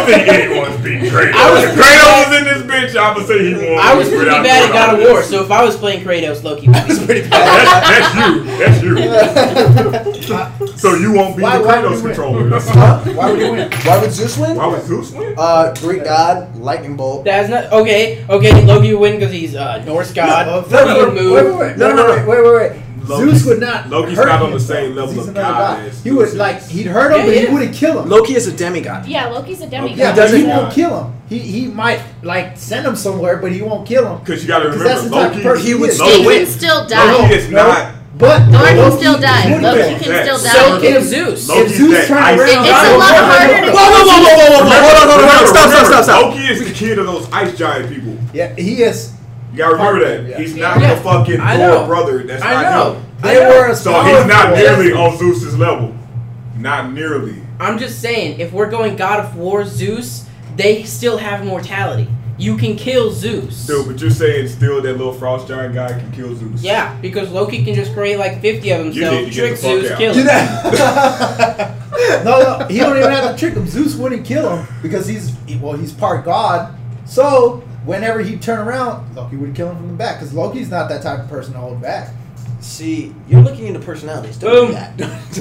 [SPEAKER 4] don't think anyone's beating Kratos.
[SPEAKER 3] I was
[SPEAKER 4] If
[SPEAKER 3] pretty
[SPEAKER 4] Kratos
[SPEAKER 3] bad-
[SPEAKER 4] was in this bitch, I would say he won.
[SPEAKER 3] I was pretty
[SPEAKER 4] without
[SPEAKER 3] bad
[SPEAKER 4] doing
[SPEAKER 3] at God
[SPEAKER 4] all
[SPEAKER 3] of
[SPEAKER 4] this.
[SPEAKER 3] War, so if I was playing Kratos, Loki would be
[SPEAKER 2] pretty
[SPEAKER 4] That's, that's you. That's you. So you won't be
[SPEAKER 1] Why-
[SPEAKER 4] the
[SPEAKER 1] why would
[SPEAKER 4] Kratos
[SPEAKER 1] you win?
[SPEAKER 4] controller. That's
[SPEAKER 1] Why would he win?
[SPEAKER 2] Why would Zeus win?
[SPEAKER 4] Why would Zeus win?
[SPEAKER 2] Uh, Greek god, lightning bolt.
[SPEAKER 3] That's not okay. Okay, Loki would win because he's uh, Norse god.
[SPEAKER 1] No,
[SPEAKER 3] he
[SPEAKER 1] no, no,
[SPEAKER 3] would
[SPEAKER 1] wait,
[SPEAKER 3] move.
[SPEAKER 1] wait, wait, no, no, wait, wait, wait, wait.
[SPEAKER 4] Loki-
[SPEAKER 1] Zeus would not.
[SPEAKER 4] Loki's
[SPEAKER 1] hurt
[SPEAKER 4] not on
[SPEAKER 1] him,
[SPEAKER 4] the same
[SPEAKER 1] though,
[SPEAKER 4] level
[SPEAKER 1] 'cause he's
[SPEAKER 4] of
[SPEAKER 1] another
[SPEAKER 4] God
[SPEAKER 1] god.
[SPEAKER 4] as
[SPEAKER 1] He would
[SPEAKER 4] Zeus
[SPEAKER 1] like
[SPEAKER 4] is.
[SPEAKER 1] he'd hurt him,
[SPEAKER 3] Yeah,
[SPEAKER 1] but
[SPEAKER 3] yeah.
[SPEAKER 1] he wouldn't kill him.
[SPEAKER 2] Loki is a demigod.
[SPEAKER 5] Yeah, Loki's a demigod.
[SPEAKER 1] Yeah,
[SPEAKER 2] He
[SPEAKER 1] but
[SPEAKER 2] doesn't-
[SPEAKER 1] he won't kill him. He he might like send him somewhere, but he won't kill him.
[SPEAKER 4] Because you got to
[SPEAKER 1] 'Cause
[SPEAKER 4] remember,
[SPEAKER 1] that's the type of
[SPEAKER 4] Loki,
[SPEAKER 1] person
[SPEAKER 2] he would
[SPEAKER 1] is.
[SPEAKER 2] still
[SPEAKER 6] He
[SPEAKER 2] win.
[SPEAKER 6] can still die.
[SPEAKER 4] Loki is
[SPEAKER 1] No.
[SPEAKER 4] not.
[SPEAKER 1] But
[SPEAKER 6] Thor can
[SPEAKER 1] Loki
[SPEAKER 6] still die.
[SPEAKER 1] would
[SPEAKER 6] Loki
[SPEAKER 1] win.
[SPEAKER 6] can still
[SPEAKER 4] So
[SPEAKER 6] die.
[SPEAKER 3] So can Zeus.
[SPEAKER 4] Loki's
[SPEAKER 1] If Zeus
[SPEAKER 4] that
[SPEAKER 1] turned
[SPEAKER 4] ice-
[SPEAKER 1] around,
[SPEAKER 6] It's a lot harder to
[SPEAKER 2] Whoa, whoa, whoa, whoa, whoa, whoa, whoa! Hold on, hold on, hold on! Stop, stop, stop, stop!
[SPEAKER 4] Loki is the kid of those ice giant people.
[SPEAKER 1] Yeah, he is.
[SPEAKER 4] You gotta remember that.
[SPEAKER 1] Yeah.
[SPEAKER 4] He's not
[SPEAKER 3] Yeah.
[SPEAKER 4] the fucking
[SPEAKER 3] I
[SPEAKER 4] Thor
[SPEAKER 3] know.
[SPEAKER 4] brother. That's
[SPEAKER 3] I
[SPEAKER 4] not
[SPEAKER 3] know.
[SPEAKER 4] him.
[SPEAKER 1] They were as
[SPEAKER 4] So he's not
[SPEAKER 1] powerful
[SPEAKER 4] nearly
[SPEAKER 1] as-
[SPEAKER 4] on Zeus's level. Not nearly.
[SPEAKER 3] I'm just saying, if we're going God of War, Zeus, they still have mortality. You can kill Zeus.
[SPEAKER 4] Dude, but you're saying still that little frost giant guy can kill Zeus.
[SPEAKER 3] Yeah, because Loki can just create like fifty of
[SPEAKER 4] You
[SPEAKER 3] himself,
[SPEAKER 4] need to get
[SPEAKER 3] trick
[SPEAKER 4] the fuck
[SPEAKER 3] Zeus,
[SPEAKER 4] out.
[SPEAKER 3] kill
[SPEAKER 2] You
[SPEAKER 3] him.
[SPEAKER 2] know-
[SPEAKER 1] No, no, he don't even have to trick him. Zeus wouldn't kill him because he's well, he's part god. So whenever he turn around, Loki would kill him from the back because Loki's not that type of person to hold back.
[SPEAKER 2] See, you're looking into personalities. Don't
[SPEAKER 3] Boom.
[SPEAKER 2] do that.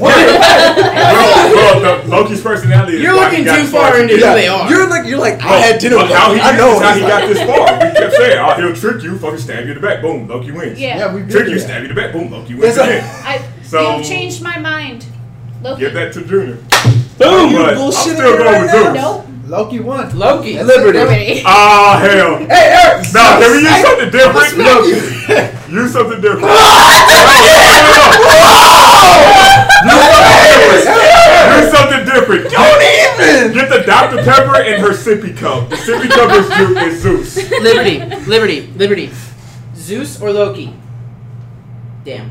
[SPEAKER 4] Bro, bro, the, Loki's personality is
[SPEAKER 3] You're
[SPEAKER 4] why he
[SPEAKER 3] looking
[SPEAKER 4] got
[SPEAKER 3] too
[SPEAKER 4] as
[SPEAKER 3] far
[SPEAKER 4] as he
[SPEAKER 3] into
[SPEAKER 4] did.
[SPEAKER 3] who they are.
[SPEAKER 2] You're like, you're like,
[SPEAKER 4] Bro,
[SPEAKER 2] I had dinner
[SPEAKER 4] look
[SPEAKER 2] with
[SPEAKER 4] how
[SPEAKER 2] Loki.
[SPEAKER 4] he,
[SPEAKER 2] I know.
[SPEAKER 4] that's how he
[SPEAKER 2] He's
[SPEAKER 4] got
[SPEAKER 2] like-
[SPEAKER 4] this far. We kept saying, oh, he'll trick you, fucking stab you in the back, boom, Loki wins.
[SPEAKER 5] Yeah.
[SPEAKER 1] Yeah, we did
[SPEAKER 4] Trick you,
[SPEAKER 1] that.
[SPEAKER 4] stab you in the back, boom, Loki wins
[SPEAKER 1] Yes,
[SPEAKER 4] again.
[SPEAKER 5] I,
[SPEAKER 4] So-
[SPEAKER 5] you've changed my mind. Loki.
[SPEAKER 4] Give that to Junior.
[SPEAKER 3] Boom!
[SPEAKER 2] You
[SPEAKER 4] But I'm
[SPEAKER 2] bullshitting
[SPEAKER 4] still
[SPEAKER 2] me
[SPEAKER 4] going
[SPEAKER 2] right
[SPEAKER 4] with
[SPEAKER 2] now?
[SPEAKER 4] Zeus.
[SPEAKER 5] Nope.
[SPEAKER 1] Loki won.
[SPEAKER 3] Loki.
[SPEAKER 2] Liberty.
[SPEAKER 6] Liberty.
[SPEAKER 4] Ah, hell.
[SPEAKER 1] Hey, Eric.
[SPEAKER 4] No, can we use something different?
[SPEAKER 1] smack
[SPEAKER 4] No,
[SPEAKER 1] you.
[SPEAKER 4] use something different. No, no, no, no. Use something different.
[SPEAKER 2] Don't even.
[SPEAKER 4] Get the Doctor Pepper and her sippy cup. The sippy cup is, Ju- is Zeus.
[SPEAKER 3] Liberty, Liberty, Liberty. Zeus or Loki? Damn.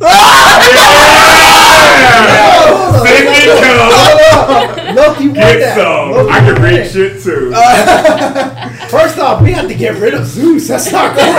[SPEAKER 4] Yeah. Sippy cup.
[SPEAKER 1] Loki won
[SPEAKER 4] Get
[SPEAKER 1] that.
[SPEAKER 4] some.
[SPEAKER 1] Loki
[SPEAKER 4] I can
[SPEAKER 1] won
[SPEAKER 4] read
[SPEAKER 1] it.
[SPEAKER 4] shit too.
[SPEAKER 1] First off, we have to get rid of Zeus. That's not cool.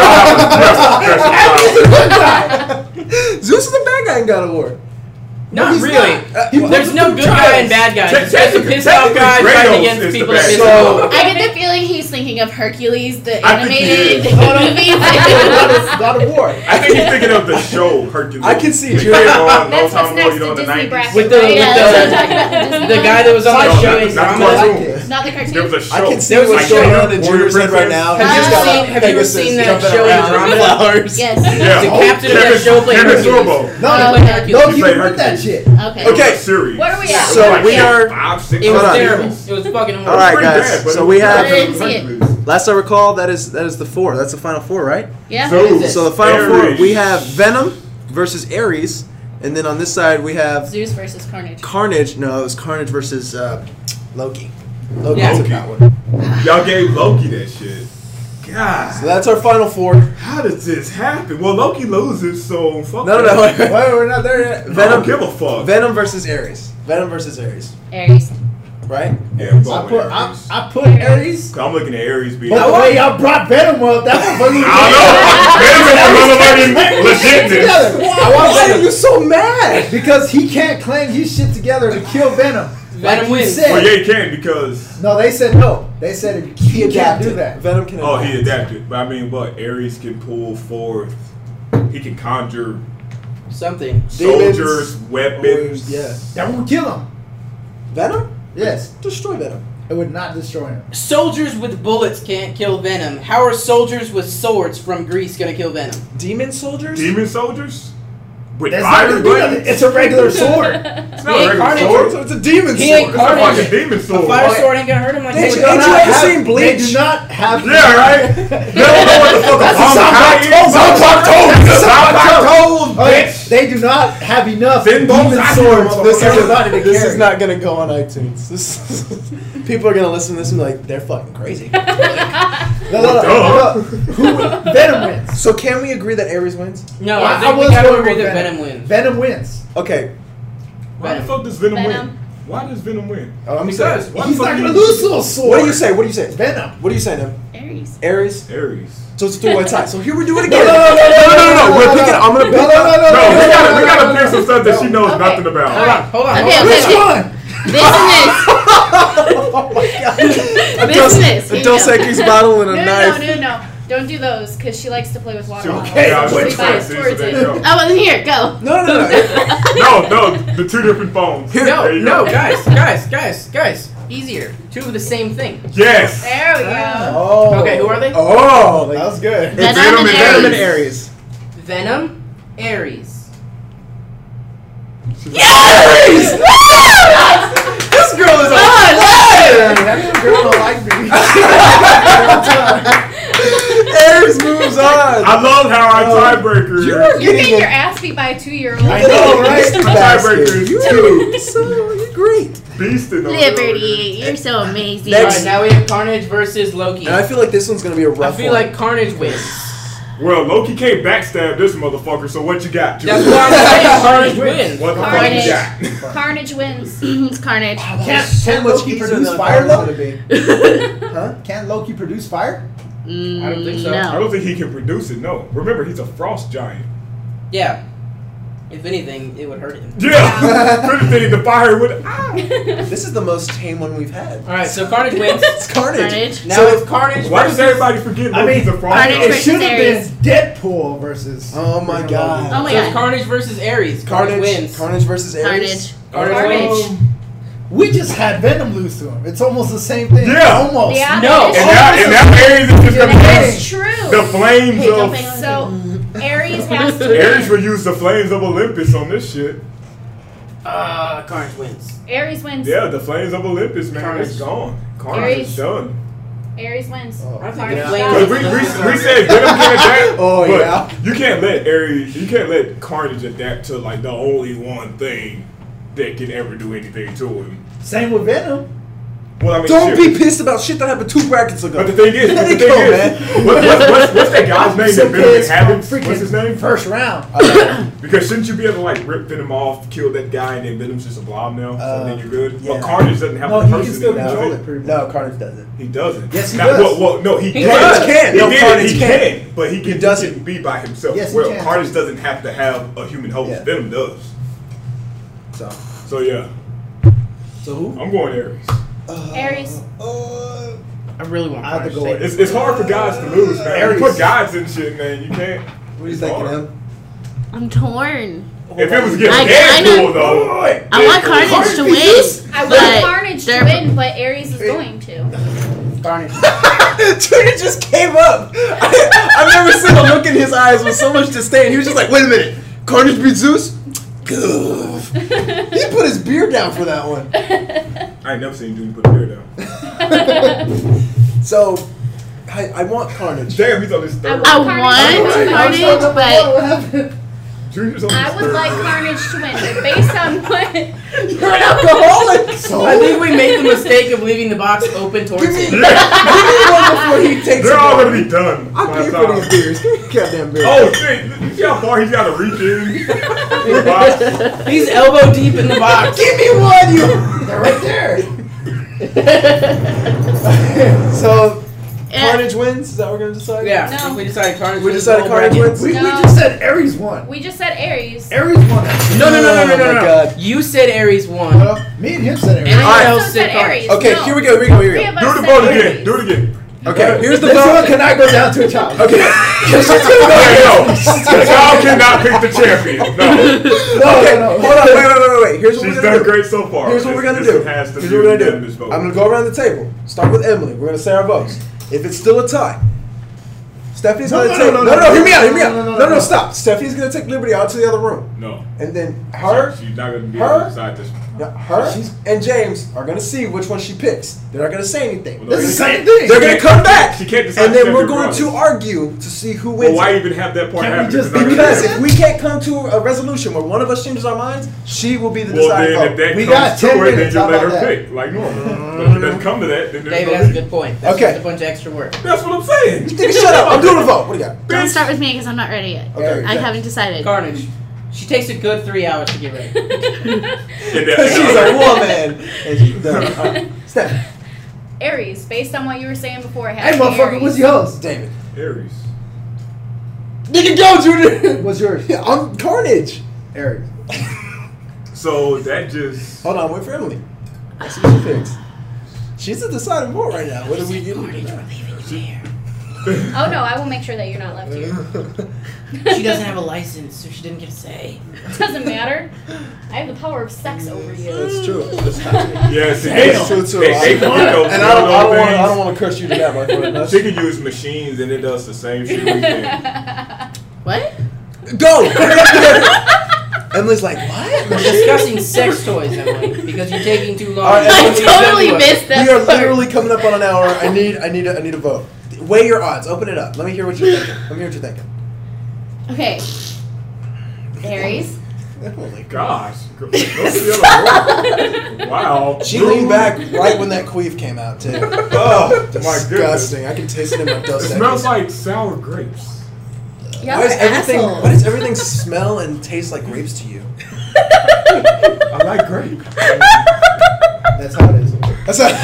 [SPEAKER 2] Zeus is a bad guy in God of War.
[SPEAKER 3] Not
[SPEAKER 1] he's
[SPEAKER 3] really.
[SPEAKER 1] not. He
[SPEAKER 3] There's
[SPEAKER 1] puts
[SPEAKER 3] no
[SPEAKER 1] him
[SPEAKER 3] good
[SPEAKER 1] through
[SPEAKER 3] guy
[SPEAKER 1] trials.
[SPEAKER 3] and bad guy.
[SPEAKER 4] Te-
[SPEAKER 3] It's just a
[SPEAKER 4] technically-
[SPEAKER 3] pissed off guy
[SPEAKER 4] technically
[SPEAKER 3] fighting
[SPEAKER 4] Kratos
[SPEAKER 3] against
[SPEAKER 4] is
[SPEAKER 3] people
[SPEAKER 4] the
[SPEAKER 3] that
[SPEAKER 4] bad
[SPEAKER 3] piss
[SPEAKER 4] guy.
[SPEAKER 3] him
[SPEAKER 2] So-
[SPEAKER 3] off.
[SPEAKER 6] I get the feeling he's thinking of Hercules, the
[SPEAKER 4] I think he
[SPEAKER 6] animated
[SPEAKER 4] is.
[SPEAKER 6] movie.
[SPEAKER 1] God of War.
[SPEAKER 4] I think he's thinking of the show Hercules.
[SPEAKER 2] I can see
[SPEAKER 4] They
[SPEAKER 2] Junior-
[SPEAKER 4] came on a long
[SPEAKER 5] That's
[SPEAKER 4] time
[SPEAKER 5] what's
[SPEAKER 4] ago,
[SPEAKER 5] next
[SPEAKER 4] you know,
[SPEAKER 5] to
[SPEAKER 4] in the
[SPEAKER 5] Disney
[SPEAKER 4] nineties.
[SPEAKER 5] bracket.
[SPEAKER 3] With the,
[SPEAKER 5] right?
[SPEAKER 3] with
[SPEAKER 5] Yeah,
[SPEAKER 3] the,
[SPEAKER 5] that's what I'm talking about, the Disney
[SPEAKER 3] the guy that was on
[SPEAKER 4] No,
[SPEAKER 3] the
[SPEAKER 4] not-
[SPEAKER 3] show
[SPEAKER 4] not
[SPEAKER 3] in
[SPEAKER 4] the
[SPEAKER 3] Andromeda.
[SPEAKER 4] cartoon.
[SPEAKER 5] Not the cartoon.
[SPEAKER 4] There was a show.
[SPEAKER 2] I can see
[SPEAKER 3] There was
[SPEAKER 2] what's
[SPEAKER 3] a
[SPEAKER 2] going
[SPEAKER 3] show-
[SPEAKER 2] on in Junior's head right now.
[SPEAKER 3] Have
[SPEAKER 2] He's
[SPEAKER 3] you
[SPEAKER 2] just
[SPEAKER 3] ever
[SPEAKER 2] got
[SPEAKER 3] seen- have you ever
[SPEAKER 2] Pegasus
[SPEAKER 3] seen that
[SPEAKER 2] jumping
[SPEAKER 3] show
[SPEAKER 2] around
[SPEAKER 3] Andromeda?
[SPEAKER 2] with flowers.
[SPEAKER 6] Yes.
[SPEAKER 4] Yeah.
[SPEAKER 3] The captain of that
[SPEAKER 4] Kevin-
[SPEAKER 3] show played
[SPEAKER 4] Kevin
[SPEAKER 3] Hercules.
[SPEAKER 4] Sorbo.
[SPEAKER 1] No,
[SPEAKER 6] Oh,
[SPEAKER 1] no,
[SPEAKER 6] okay.
[SPEAKER 1] Loki
[SPEAKER 4] He
[SPEAKER 1] would
[SPEAKER 4] played
[SPEAKER 1] win that
[SPEAKER 4] Hercules.
[SPEAKER 1] shit.
[SPEAKER 6] Okay.
[SPEAKER 4] It was
[SPEAKER 2] Okay.
[SPEAKER 4] a series.
[SPEAKER 5] What are we at?
[SPEAKER 2] So
[SPEAKER 4] Like
[SPEAKER 2] we are-
[SPEAKER 4] five, six
[SPEAKER 3] It was
[SPEAKER 2] Hold on.
[SPEAKER 3] terrible. It was fucking horrible.
[SPEAKER 2] All right,
[SPEAKER 4] Pretty
[SPEAKER 2] guys.
[SPEAKER 4] bad, but
[SPEAKER 2] So
[SPEAKER 4] it
[SPEAKER 2] we
[SPEAKER 4] was
[SPEAKER 2] have-
[SPEAKER 6] I didn't see it.
[SPEAKER 4] Hercules.
[SPEAKER 2] Last I recall, that is that is the four. That's the final four, right?
[SPEAKER 6] Yeah.
[SPEAKER 4] So,
[SPEAKER 2] So the final
[SPEAKER 4] Ares.
[SPEAKER 2] four, we have Venom versus Ares, and then on this side we have
[SPEAKER 6] Zeus versus Carnage.
[SPEAKER 2] Carnage. No, it was Carnage versus uh, Loki. Loki
[SPEAKER 3] Yeah.
[SPEAKER 2] took that one.
[SPEAKER 4] Y'all gave Loki that shit. God.
[SPEAKER 2] So that's our final four.
[SPEAKER 4] How does this happen? Well, Loki loses, so fuck
[SPEAKER 2] No, no,
[SPEAKER 4] that.
[SPEAKER 2] no.
[SPEAKER 1] Wait, we're not there yet.
[SPEAKER 4] I don't
[SPEAKER 2] Venom,
[SPEAKER 4] give a fuck.
[SPEAKER 2] Venom versus Ares. Venom versus Ares.
[SPEAKER 6] Ares.
[SPEAKER 2] Right?
[SPEAKER 4] Yeah, I'm
[SPEAKER 1] I
[SPEAKER 4] going
[SPEAKER 1] put,
[SPEAKER 4] with
[SPEAKER 1] I,
[SPEAKER 4] Ares.
[SPEAKER 1] I put Ares.
[SPEAKER 4] I'm looking at Ares being.
[SPEAKER 1] But the way y'all brought Venom up, that motherfucker.
[SPEAKER 4] I don't know. Venom is a motherfucking legitness.
[SPEAKER 1] Together. I want
[SPEAKER 2] Why are
[SPEAKER 1] Venom.
[SPEAKER 2] you so mad?
[SPEAKER 1] Because he can't clang his shit together to kill Venom.
[SPEAKER 3] Venom
[SPEAKER 1] you
[SPEAKER 3] wins.
[SPEAKER 1] said.
[SPEAKER 4] Well, yeah, he can because.
[SPEAKER 1] No, they said no. They said he, can't
[SPEAKER 2] adapted.
[SPEAKER 1] do that.
[SPEAKER 2] Venom can
[SPEAKER 4] Oh,
[SPEAKER 2] adapt.
[SPEAKER 4] he adapted. But I mean, what? Ares can pull forth. He can conjure
[SPEAKER 3] Something.
[SPEAKER 4] soldiers,
[SPEAKER 2] Demons.
[SPEAKER 4] weapons.
[SPEAKER 2] Yeah.
[SPEAKER 1] That won't kill him.
[SPEAKER 2] Venom?
[SPEAKER 1] Yes,
[SPEAKER 2] Destroy Venom.
[SPEAKER 1] it would not destroy him.
[SPEAKER 3] Soldiers with bullets can't kill Venom. How are soldiers with swords from Greece gonna kill Venom?
[SPEAKER 2] Demon soldiers?
[SPEAKER 4] Demon soldiers? With
[SPEAKER 1] That's not
[SPEAKER 4] fire
[SPEAKER 1] gonna do nothing.
[SPEAKER 4] blades?
[SPEAKER 1] It's a regular sword.
[SPEAKER 4] It's
[SPEAKER 3] He
[SPEAKER 4] not a
[SPEAKER 3] ain't
[SPEAKER 4] regular
[SPEAKER 3] Carnage.
[SPEAKER 4] sword.
[SPEAKER 2] So it's a demon
[SPEAKER 3] He
[SPEAKER 2] sword.
[SPEAKER 3] ain't
[SPEAKER 4] It's a
[SPEAKER 3] Carnage.
[SPEAKER 4] fucking demon
[SPEAKER 3] A
[SPEAKER 4] sword.
[SPEAKER 3] fire sword ain't gonna hurt him like
[SPEAKER 2] Did
[SPEAKER 3] that.
[SPEAKER 2] you- ain't you ever seen Bleach?
[SPEAKER 1] They do not have.
[SPEAKER 4] Yeah, right? They don't know what the fuck a
[SPEAKER 1] That's a
[SPEAKER 4] Bankai is.
[SPEAKER 1] Zanpakuto.
[SPEAKER 4] Zanpakuto,
[SPEAKER 1] Okay,
[SPEAKER 4] bitch.
[SPEAKER 1] they do not have enough
[SPEAKER 4] Thin
[SPEAKER 1] demon
[SPEAKER 4] bones, I
[SPEAKER 1] swords
[SPEAKER 4] know,
[SPEAKER 1] for
[SPEAKER 2] This,
[SPEAKER 1] everybody to
[SPEAKER 2] is, this
[SPEAKER 1] carry.
[SPEAKER 2] is not gonna go on iTunes. This people are gonna listen to this and be like, they're fucking crazy.
[SPEAKER 1] No, no, no, no. Who Venom wins?
[SPEAKER 2] So can we agree that Ares wins?
[SPEAKER 3] No,
[SPEAKER 1] Yeah,
[SPEAKER 3] I think
[SPEAKER 1] I
[SPEAKER 3] we
[SPEAKER 1] was
[SPEAKER 3] gotta
[SPEAKER 1] going
[SPEAKER 3] agree
[SPEAKER 1] with
[SPEAKER 3] that
[SPEAKER 1] Venom.
[SPEAKER 3] Venom wins.
[SPEAKER 1] Venom wins.
[SPEAKER 2] Okay.
[SPEAKER 4] Why the fuck does Venom,
[SPEAKER 6] Venom.
[SPEAKER 4] win? Why does Venom win?
[SPEAKER 2] Oh, I'm
[SPEAKER 3] Because
[SPEAKER 2] sorry.
[SPEAKER 4] Why
[SPEAKER 1] He's
[SPEAKER 4] the
[SPEAKER 1] not
[SPEAKER 4] fuck
[SPEAKER 1] gonna
[SPEAKER 4] you-
[SPEAKER 1] lose to a sword.
[SPEAKER 2] What do you say? What do you say?
[SPEAKER 1] Venom.
[SPEAKER 2] What do you say, Nim?
[SPEAKER 6] Ares.
[SPEAKER 2] Ares.
[SPEAKER 4] Ares.
[SPEAKER 2] So it's a three-way tie. So here we do it
[SPEAKER 1] No,
[SPEAKER 2] again.
[SPEAKER 1] no, no, no,
[SPEAKER 2] no, no, no, no. We're
[SPEAKER 1] no,
[SPEAKER 2] picking.
[SPEAKER 1] no.
[SPEAKER 2] I'm gonna pick.
[SPEAKER 1] No, no, no, no,
[SPEAKER 4] No,
[SPEAKER 1] no,
[SPEAKER 4] we
[SPEAKER 1] no,
[SPEAKER 4] gotta,
[SPEAKER 1] no,
[SPEAKER 4] we
[SPEAKER 1] no,
[SPEAKER 4] gotta
[SPEAKER 1] no,
[SPEAKER 4] pick some stuff that she knows
[SPEAKER 6] Okay.
[SPEAKER 4] nothing about.
[SPEAKER 3] Hold on, hold on.
[SPEAKER 6] Okay,
[SPEAKER 3] hold on.
[SPEAKER 6] okay,
[SPEAKER 1] Which
[SPEAKER 6] okay.
[SPEAKER 1] one?
[SPEAKER 6] Business.
[SPEAKER 2] Oh my god.
[SPEAKER 6] Business.
[SPEAKER 2] A
[SPEAKER 6] Here
[SPEAKER 2] Dos
[SPEAKER 6] you go.
[SPEAKER 2] Equis bottle and a
[SPEAKER 5] No, no,
[SPEAKER 2] knife.
[SPEAKER 5] no, no, no. Don't do those because she likes to play with water.
[SPEAKER 4] Okay, I was
[SPEAKER 5] She'll be
[SPEAKER 4] just
[SPEAKER 5] biased
[SPEAKER 4] saying,
[SPEAKER 5] towards
[SPEAKER 4] so there
[SPEAKER 5] it.
[SPEAKER 4] you go.
[SPEAKER 6] Oh, well, here, go.
[SPEAKER 2] No, no, no.
[SPEAKER 4] No, no, the two different phones.
[SPEAKER 2] Here-
[SPEAKER 3] No,
[SPEAKER 4] There you
[SPEAKER 3] no,
[SPEAKER 4] go.
[SPEAKER 3] guys, guys, guys, guys. Easier. Two of the same thing.
[SPEAKER 4] Yes.
[SPEAKER 5] There we go.
[SPEAKER 1] Oh.
[SPEAKER 3] Okay, who are they?
[SPEAKER 2] Oh,
[SPEAKER 1] That was good.
[SPEAKER 2] It's
[SPEAKER 6] Venom
[SPEAKER 2] Venom
[SPEAKER 6] and
[SPEAKER 2] and Venom and
[SPEAKER 6] Ares.
[SPEAKER 2] Ares.
[SPEAKER 3] Venom, Ares.
[SPEAKER 2] Ares! This girl is on fire!
[SPEAKER 1] That girl don't like me.
[SPEAKER 2] Ares moves on.
[SPEAKER 4] I love how our tiebreaker.
[SPEAKER 2] You are
[SPEAKER 5] You're
[SPEAKER 2] getting
[SPEAKER 5] getting
[SPEAKER 2] a-
[SPEAKER 5] your ass beat by a two-year-old.
[SPEAKER 1] I know, right?
[SPEAKER 2] Mr.
[SPEAKER 4] Tiebreaker
[SPEAKER 2] Basket.
[SPEAKER 4] is
[SPEAKER 2] You,
[SPEAKER 4] two.
[SPEAKER 2] so you're great.
[SPEAKER 4] Beasting on
[SPEAKER 6] Liberty, you're so amazing.
[SPEAKER 3] All
[SPEAKER 2] Next-
[SPEAKER 3] right, now we have Carnage versus Loki.
[SPEAKER 2] And I feel like this one's gonna be a
[SPEAKER 3] I
[SPEAKER 2] rough
[SPEAKER 3] feel
[SPEAKER 2] one.
[SPEAKER 3] like Carnage wins.
[SPEAKER 4] Well, Loki can't backstab this motherfucker, so what you got?
[SPEAKER 3] That's
[SPEAKER 4] Julie?
[SPEAKER 3] why I'm saying Carnage wins.
[SPEAKER 4] What the fuck
[SPEAKER 5] Carnage.
[SPEAKER 4] you got?
[SPEAKER 5] Carnage wins.
[SPEAKER 6] it's Carnage.
[SPEAKER 1] Can't,
[SPEAKER 2] so
[SPEAKER 1] can't
[SPEAKER 2] much
[SPEAKER 1] Loki
[SPEAKER 2] easier
[SPEAKER 1] produce
[SPEAKER 2] than I
[SPEAKER 1] fire,
[SPEAKER 2] thought it was
[SPEAKER 1] though?
[SPEAKER 2] gonna be.
[SPEAKER 1] Huh? Can't Loki produce fire?
[SPEAKER 6] Mm,
[SPEAKER 3] I don't think so.
[SPEAKER 4] I
[SPEAKER 6] No.
[SPEAKER 4] don't think he can produce it. No, remember he's a frost giant.
[SPEAKER 3] Yeah. If anything, it would hurt him.
[SPEAKER 4] Yeah, pretty thing. The fire would. Ah.
[SPEAKER 2] This is the most tame one we've had.
[SPEAKER 3] All right, so Carnage wins.
[SPEAKER 2] It's Carnage.
[SPEAKER 6] Carnage.
[SPEAKER 3] Now
[SPEAKER 2] So-
[SPEAKER 3] it's Carnage.
[SPEAKER 4] Why does
[SPEAKER 3] versus-
[SPEAKER 4] everybody forget
[SPEAKER 1] I
[SPEAKER 4] Loki's
[SPEAKER 1] mean,
[SPEAKER 4] a frost
[SPEAKER 6] Carnage
[SPEAKER 1] It
[SPEAKER 4] giant?
[SPEAKER 6] versus
[SPEAKER 1] should have
[SPEAKER 6] Ares.
[SPEAKER 1] been Deadpool versus.
[SPEAKER 2] Oh my god.
[SPEAKER 6] Oh my
[SPEAKER 3] So it's
[SPEAKER 6] god.
[SPEAKER 3] Carnage versus Ares. Carnage,
[SPEAKER 2] Carnage
[SPEAKER 3] wins.
[SPEAKER 2] Carnage versus Ares.
[SPEAKER 6] Carnage.
[SPEAKER 3] Carnage.
[SPEAKER 5] Carnage.
[SPEAKER 3] wins.
[SPEAKER 1] We just had Venom lose to him. It's almost the same thing.
[SPEAKER 4] Yeah.
[SPEAKER 1] Almost.
[SPEAKER 5] Yeah,
[SPEAKER 3] No.
[SPEAKER 5] that is
[SPEAKER 4] And now, and now Ares is just gonna
[SPEAKER 5] That
[SPEAKER 4] use
[SPEAKER 5] is true.
[SPEAKER 4] the flames
[SPEAKER 6] Hey, don't bang
[SPEAKER 4] of.
[SPEAKER 6] on
[SPEAKER 5] So Ares has to
[SPEAKER 4] Ares
[SPEAKER 5] win.
[SPEAKER 4] will use the flames of Olympus on this shit.
[SPEAKER 3] Uh, Carnage wins.
[SPEAKER 5] Ares wins.
[SPEAKER 4] Yeah, the flames of Olympus, man,
[SPEAKER 3] Carnage.
[SPEAKER 4] it's gone. Carnage
[SPEAKER 5] Ares.
[SPEAKER 4] is done.
[SPEAKER 5] Ares wins.
[SPEAKER 1] Oh.
[SPEAKER 3] I think
[SPEAKER 5] Carnage
[SPEAKER 3] the
[SPEAKER 4] Because
[SPEAKER 3] flames.
[SPEAKER 4] we,
[SPEAKER 5] dies.
[SPEAKER 4] we, we said Venom can adapt,
[SPEAKER 2] Oh,
[SPEAKER 4] but
[SPEAKER 2] yeah.
[SPEAKER 4] you can't let Ares, you can't let Carnage adapt to like the only one thing that can ever do anything to him.
[SPEAKER 1] Same with Venom.
[SPEAKER 4] Well, I mean,
[SPEAKER 2] Don't
[SPEAKER 4] shit.
[SPEAKER 2] be pissed about shit that happened two brackets ago.
[SPEAKER 4] But the thing is,
[SPEAKER 2] Let
[SPEAKER 4] the
[SPEAKER 2] it
[SPEAKER 4] thing
[SPEAKER 2] go,
[SPEAKER 4] is,
[SPEAKER 2] man.
[SPEAKER 4] what, what's, what's, what's that guy's name that
[SPEAKER 1] Some
[SPEAKER 4] Venom
[SPEAKER 1] kids
[SPEAKER 4] inhabits?
[SPEAKER 1] from freaking
[SPEAKER 4] What's his name?
[SPEAKER 1] First round.
[SPEAKER 4] Because shouldn't you be able to like rip Venom off, kill that guy, and then Venom's just a blob now, so
[SPEAKER 2] Uh,
[SPEAKER 4] then you're good?
[SPEAKER 2] yeah.
[SPEAKER 4] But Carnage doesn't have
[SPEAKER 1] No,
[SPEAKER 4] the
[SPEAKER 1] he can
[SPEAKER 4] person
[SPEAKER 1] still
[SPEAKER 4] in him,
[SPEAKER 1] control
[SPEAKER 4] does
[SPEAKER 1] it pretty much.
[SPEAKER 2] No, Carnage doesn't.
[SPEAKER 4] he? He doesn't.
[SPEAKER 1] Yes, he
[SPEAKER 4] Now,
[SPEAKER 1] does.
[SPEAKER 4] Well, well, no, he,
[SPEAKER 2] He
[SPEAKER 4] can.
[SPEAKER 2] Carnage can.
[SPEAKER 4] He
[SPEAKER 2] No,
[SPEAKER 4] did,
[SPEAKER 2] Carnage
[SPEAKER 4] he
[SPEAKER 2] can.
[SPEAKER 4] can, but he can,
[SPEAKER 2] He doesn't.
[SPEAKER 4] he can be by himself.
[SPEAKER 1] Yes, he
[SPEAKER 4] well,
[SPEAKER 1] can.
[SPEAKER 4] Carnage doesn't have to have a human host.
[SPEAKER 2] Yeah.
[SPEAKER 4] Venom does.
[SPEAKER 2] So.
[SPEAKER 4] So yeah,
[SPEAKER 1] So who?
[SPEAKER 4] I'm going Ares.
[SPEAKER 5] Ares.
[SPEAKER 2] Uh,
[SPEAKER 3] I really want
[SPEAKER 1] I have to
[SPEAKER 3] Carnage
[SPEAKER 1] go
[SPEAKER 3] to
[SPEAKER 1] with-
[SPEAKER 4] It's, it's hard for guys to lose, man.
[SPEAKER 1] Ares.
[SPEAKER 4] You put guys in shit, man. You can't.
[SPEAKER 2] what are you
[SPEAKER 4] It's
[SPEAKER 2] thinking,
[SPEAKER 4] hard.
[SPEAKER 2] him?
[SPEAKER 6] I'm torn.
[SPEAKER 4] If it was against
[SPEAKER 6] I
[SPEAKER 4] Deadpool,
[SPEAKER 6] kinda-
[SPEAKER 4] though,
[SPEAKER 6] I want Carnage to win.
[SPEAKER 5] I
[SPEAKER 6] but
[SPEAKER 5] want Carnage to
[SPEAKER 6] they're-
[SPEAKER 5] win, but Ares is going to.
[SPEAKER 3] Carnage.
[SPEAKER 2] Dude, it just came up. I, I've never seen a look in his eyes with so much disdain. He was just like, wait a minute. Carnage beat Zeus? Goof. He put his beard down for that one.
[SPEAKER 4] I ain't never seen Junior put a beer down.
[SPEAKER 2] So, I, I want Carnage.
[SPEAKER 4] Damn, he's on his third.
[SPEAKER 5] I
[SPEAKER 6] I
[SPEAKER 5] want
[SPEAKER 6] want
[SPEAKER 5] Carnage.
[SPEAKER 6] Carnage, but
[SPEAKER 1] What happened?
[SPEAKER 4] Junior's on his
[SPEAKER 5] I would
[SPEAKER 4] third.
[SPEAKER 5] like Carnage to win, but based on what
[SPEAKER 2] You're an alcoholic.
[SPEAKER 1] So
[SPEAKER 3] I think we made the mistake of leaving the box open towards
[SPEAKER 2] Give me,
[SPEAKER 3] him.
[SPEAKER 2] give me one before he takes
[SPEAKER 4] They're
[SPEAKER 2] it
[SPEAKER 4] all
[SPEAKER 2] down.
[SPEAKER 4] gonna be done.
[SPEAKER 2] I
[SPEAKER 4] by
[SPEAKER 2] pay
[SPEAKER 4] the
[SPEAKER 2] for
[SPEAKER 4] time.
[SPEAKER 2] these beers. Give me a goddamn beer.
[SPEAKER 4] Oh shit! You see how far he's got to reach in? The box?
[SPEAKER 3] He's elbow deep in the box.
[SPEAKER 2] Give me one, you.
[SPEAKER 1] they're right there.
[SPEAKER 2] So,
[SPEAKER 6] eh,
[SPEAKER 2] Carnage wins? Is that what we're going to decide?
[SPEAKER 3] Yeah,
[SPEAKER 5] No.
[SPEAKER 3] I think we decided Carnage.
[SPEAKER 2] We
[SPEAKER 3] wins
[SPEAKER 2] decided
[SPEAKER 3] the whole
[SPEAKER 2] Carnage
[SPEAKER 3] bracket.
[SPEAKER 2] wins?
[SPEAKER 1] We, we
[SPEAKER 5] No.
[SPEAKER 1] just said Ares won.
[SPEAKER 5] we just said Ares.
[SPEAKER 1] Ares won.
[SPEAKER 3] No, no, no, no, no,
[SPEAKER 2] Oh
[SPEAKER 3] no,
[SPEAKER 2] my
[SPEAKER 3] no.
[SPEAKER 2] God.
[SPEAKER 3] You said Ares won.
[SPEAKER 1] Well, me and him said Ares.
[SPEAKER 3] Everyone
[SPEAKER 2] Alright.
[SPEAKER 3] else
[SPEAKER 5] Also
[SPEAKER 3] said
[SPEAKER 5] said
[SPEAKER 3] Carnage.
[SPEAKER 5] Ares.
[SPEAKER 2] Okay,
[SPEAKER 5] No.
[SPEAKER 2] here we go, here we go, here we
[SPEAKER 5] Three
[SPEAKER 2] go.
[SPEAKER 5] of us
[SPEAKER 4] Do the
[SPEAKER 5] said
[SPEAKER 4] vote
[SPEAKER 5] Ares.
[SPEAKER 4] again. Do it again.
[SPEAKER 2] Okay, here's the
[SPEAKER 1] This one
[SPEAKER 2] vote.
[SPEAKER 1] cannot go down to a tie.
[SPEAKER 2] Okay. She's gonna go
[SPEAKER 4] Hey,
[SPEAKER 2] again.
[SPEAKER 4] no, the child cannot pick the champion. No,
[SPEAKER 1] No,
[SPEAKER 2] Okay,
[SPEAKER 1] no, no.
[SPEAKER 2] hold on, wait, wait, wait, wait, wait. Here's what
[SPEAKER 4] she's
[SPEAKER 2] we're
[SPEAKER 4] done
[SPEAKER 2] gonna do.
[SPEAKER 4] great so far.
[SPEAKER 2] Here's what we're
[SPEAKER 4] This-
[SPEAKER 2] gonna
[SPEAKER 4] this
[SPEAKER 2] do.
[SPEAKER 4] one has to
[SPEAKER 2] Here's
[SPEAKER 4] be
[SPEAKER 2] what we're
[SPEAKER 4] unanimous
[SPEAKER 2] gonna do.
[SPEAKER 4] vote.
[SPEAKER 2] I'm gonna go around the table. Start with Emily. We're gonna say our votes. If it's still a tie, Stephanie's
[SPEAKER 1] No,
[SPEAKER 2] gonna
[SPEAKER 1] no,
[SPEAKER 2] take.
[SPEAKER 1] no,
[SPEAKER 2] No,
[SPEAKER 1] no,
[SPEAKER 2] no,
[SPEAKER 1] no,
[SPEAKER 2] hear me
[SPEAKER 1] no,
[SPEAKER 2] out. Hear me
[SPEAKER 1] no,
[SPEAKER 2] out.
[SPEAKER 1] no, no,
[SPEAKER 2] No, no,
[SPEAKER 1] no.
[SPEAKER 2] stop. Stephanie's gonna take Liberty out to the other room,
[SPEAKER 4] No.
[SPEAKER 2] and then her,
[SPEAKER 4] She's not gonna be
[SPEAKER 2] her?
[SPEAKER 4] able to decide this.
[SPEAKER 2] yeah, her,
[SPEAKER 1] She's-
[SPEAKER 2] and James are gonna see which one she picks. They're not gonna say anything.
[SPEAKER 4] Well,
[SPEAKER 1] This is the
[SPEAKER 4] She
[SPEAKER 1] same thing.
[SPEAKER 2] They're gonna come back,
[SPEAKER 4] She can't decide
[SPEAKER 2] and then we're
[SPEAKER 4] separate
[SPEAKER 2] going to
[SPEAKER 4] brothers.
[SPEAKER 2] argue to see who
[SPEAKER 4] Well,
[SPEAKER 2] wins.
[SPEAKER 4] why
[SPEAKER 2] it.
[SPEAKER 4] even have that part
[SPEAKER 1] Can we
[SPEAKER 4] happen?
[SPEAKER 1] just-
[SPEAKER 4] It's not gonna
[SPEAKER 2] Because
[SPEAKER 4] happen.
[SPEAKER 2] if we can't come to a resolution where one of us changes our minds, she will be the
[SPEAKER 4] Well,
[SPEAKER 2] deciding
[SPEAKER 4] then if
[SPEAKER 2] vote.
[SPEAKER 4] that
[SPEAKER 1] We
[SPEAKER 4] comes
[SPEAKER 1] got
[SPEAKER 4] to
[SPEAKER 1] ten
[SPEAKER 4] it, then
[SPEAKER 1] minutes,
[SPEAKER 4] you
[SPEAKER 1] how
[SPEAKER 4] let her
[SPEAKER 1] about that?
[SPEAKER 4] pick like normal. But if it doesn't come to that, then there's
[SPEAKER 3] David
[SPEAKER 4] no
[SPEAKER 3] has a
[SPEAKER 4] need.
[SPEAKER 3] good point. That's
[SPEAKER 2] Okay.
[SPEAKER 3] just a bunch of extra work.
[SPEAKER 4] That's what I'm saying.
[SPEAKER 2] Nigga, shut up. I'm doing a vote. What do you got?
[SPEAKER 6] don't start with me because I'm not ready yet.
[SPEAKER 2] Okay.
[SPEAKER 6] I haven't decided.
[SPEAKER 3] Carnage. She takes a good three hours to get ready.
[SPEAKER 4] And that-
[SPEAKER 2] She's a woman. And she's done. All right. Stephanie.
[SPEAKER 5] Ares, based on what you were saying before, it
[SPEAKER 1] Hey,
[SPEAKER 5] has to be
[SPEAKER 1] motherfucker,
[SPEAKER 5] Ares.
[SPEAKER 1] what's yours?
[SPEAKER 2] David.
[SPEAKER 4] Aries.
[SPEAKER 2] Nigga, go, Junior.
[SPEAKER 1] What's yours?
[SPEAKER 2] Yeah, I'm Carnage.
[SPEAKER 1] Ares.
[SPEAKER 4] So that just
[SPEAKER 2] Hold on, wait for Emily. Let's see what she picks. She's the deciding vote right now. What do we get?
[SPEAKER 3] Carnage, we're leaving you there.
[SPEAKER 5] Oh no, I will make sure that you're not left here.
[SPEAKER 3] She doesn't have a license, so she didn't get a say.
[SPEAKER 5] Doesn't matter. I have the power of sex over you.
[SPEAKER 2] That's true. That's true.
[SPEAKER 4] Yeah, see,
[SPEAKER 2] That's
[SPEAKER 4] they,
[SPEAKER 2] true too.
[SPEAKER 4] they, they can get those
[SPEAKER 2] And I don't, I don't want to. I
[SPEAKER 4] things.
[SPEAKER 2] don't want to curse you to that, my friend.
[SPEAKER 4] She can use machines and it does the same shit we can.
[SPEAKER 6] What?
[SPEAKER 2] Go. Emily's like, what?
[SPEAKER 3] We're discussing sex toys, Emily, because you're taking too long.
[SPEAKER 2] All right,
[SPEAKER 6] I
[SPEAKER 2] Emily,
[SPEAKER 6] totally
[SPEAKER 3] Emily,
[SPEAKER 6] missed that
[SPEAKER 2] We are
[SPEAKER 6] part.
[SPEAKER 2] literally coming up on an hour. I need. I need. A, I need a vote. Weigh your odds. Open it up. Let me hear what you're thinking. Let me hear what you're thinking.
[SPEAKER 6] Okay. Aries.
[SPEAKER 2] Emily.
[SPEAKER 4] Gosh. Go, go to the other room. Wow.
[SPEAKER 2] She leaned back right when that queef came out too.
[SPEAKER 4] Oh, my goodness.
[SPEAKER 2] Disgusting. I can taste it in my dust.
[SPEAKER 4] It smells like sour grapes.
[SPEAKER 6] Y'all
[SPEAKER 2] Why
[SPEAKER 6] are
[SPEAKER 2] does everything?
[SPEAKER 6] assholes.
[SPEAKER 2] Why does everything smell and taste like grapes to you?
[SPEAKER 4] I like grape.
[SPEAKER 1] That's how it is.
[SPEAKER 2] That's not.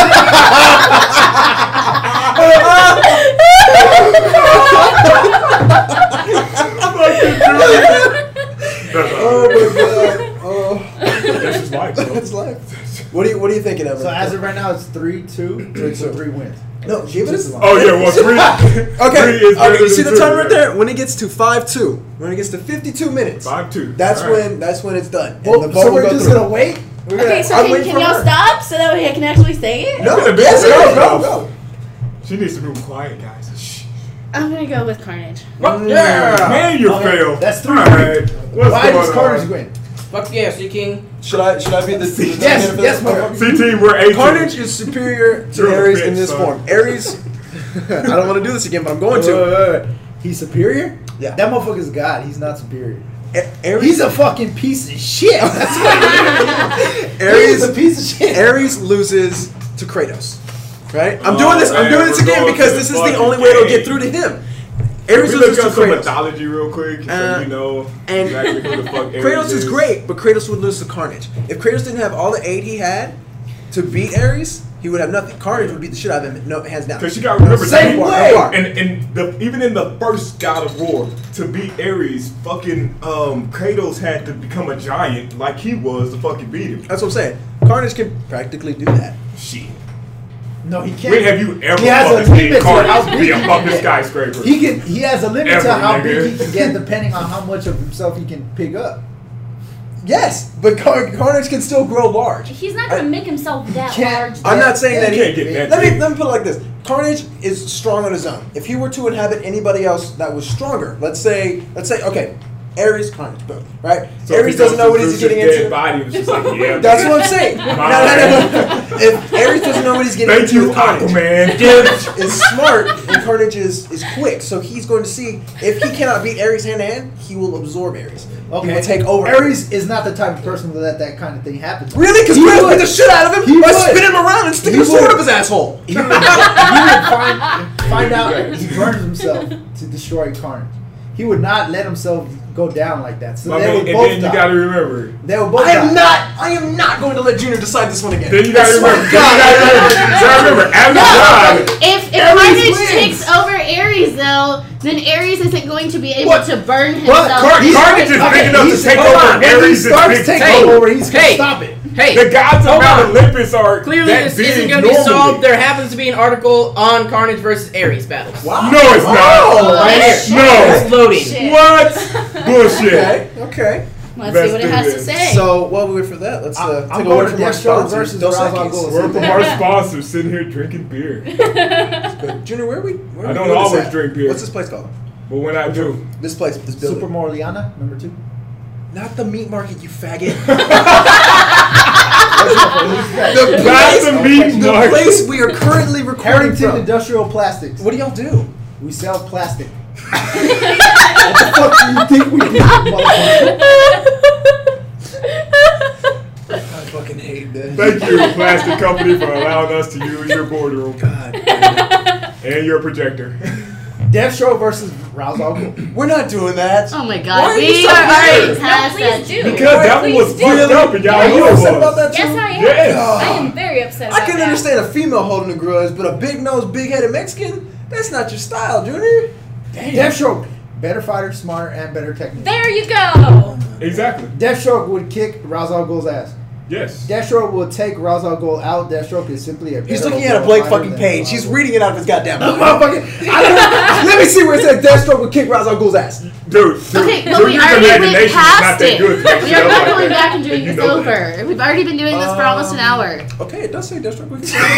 [SPEAKER 2] Oh my god! Oh,
[SPEAKER 4] This is life, bro.
[SPEAKER 2] that's life. What do you What are you thinking of?
[SPEAKER 1] So as of right now, it's three two.
[SPEAKER 2] Three,
[SPEAKER 1] So
[SPEAKER 2] two.
[SPEAKER 1] three wins.
[SPEAKER 2] No, give it a.
[SPEAKER 4] Oh yeah, well three.
[SPEAKER 2] Okay,
[SPEAKER 4] three is better
[SPEAKER 2] okay. You see
[SPEAKER 4] than
[SPEAKER 2] the
[SPEAKER 4] two,
[SPEAKER 2] time right
[SPEAKER 4] yeah.
[SPEAKER 2] there? When it gets to five two, when it gets to fifty-two minutes,
[SPEAKER 4] Five two.
[SPEAKER 2] that's
[SPEAKER 4] All right.
[SPEAKER 2] when that's when it's done. And
[SPEAKER 1] Well,
[SPEAKER 2] the vote
[SPEAKER 1] so
[SPEAKER 2] will
[SPEAKER 1] we're
[SPEAKER 2] go
[SPEAKER 1] just
[SPEAKER 2] through.
[SPEAKER 1] gonna wait. We're gonna,
[SPEAKER 6] Okay, so
[SPEAKER 2] I'm
[SPEAKER 6] can,
[SPEAKER 2] waiting
[SPEAKER 6] can
[SPEAKER 2] for
[SPEAKER 6] y'all
[SPEAKER 2] her.
[SPEAKER 6] stop so that way I can actually say it?
[SPEAKER 2] No,
[SPEAKER 4] We're gonna
[SPEAKER 2] yes,
[SPEAKER 4] be
[SPEAKER 2] go,
[SPEAKER 4] quiet.
[SPEAKER 2] go, go.
[SPEAKER 4] She needs to move quiet, guys. Shh.
[SPEAKER 6] I'm gonna go with Carnage.
[SPEAKER 3] Fuck yeah!
[SPEAKER 4] Man, you
[SPEAKER 1] Okay,
[SPEAKER 4] failed.
[SPEAKER 1] that's three.
[SPEAKER 4] All right. What's
[SPEAKER 1] Why
[SPEAKER 4] going
[SPEAKER 1] does Carnage
[SPEAKER 4] on?
[SPEAKER 1] win?
[SPEAKER 3] Fuck yeah, Sea King.
[SPEAKER 2] Should I Should I be the, the
[SPEAKER 1] Yes,
[SPEAKER 2] for
[SPEAKER 1] yes,
[SPEAKER 2] this?
[SPEAKER 1] motherfucker.
[SPEAKER 4] C team, we're eight.
[SPEAKER 2] Carnage is superior to
[SPEAKER 4] You're a
[SPEAKER 2] Ares
[SPEAKER 4] bitch,
[SPEAKER 2] in this
[SPEAKER 4] son.
[SPEAKER 2] form. Ares, I don't want to do this again, but I'm going
[SPEAKER 1] Wait,
[SPEAKER 2] to.
[SPEAKER 1] wait, wait, wait. He's superior?
[SPEAKER 2] Yeah.
[SPEAKER 1] That motherfucker's God. He's not superior.
[SPEAKER 2] A- Ares,
[SPEAKER 1] He's a fucking piece of shit. That's what he is. He's a
[SPEAKER 2] Ares,
[SPEAKER 1] piece of shit.
[SPEAKER 2] Ares loses to Kratos. Right? I'm
[SPEAKER 4] Oh,
[SPEAKER 2] doing this. I'm
[SPEAKER 4] man,
[SPEAKER 2] doing this
[SPEAKER 4] we're
[SPEAKER 2] again
[SPEAKER 4] going
[SPEAKER 2] because
[SPEAKER 4] to
[SPEAKER 2] this
[SPEAKER 4] the
[SPEAKER 2] is the
[SPEAKER 4] fucking
[SPEAKER 2] only way it'll
[SPEAKER 4] game.
[SPEAKER 2] get through to him.
[SPEAKER 4] Can
[SPEAKER 2] Ares
[SPEAKER 4] we look
[SPEAKER 2] loses to
[SPEAKER 4] up some
[SPEAKER 2] Kratos.
[SPEAKER 4] mythology real quick so
[SPEAKER 2] Uh,
[SPEAKER 4] you know
[SPEAKER 2] and
[SPEAKER 4] exactly who the fuck Ares
[SPEAKER 2] Kratos
[SPEAKER 4] is.
[SPEAKER 2] is great, but Kratos would lose to Carnage. If Kratos didn't have all the aid he had to beat Ares, he would have nothing. Carnage would beat the shit out of him, no hands down.
[SPEAKER 4] Because you gotta remember,
[SPEAKER 1] Same
[SPEAKER 4] that-
[SPEAKER 1] way.
[SPEAKER 4] And, and the, even in the first God of War, to beat Ares, fucking um, Kratos had to become a giant like he was to fucking beat him.
[SPEAKER 2] That's what I'm saying. Carnage can practically do that.
[SPEAKER 4] Shit.
[SPEAKER 1] No, he can't.
[SPEAKER 4] When have you ever
[SPEAKER 1] He has a
[SPEAKER 4] fucking
[SPEAKER 1] limit
[SPEAKER 4] seen
[SPEAKER 1] to how
[SPEAKER 4] Carnage
[SPEAKER 1] big
[SPEAKER 4] be
[SPEAKER 1] he
[SPEAKER 4] a
[SPEAKER 1] can
[SPEAKER 4] fucking
[SPEAKER 1] get.
[SPEAKER 4] skyscraper?
[SPEAKER 1] He can. He has a limit to
[SPEAKER 4] Ever,
[SPEAKER 1] how
[SPEAKER 4] nigga.
[SPEAKER 1] big he can get, depending on how much of himself he can pick up.
[SPEAKER 2] Yes, but Car- Carnage can still grow large.
[SPEAKER 5] He's not gonna
[SPEAKER 2] I-
[SPEAKER 5] make himself that
[SPEAKER 1] can't-
[SPEAKER 5] large.
[SPEAKER 2] I'm not saying
[SPEAKER 1] Yeah,
[SPEAKER 2] that
[SPEAKER 4] you
[SPEAKER 2] he
[SPEAKER 4] can't get that
[SPEAKER 2] Let me
[SPEAKER 4] big.
[SPEAKER 2] let me put it like this: Carnage is strong on his own. If he were to inhabit anybody else that was stronger, let's say, let's say, okay, Ares, Carnage, boom, right?
[SPEAKER 4] So if
[SPEAKER 2] Ares
[SPEAKER 4] he
[SPEAKER 2] doesn't
[SPEAKER 4] goes
[SPEAKER 2] know
[SPEAKER 4] to
[SPEAKER 2] what he's
[SPEAKER 4] Zeus's
[SPEAKER 2] getting
[SPEAKER 4] dead
[SPEAKER 2] into.
[SPEAKER 4] Body, and it's just like, yeah,
[SPEAKER 2] That's
[SPEAKER 4] man.
[SPEAKER 2] what I'm saying. No, no,
[SPEAKER 4] My
[SPEAKER 2] no, no. If Ares doesn't know what he's getting
[SPEAKER 4] Thank
[SPEAKER 2] into
[SPEAKER 4] you,
[SPEAKER 2] with Carnage,
[SPEAKER 4] Aquaman.
[SPEAKER 2] Carnage is smart and Carnage is, is quick, so he's going to see if he cannot beat Ares hand to hand, he will absorb Ares.
[SPEAKER 1] Okay.
[SPEAKER 2] He will take over.
[SPEAKER 1] Ares is not the type of person to let that kind of thing happen.
[SPEAKER 2] Really? Because
[SPEAKER 1] He
[SPEAKER 2] Kratos
[SPEAKER 1] would.
[SPEAKER 2] beat the shit out of him
[SPEAKER 1] He
[SPEAKER 2] by
[SPEAKER 1] would.
[SPEAKER 2] spinning him around and sticking
[SPEAKER 1] He
[SPEAKER 2] a sword
[SPEAKER 1] would.
[SPEAKER 2] up his asshole.
[SPEAKER 1] He would, he would find, find out he burns himself to destroy Carnage. He would not let himself go down like that. So
[SPEAKER 4] My
[SPEAKER 1] they
[SPEAKER 4] man,
[SPEAKER 1] would
[SPEAKER 4] and
[SPEAKER 1] both
[SPEAKER 4] then you
[SPEAKER 1] die.
[SPEAKER 4] gotta remember.
[SPEAKER 1] They would both
[SPEAKER 2] I am
[SPEAKER 1] die.
[SPEAKER 2] not. I am not going to let Junior decide this one again.
[SPEAKER 4] Then you gotta
[SPEAKER 2] I swear
[SPEAKER 4] remember.
[SPEAKER 2] to
[SPEAKER 4] Then
[SPEAKER 2] God.
[SPEAKER 4] you gotta remember. You gotta remember. As a god,
[SPEAKER 6] If, if
[SPEAKER 1] Ares
[SPEAKER 6] Carnage
[SPEAKER 1] wins.
[SPEAKER 6] takes over Ares, though, then Ares isn't going to be able
[SPEAKER 1] What?
[SPEAKER 6] to burn
[SPEAKER 1] But
[SPEAKER 6] himself.
[SPEAKER 4] Car-
[SPEAKER 1] he's-
[SPEAKER 4] Carnage is
[SPEAKER 1] okay,
[SPEAKER 4] big enough to
[SPEAKER 1] he's-
[SPEAKER 4] take
[SPEAKER 1] hold
[SPEAKER 4] over
[SPEAKER 1] on. When he
[SPEAKER 4] Ares'
[SPEAKER 1] starts
[SPEAKER 4] big
[SPEAKER 1] taking
[SPEAKER 3] Hey,
[SPEAKER 1] over, he's gonna
[SPEAKER 3] hey.
[SPEAKER 1] stop it.
[SPEAKER 3] Hey,
[SPEAKER 4] the gods of
[SPEAKER 3] hold
[SPEAKER 4] Mount
[SPEAKER 3] on.
[SPEAKER 4] Olympus are
[SPEAKER 3] Clearly,
[SPEAKER 4] that
[SPEAKER 3] this
[SPEAKER 4] big
[SPEAKER 3] isn't going to be
[SPEAKER 4] normally.
[SPEAKER 3] solved. There happens to be an article on Carnage versus Ares battles.
[SPEAKER 2] Wow.
[SPEAKER 4] No, it's
[SPEAKER 2] Oh.
[SPEAKER 4] not.
[SPEAKER 3] Right here.
[SPEAKER 4] No.
[SPEAKER 3] It's loading.
[SPEAKER 5] Shit.
[SPEAKER 4] What? Bullshit.
[SPEAKER 2] Okay. Okay.
[SPEAKER 6] Let's
[SPEAKER 4] Let's
[SPEAKER 6] see what it
[SPEAKER 4] do
[SPEAKER 6] has to
[SPEAKER 4] this.
[SPEAKER 6] say.
[SPEAKER 2] So while we wait for that, let's uh,
[SPEAKER 1] I'm-
[SPEAKER 2] take
[SPEAKER 1] I'm
[SPEAKER 2] a
[SPEAKER 1] going
[SPEAKER 2] word
[SPEAKER 1] to
[SPEAKER 2] from our
[SPEAKER 1] Deathstroke
[SPEAKER 2] sponsors.
[SPEAKER 1] versus
[SPEAKER 2] Dos
[SPEAKER 1] Ra's al
[SPEAKER 2] Equis.
[SPEAKER 1] Ghul.
[SPEAKER 4] Word from our sponsors sitting here drinking beer.
[SPEAKER 2] Good. Junior, where are we? Where are
[SPEAKER 4] I
[SPEAKER 2] we
[SPEAKER 4] don't
[SPEAKER 2] doing this
[SPEAKER 4] always
[SPEAKER 2] at?
[SPEAKER 4] drink beer.
[SPEAKER 2] What's this place called?
[SPEAKER 4] But when I do,
[SPEAKER 2] This place, this building.
[SPEAKER 1] Super Morliana, number two.
[SPEAKER 2] Not the meat market, you faggot.
[SPEAKER 1] the
[SPEAKER 2] the
[SPEAKER 4] That's
[SPEAKER 2] place,
[SPEAKER 4] the meat
[SPEAKER 2] the
[SPEAKER 4] market.
[SPEAKER 2] place we are currently recording
[SPEAKER 1] Harrington
[SPEAKER 2] from.
[SPEAKER 1] Industrial Plastics.
[SPEAKER 2] What do y'all do?
[SPEAKER 1] We sell plastic. What the fuck do you think we do, motherfucker?
[SPEAKER 2] I fucking hate this.
[SPEAKER 4] thank you, Plastic Company, for allowing us to use your boardroom
[SPEAKER 2] God. damn
[SPEAKER 4] and your projector.
[SPEAKER 1] Deathstroke versus Ra's al Ghul.
[SPEAKER 2] We're not doing that.
[SPEAKER 6] Oh my
[SPEAKER 2] Why
[SPEAKER 6] god,
[SPEAKER 2] are you
[SPEAKER 6] we
[SPEAKER 2] so
[SPEAKER 6] are already
[SPEAKER 2] weird?
[SPEAKER 6] past
[SPEAKER 5] No,
[SPEAKER 6] that.
[SPEAKER 5] please do.
[SPEAKER 4] Because that one was
[SPEAKER 5] Please
[SPEAKER 4] fucked
[SPEAKER 5] do.
[SPEAKER 4] up and y'all
[SPEAKER 2] Are
[SPEAKER 4] knew
[SPEAKER 2] you
[SPEAKER 4] it
[SPEAKER 2] upset
[SPEAKER 4] was.
[SPEAKER 2] about that too?
[SPEAKER 5] Yes, I am.
[SPEAKER 4] Yes.
[SPEAKER 5] I am very upset about
[SPEAKER 2] I can
[SPEAKER 5] that.
[SPEAKER 2] understand a female holding a grudge, but a big nosed, big headed Mexican, that's not your style, Junior.
[SPEAKER 1] Deathstroke, better fighter, smarter, and better technique.
[SPEAKER 5] There you go.
[SPEAKER 4] Exactly.
[SPEAKER 1] Deathstroke would kick Ra's al Ghul's ass.
[SPEAKER 4] Yes.
[SPEAKER 1] Deathstroke will take Ra's al Ghul out. Deathstroke is simply a.
[SPEAKER 2] He's
[SPEAKER 1] better
[SPEAKER 2] looking at a
[SPEAKER 1] overall
[SPEAKER 2] blank
[SPEAKER 1] fighter
[SPEAKER 2] fucking
[SPEAKER 1] than
[SPEAKER 2] page.
[SPEAKER 1] Ra's
[SPEAKER 2] He's
[SPEAKER 1] al Ghul.
[SPEAKER 2] reading it out of his goddamn
[SPEAKER 1] No,
[SPEAKER 2] mouth.
[SPEAKER 1] motherfucker. I don't- Let me see where it says Deathstroke will kick Ra's al Ghul's ass.
[SPEAKER 4] Dude, dude,
[SPEAKER 6] Okay, but
[SPEAKER 4] dude,
[SPEAKER 6] we
[SPEAKER 4] your
[SPEAKER 6] already went
[SPEAKER 4] imagination is not
[SPEAKER 6] past
[SPEAKER 4] that
[SPEAKER 6] it.
[SPEAKER 4] good to make
[SPEAKER 6] We
[SPEAKER 4] shit
[SPEAKER 6] are
[SPEAKER 4] up
[SPEAKER 6] not
[SPEAKER 4] like
[SPEAKER 6] going
[SPEAKER 4] that.
[SPEAKER 6] back and doing
[SPEAKER 4] You
[SPEAKER 6] this
[SPEAKER 4] know that.
[SPEAKER 6] over. We've already been doing this for almost an hour.
[SPEAKER 2] Okay, it does say Deathstroke.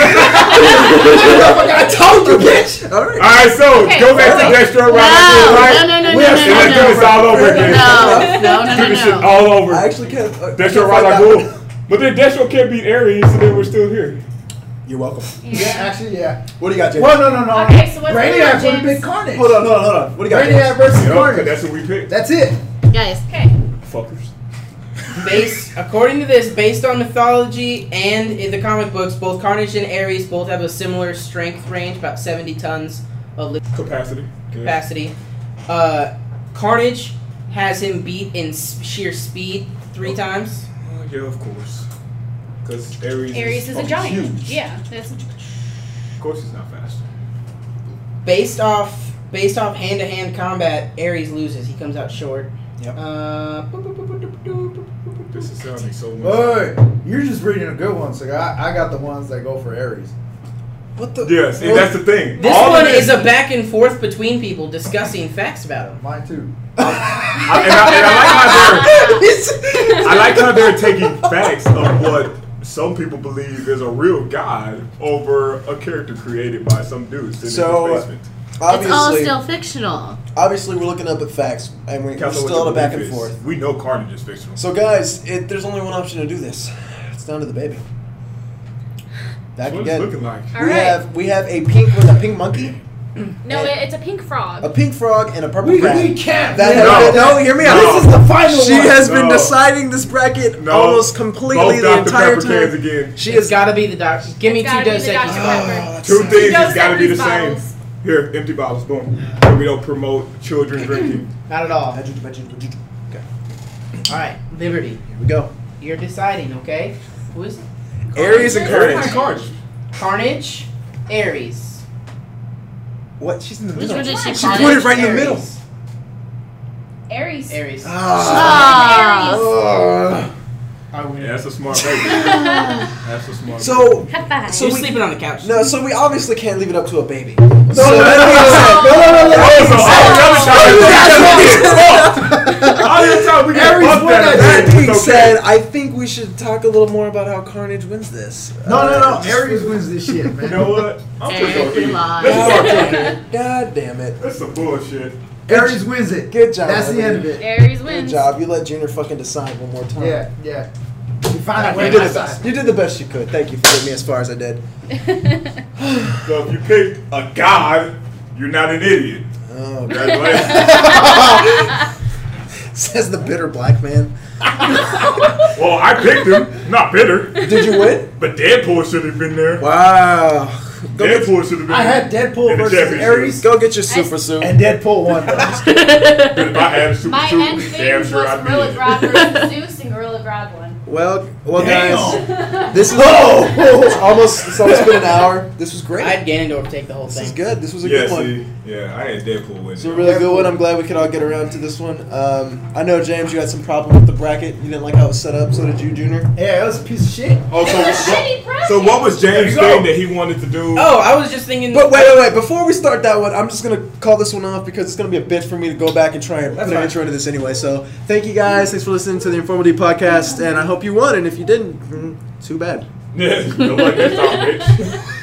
[SPEAKER 1] I told you, bitch.
[SPEAKER 2] All right.
[SPEAKER 4] All right, so
[SPEAKER 5] Okay,
[SPEAKER 4] go back to
[SPEAKER 5] so-
[SPEAKER 4] Deathstroke,
[SPEAKER 6] No,
[SPEAKER 4] Ra's al Ghul, right?
[SPEAKER 6] no, no, no, no,
[SPEAKER 1] We
[SPEAKER 6] no,
[SPEAKER 1] have
[SPEAKER 6] no,
[SPEAKER 1] to
[SPEAKER 4] Let's
[SPEAKER 6] no,
[SPEAKER 4] do this all over again.
[SPEAKER 6] No, no, no,
[SPEAKER 4] Do this
[SPEAKER 6] no,
[SPEAKER 4] shit
[SPEAKER 6] no.
[SPEAKER 4] all over.
[SPEAKER 2] I actually can't. Uh,
[SPEAKER 4] Deathstroke,
[SPEAKER 2] can't
[SPEAKER 4] Ra's
[SPEAKER 2] fight
[SPEAKER 4] al
[SPEAKER 2] that
[SPEAKER 4] Ghul.
[SPEAKER 2] one.
[SPEAKER 4] But then Deathstroke can't beat Ares, so then we're still here.
[SPEAKER 2] You're welcome.
[SPEAKER 1] Yeah, actually, yeah.
[SPEAKER 2] What do you got, James?
[SPEAKER 1] Well, no, no, no.
[SPEAKER 5] Okay, so what's
[SPEAKER 1] Brainiac
[SPEAKER 5] going on,
[SPEAKER 1] would have been
[SPEAKER 5] James?
[SPEAKER 1] Carnage.
[SPEAKER 2] Hold on, hold on, hold on. What do you got,
[SPEAKER 1] Brainiac
[SPEAKER 2] James?
[SPEAKER 1] versus
[SPEAKER 4] Yup, 'cause
[SPEAKER 1] Carnage.
[SPEAKER 4] that's what we picked.
[SPEAKER 1] That's it.
[SPEAKER 6] Guys,
[SPEAKER 5] Okay.
[SPEAKER 4] Fuckers.
[SPEAKER 3] Based, according to this, based on mythology and in the comic books, both Carnage and Ares both have a similar strength range, about seventy tons of lift
[SPEAKER 4] Capacity. Yeah.
[SPEAKER 3] capacity. Uh, Carnage has him beat in s- sheer speed three times.
[SPEAKER 4] Oh, yeah, of course. Because Ares,
[SPEAKER 5] Ares is a
[SPEAKER 4] fucking
[SPEAKER 5] giant.
[SPEAKER 4] huge.
[SPEAKER 5] Yeah. That's,
[SPEAKER 4] Of course he's not fast.
[SPEAKER 3] Based off, based off hand-to-hand combat, Ares loses. He comes out short.
[SPEAKER 2] Yep.
[SPEAKER 3] Uh,
[SPEAKER 4] This is sounding so much.
[SPEAKER 1] Hey, you're just reading the good ones. Like I, I got the ones that go for Ares.
[SPEAKER 2] What the?
[SPEAKER 4] Yeah, see, that's the thing.
[SPEAKER 3] This
[SPEAKER 4] All
[SPEAKER 3] one
[SPEAKER 4] of
[SPEAKER 3] is a back and forth between people discussing facts about him.
[SPEAKER 1] Mine too.
[SPEAKER 4] I, and, I, and I like how they're, I like how they're taking facts of what some people believe is a real god over a character created by some dude sitting
[SPEAKER 2] So,
[SPEAKER 4] in his basement.
[SPEAKER 6] it's all
[SPEAKER 2] Obviously,
[SPEAKER 6] still fictional.
[SPEAKER 2] obviously, we're looking up at facts, and we're, we're
[SPEAKER 4] Count out what
[SPEAKER 2] still
[SPEAKER 4] your
[SPEAKER 2] at a back
[SPEAKER 4] belief
[SPEAKER 2] and
[SPEAKER 4] is.
[SPEAKER 2] forth.
[SPEAKER 4] We know Carnage is fictional.
[SPEAKER 2] So, guys, it, there's only one option to do this. It's down to the baby. Back
[SPEAKER 4] What it's
[SPEAKER 2] again.
[SPEAKER 4] looking like.
[SPEAKER 5] all
[SPEAKER 2] we
[SPEAKER 5] right.
[SPEAKER 2] have we have a pink with a pink monkey,
[SPEAKER 5] No, it, it's a pink frog.
[SPEAKER 2] a pink frog, and a purple
[SPEAKER 1] We,
[SPEAKER 2] crab.
[SPEAKER 1] we can't.
[SPEAKER 2] That
[SPEAKER 1] win.
[SPEAKER 2] has
[SPEAKER 4] No.
[SPEAKER 2] been, no, hear me out.
[SPEAKER 4] No.
[SPEAKER 1] This is the final
[SPEAKER 2] She
[SPEAKER 1] one.
[SPEAKER 2] has been
[SPEAKER 4] No.
[SPEAKER 2] deciding this bracket
[SPEAKER 4] No.
[SPEAKER 2] almost completely
[SPEAKER 4] Both
[SPEAKER 2] the
[SPEAKER 4] Doctor
[SPEAKER 2] entire
[SPEAKER 4] Pepper cans
[SPEAKER 2] time.
[SPEAKER 4] again.
[SPEAKER 2] She
[SPEAKER 3] It's
[SPEAKER 2] has
[SPEAKER 3] got to be the doctor. Give me
[SPEAKER 5] It's
[SPEAKER 3] two
[SPEAKER 5] gotta be
[SPEAKER 3] Dos
[SPEAKER 5] the Doctor
[SPEAKER 3] Equis.
[SPEAKER 5] Pepper.
[SPEAKER 4] Two things
[SPEAKER 5] Dos
[SPEAKER 4] has got to be the
[SPEAKER 5] Equis
[SPEAKER 4] same.
[SPEAKER 5] bottles.
[SPEAKER 4] Here, empty bottles, boom. So we don't promote children drinking.
[SPEAKER 3] Not at all.
[SPEAKER 2] Okay,
[SPEAKER 3] All right, Liberty.
[SPEAKER 2] here we go.
[SPEAKER 3] You're deciding, okay? Who is it?
[SPEAKER 2] Aries and
[SPEAKER 5] Carnage.
[SPEAKER 2] Carnage.
[SPEAKER 4] Carnage.
[SPEAKER 3] Carnage, Ares.
[SPEAKER 2] What? She's in the
[SPEAKER 6] Which
[SPEAKER 2] middle.
[SPEAKER 6] one did she
[SPEAKER 2] She
[SPEAKER 6] pick?
[SPEAKER 2] put it right in the middle.
[SPEAKER 3] Ares.
[SPEAKER 5] Aries.
[SPEAKER 3] Ares.
[SPEAKER 2] Ah.
[SPEAKER 6] Ah.
[SPEAKER 1] I win.
[SPEAKER 4] Yeah, that's a smart baby. That's a smart
[SPEAKER 2] So,
[SPEAKER 5] High five.
[SPEAKER 2] So
[SPEAKER 3] You're
[SPEAKER 2] we-
[SPEAKER 3] sleeping on the couch.
[SPEAKER 2] no, so we obviously can't leave it up to a baby.
[SPEAKER 1] No,
[SPEAKER 2] so
[SPEAKER 1] no, no,
[SPEAKER 2] that
[SPEAKER 1] no, no, no, no, no, no, no.
[SPEAKER 4] All the time we get
[SPEAKER 1] Aries
[SPEAKER 4] fucked
[SPEAKER 1] won
[SPEAKER 4] at
[SPEAKER 1] that
[SPEAKER 4] it.
[SPEAKER 2] That
[SPEAKER 4] It's
[SPEAKER 2] being
[SPEAKER 4] okay.
[SPEAKER 2] said, I think we should talk a little more about how Carnage wins this.
[SPEAKER 1] No, no,
[SPEAKER 2] Uh,
[SPEAKER 1] no. Ares wins this shit,
[SPEAKER 4] You
[SPEAKER 1] man.
[SPEAKER 4] know what? I'm just
[SPEAKER 6] Aries
[SPEAKER 4] gonna eat.
[SPEAKER 6] lies.
[SPEAKER 4] Let's start cooking.
[SPEAKER 2] God damn it.
[SPEAKER 4] That's some bullshit.
[SPEAKER 1] Ares wins it.
[SPEAKER 2] Good job,
[SPEAKER 1] That's the end of
[SPEAKER 2] everybody.
[SPEAKER 1] it.
[SPEAKER 5] Aries
[SPEAKER 2] Good
[SPEAKER 5] wins.
[SPEAKER 2] job. You let Junior fucking decide one more time.
[SPEAKER 1] Yeah, yeah. You find out
[SPEAKER 2] You
[SPEAKER 1] where
[SPEAKER 2] did
[SPEAKER 1] my
[SPEAKER 2] the best.
[SPEAKER 1] side.
[SPEAKER 2] You did the best you could. Thank you for getting me as far as I did.
[SPEAKER 4] So if you pick a god, you're not an idiot.
[SPEAKER 2] Oh,
[SPEAKER 4] Congratulations.
[SPEAKER 2] says the bitter black man.
[SPEAKER 4] Well, I picked him. Not bitter.
[SPEAKER 2] Did you win?
[SPEAKER 4] But Deadpool should have been there.
[SPEAKER 2] Wow. Go get,
[SPEAKER 4] Deadpool should have been
[SPEAKER 1] I
[SPEAKER 4] there.
[SPEAKER 1] had Deadpool
[SPEAKER 4] In the
[SPEAKER 1] versus
[SPEAKER 4] championship.
[SPEAKER 1] Ares,
[SPEAKER 2] go get your super suit.
[SPEAKER 1] and Deadpool won.
[SPEAKER 4] But if I had a super
[SPEAKER 5] My
[SPEAKER 4] suit,
[SPEAKER 5] end thing
[SPEAKER 4] damn
[SPEAKER 5] was
[SPEAKER 4] sure I'd be
[SPEAKER 5] Gorilla
[SPEAKER 4] in.
[SPEAKER 5] Grodd versus Zeus, and Gorilla Grodd won.
[SPEAKER 2] Well, well,
[SPEAKER 1] Damn.
[SPEAKER 2] guys, this is
[SPEAKER 1] Whoa!
[SPEAKER 2] it's almost it's almost been an hour. This was great.
[SPEAKER 3] I had Ganondorf take the whole
[SPEAKER 2] This
[SPEAKER 3] thing.
[SPEAKER 2] is good. This was a
[SPEAKER 4] Yeah,
[SPEAKER 2] good one.
[SPEAKER 4] see, yeah, I had Deadpool with
[SPEAKER 2] It's a really good one. I'm glad we could all get around to this one. Um, I know, James, you had some problem with the bracket. You didn't like how it was set up. So did you, Junior.
[SPEAKER 1] Yeah, it was a piece of shit.
[SPEAKER 4] Oh, so,
[SPEAKER 5] Shitty bracket.
[SPEAKER 4] so what was
[SPEAKER 1] There
[SPEAKER 4] James'
[SPEAKER 1] you go.
[SPEAKER 4] thing that he wanted to do?
[SPEAKER 3] Oh, I was just thinking.
[SPEAKER 2] But wait, wait, wait. Before we start that one, I'm just going to call this one off because it's going to be a bitch for me to go back and try and
[SPEAKER 1] That's
[SPEAKER 2] put an
[SPEAKER 1] fine.
[SPEAKER 2] intro into this anyway. So thank you guys. Thanks for listening to the Informative Podcast. And I hope you won. And if you didn't, mm, too bad.
[SPEAKER 4] Yeah, go like that, bitch.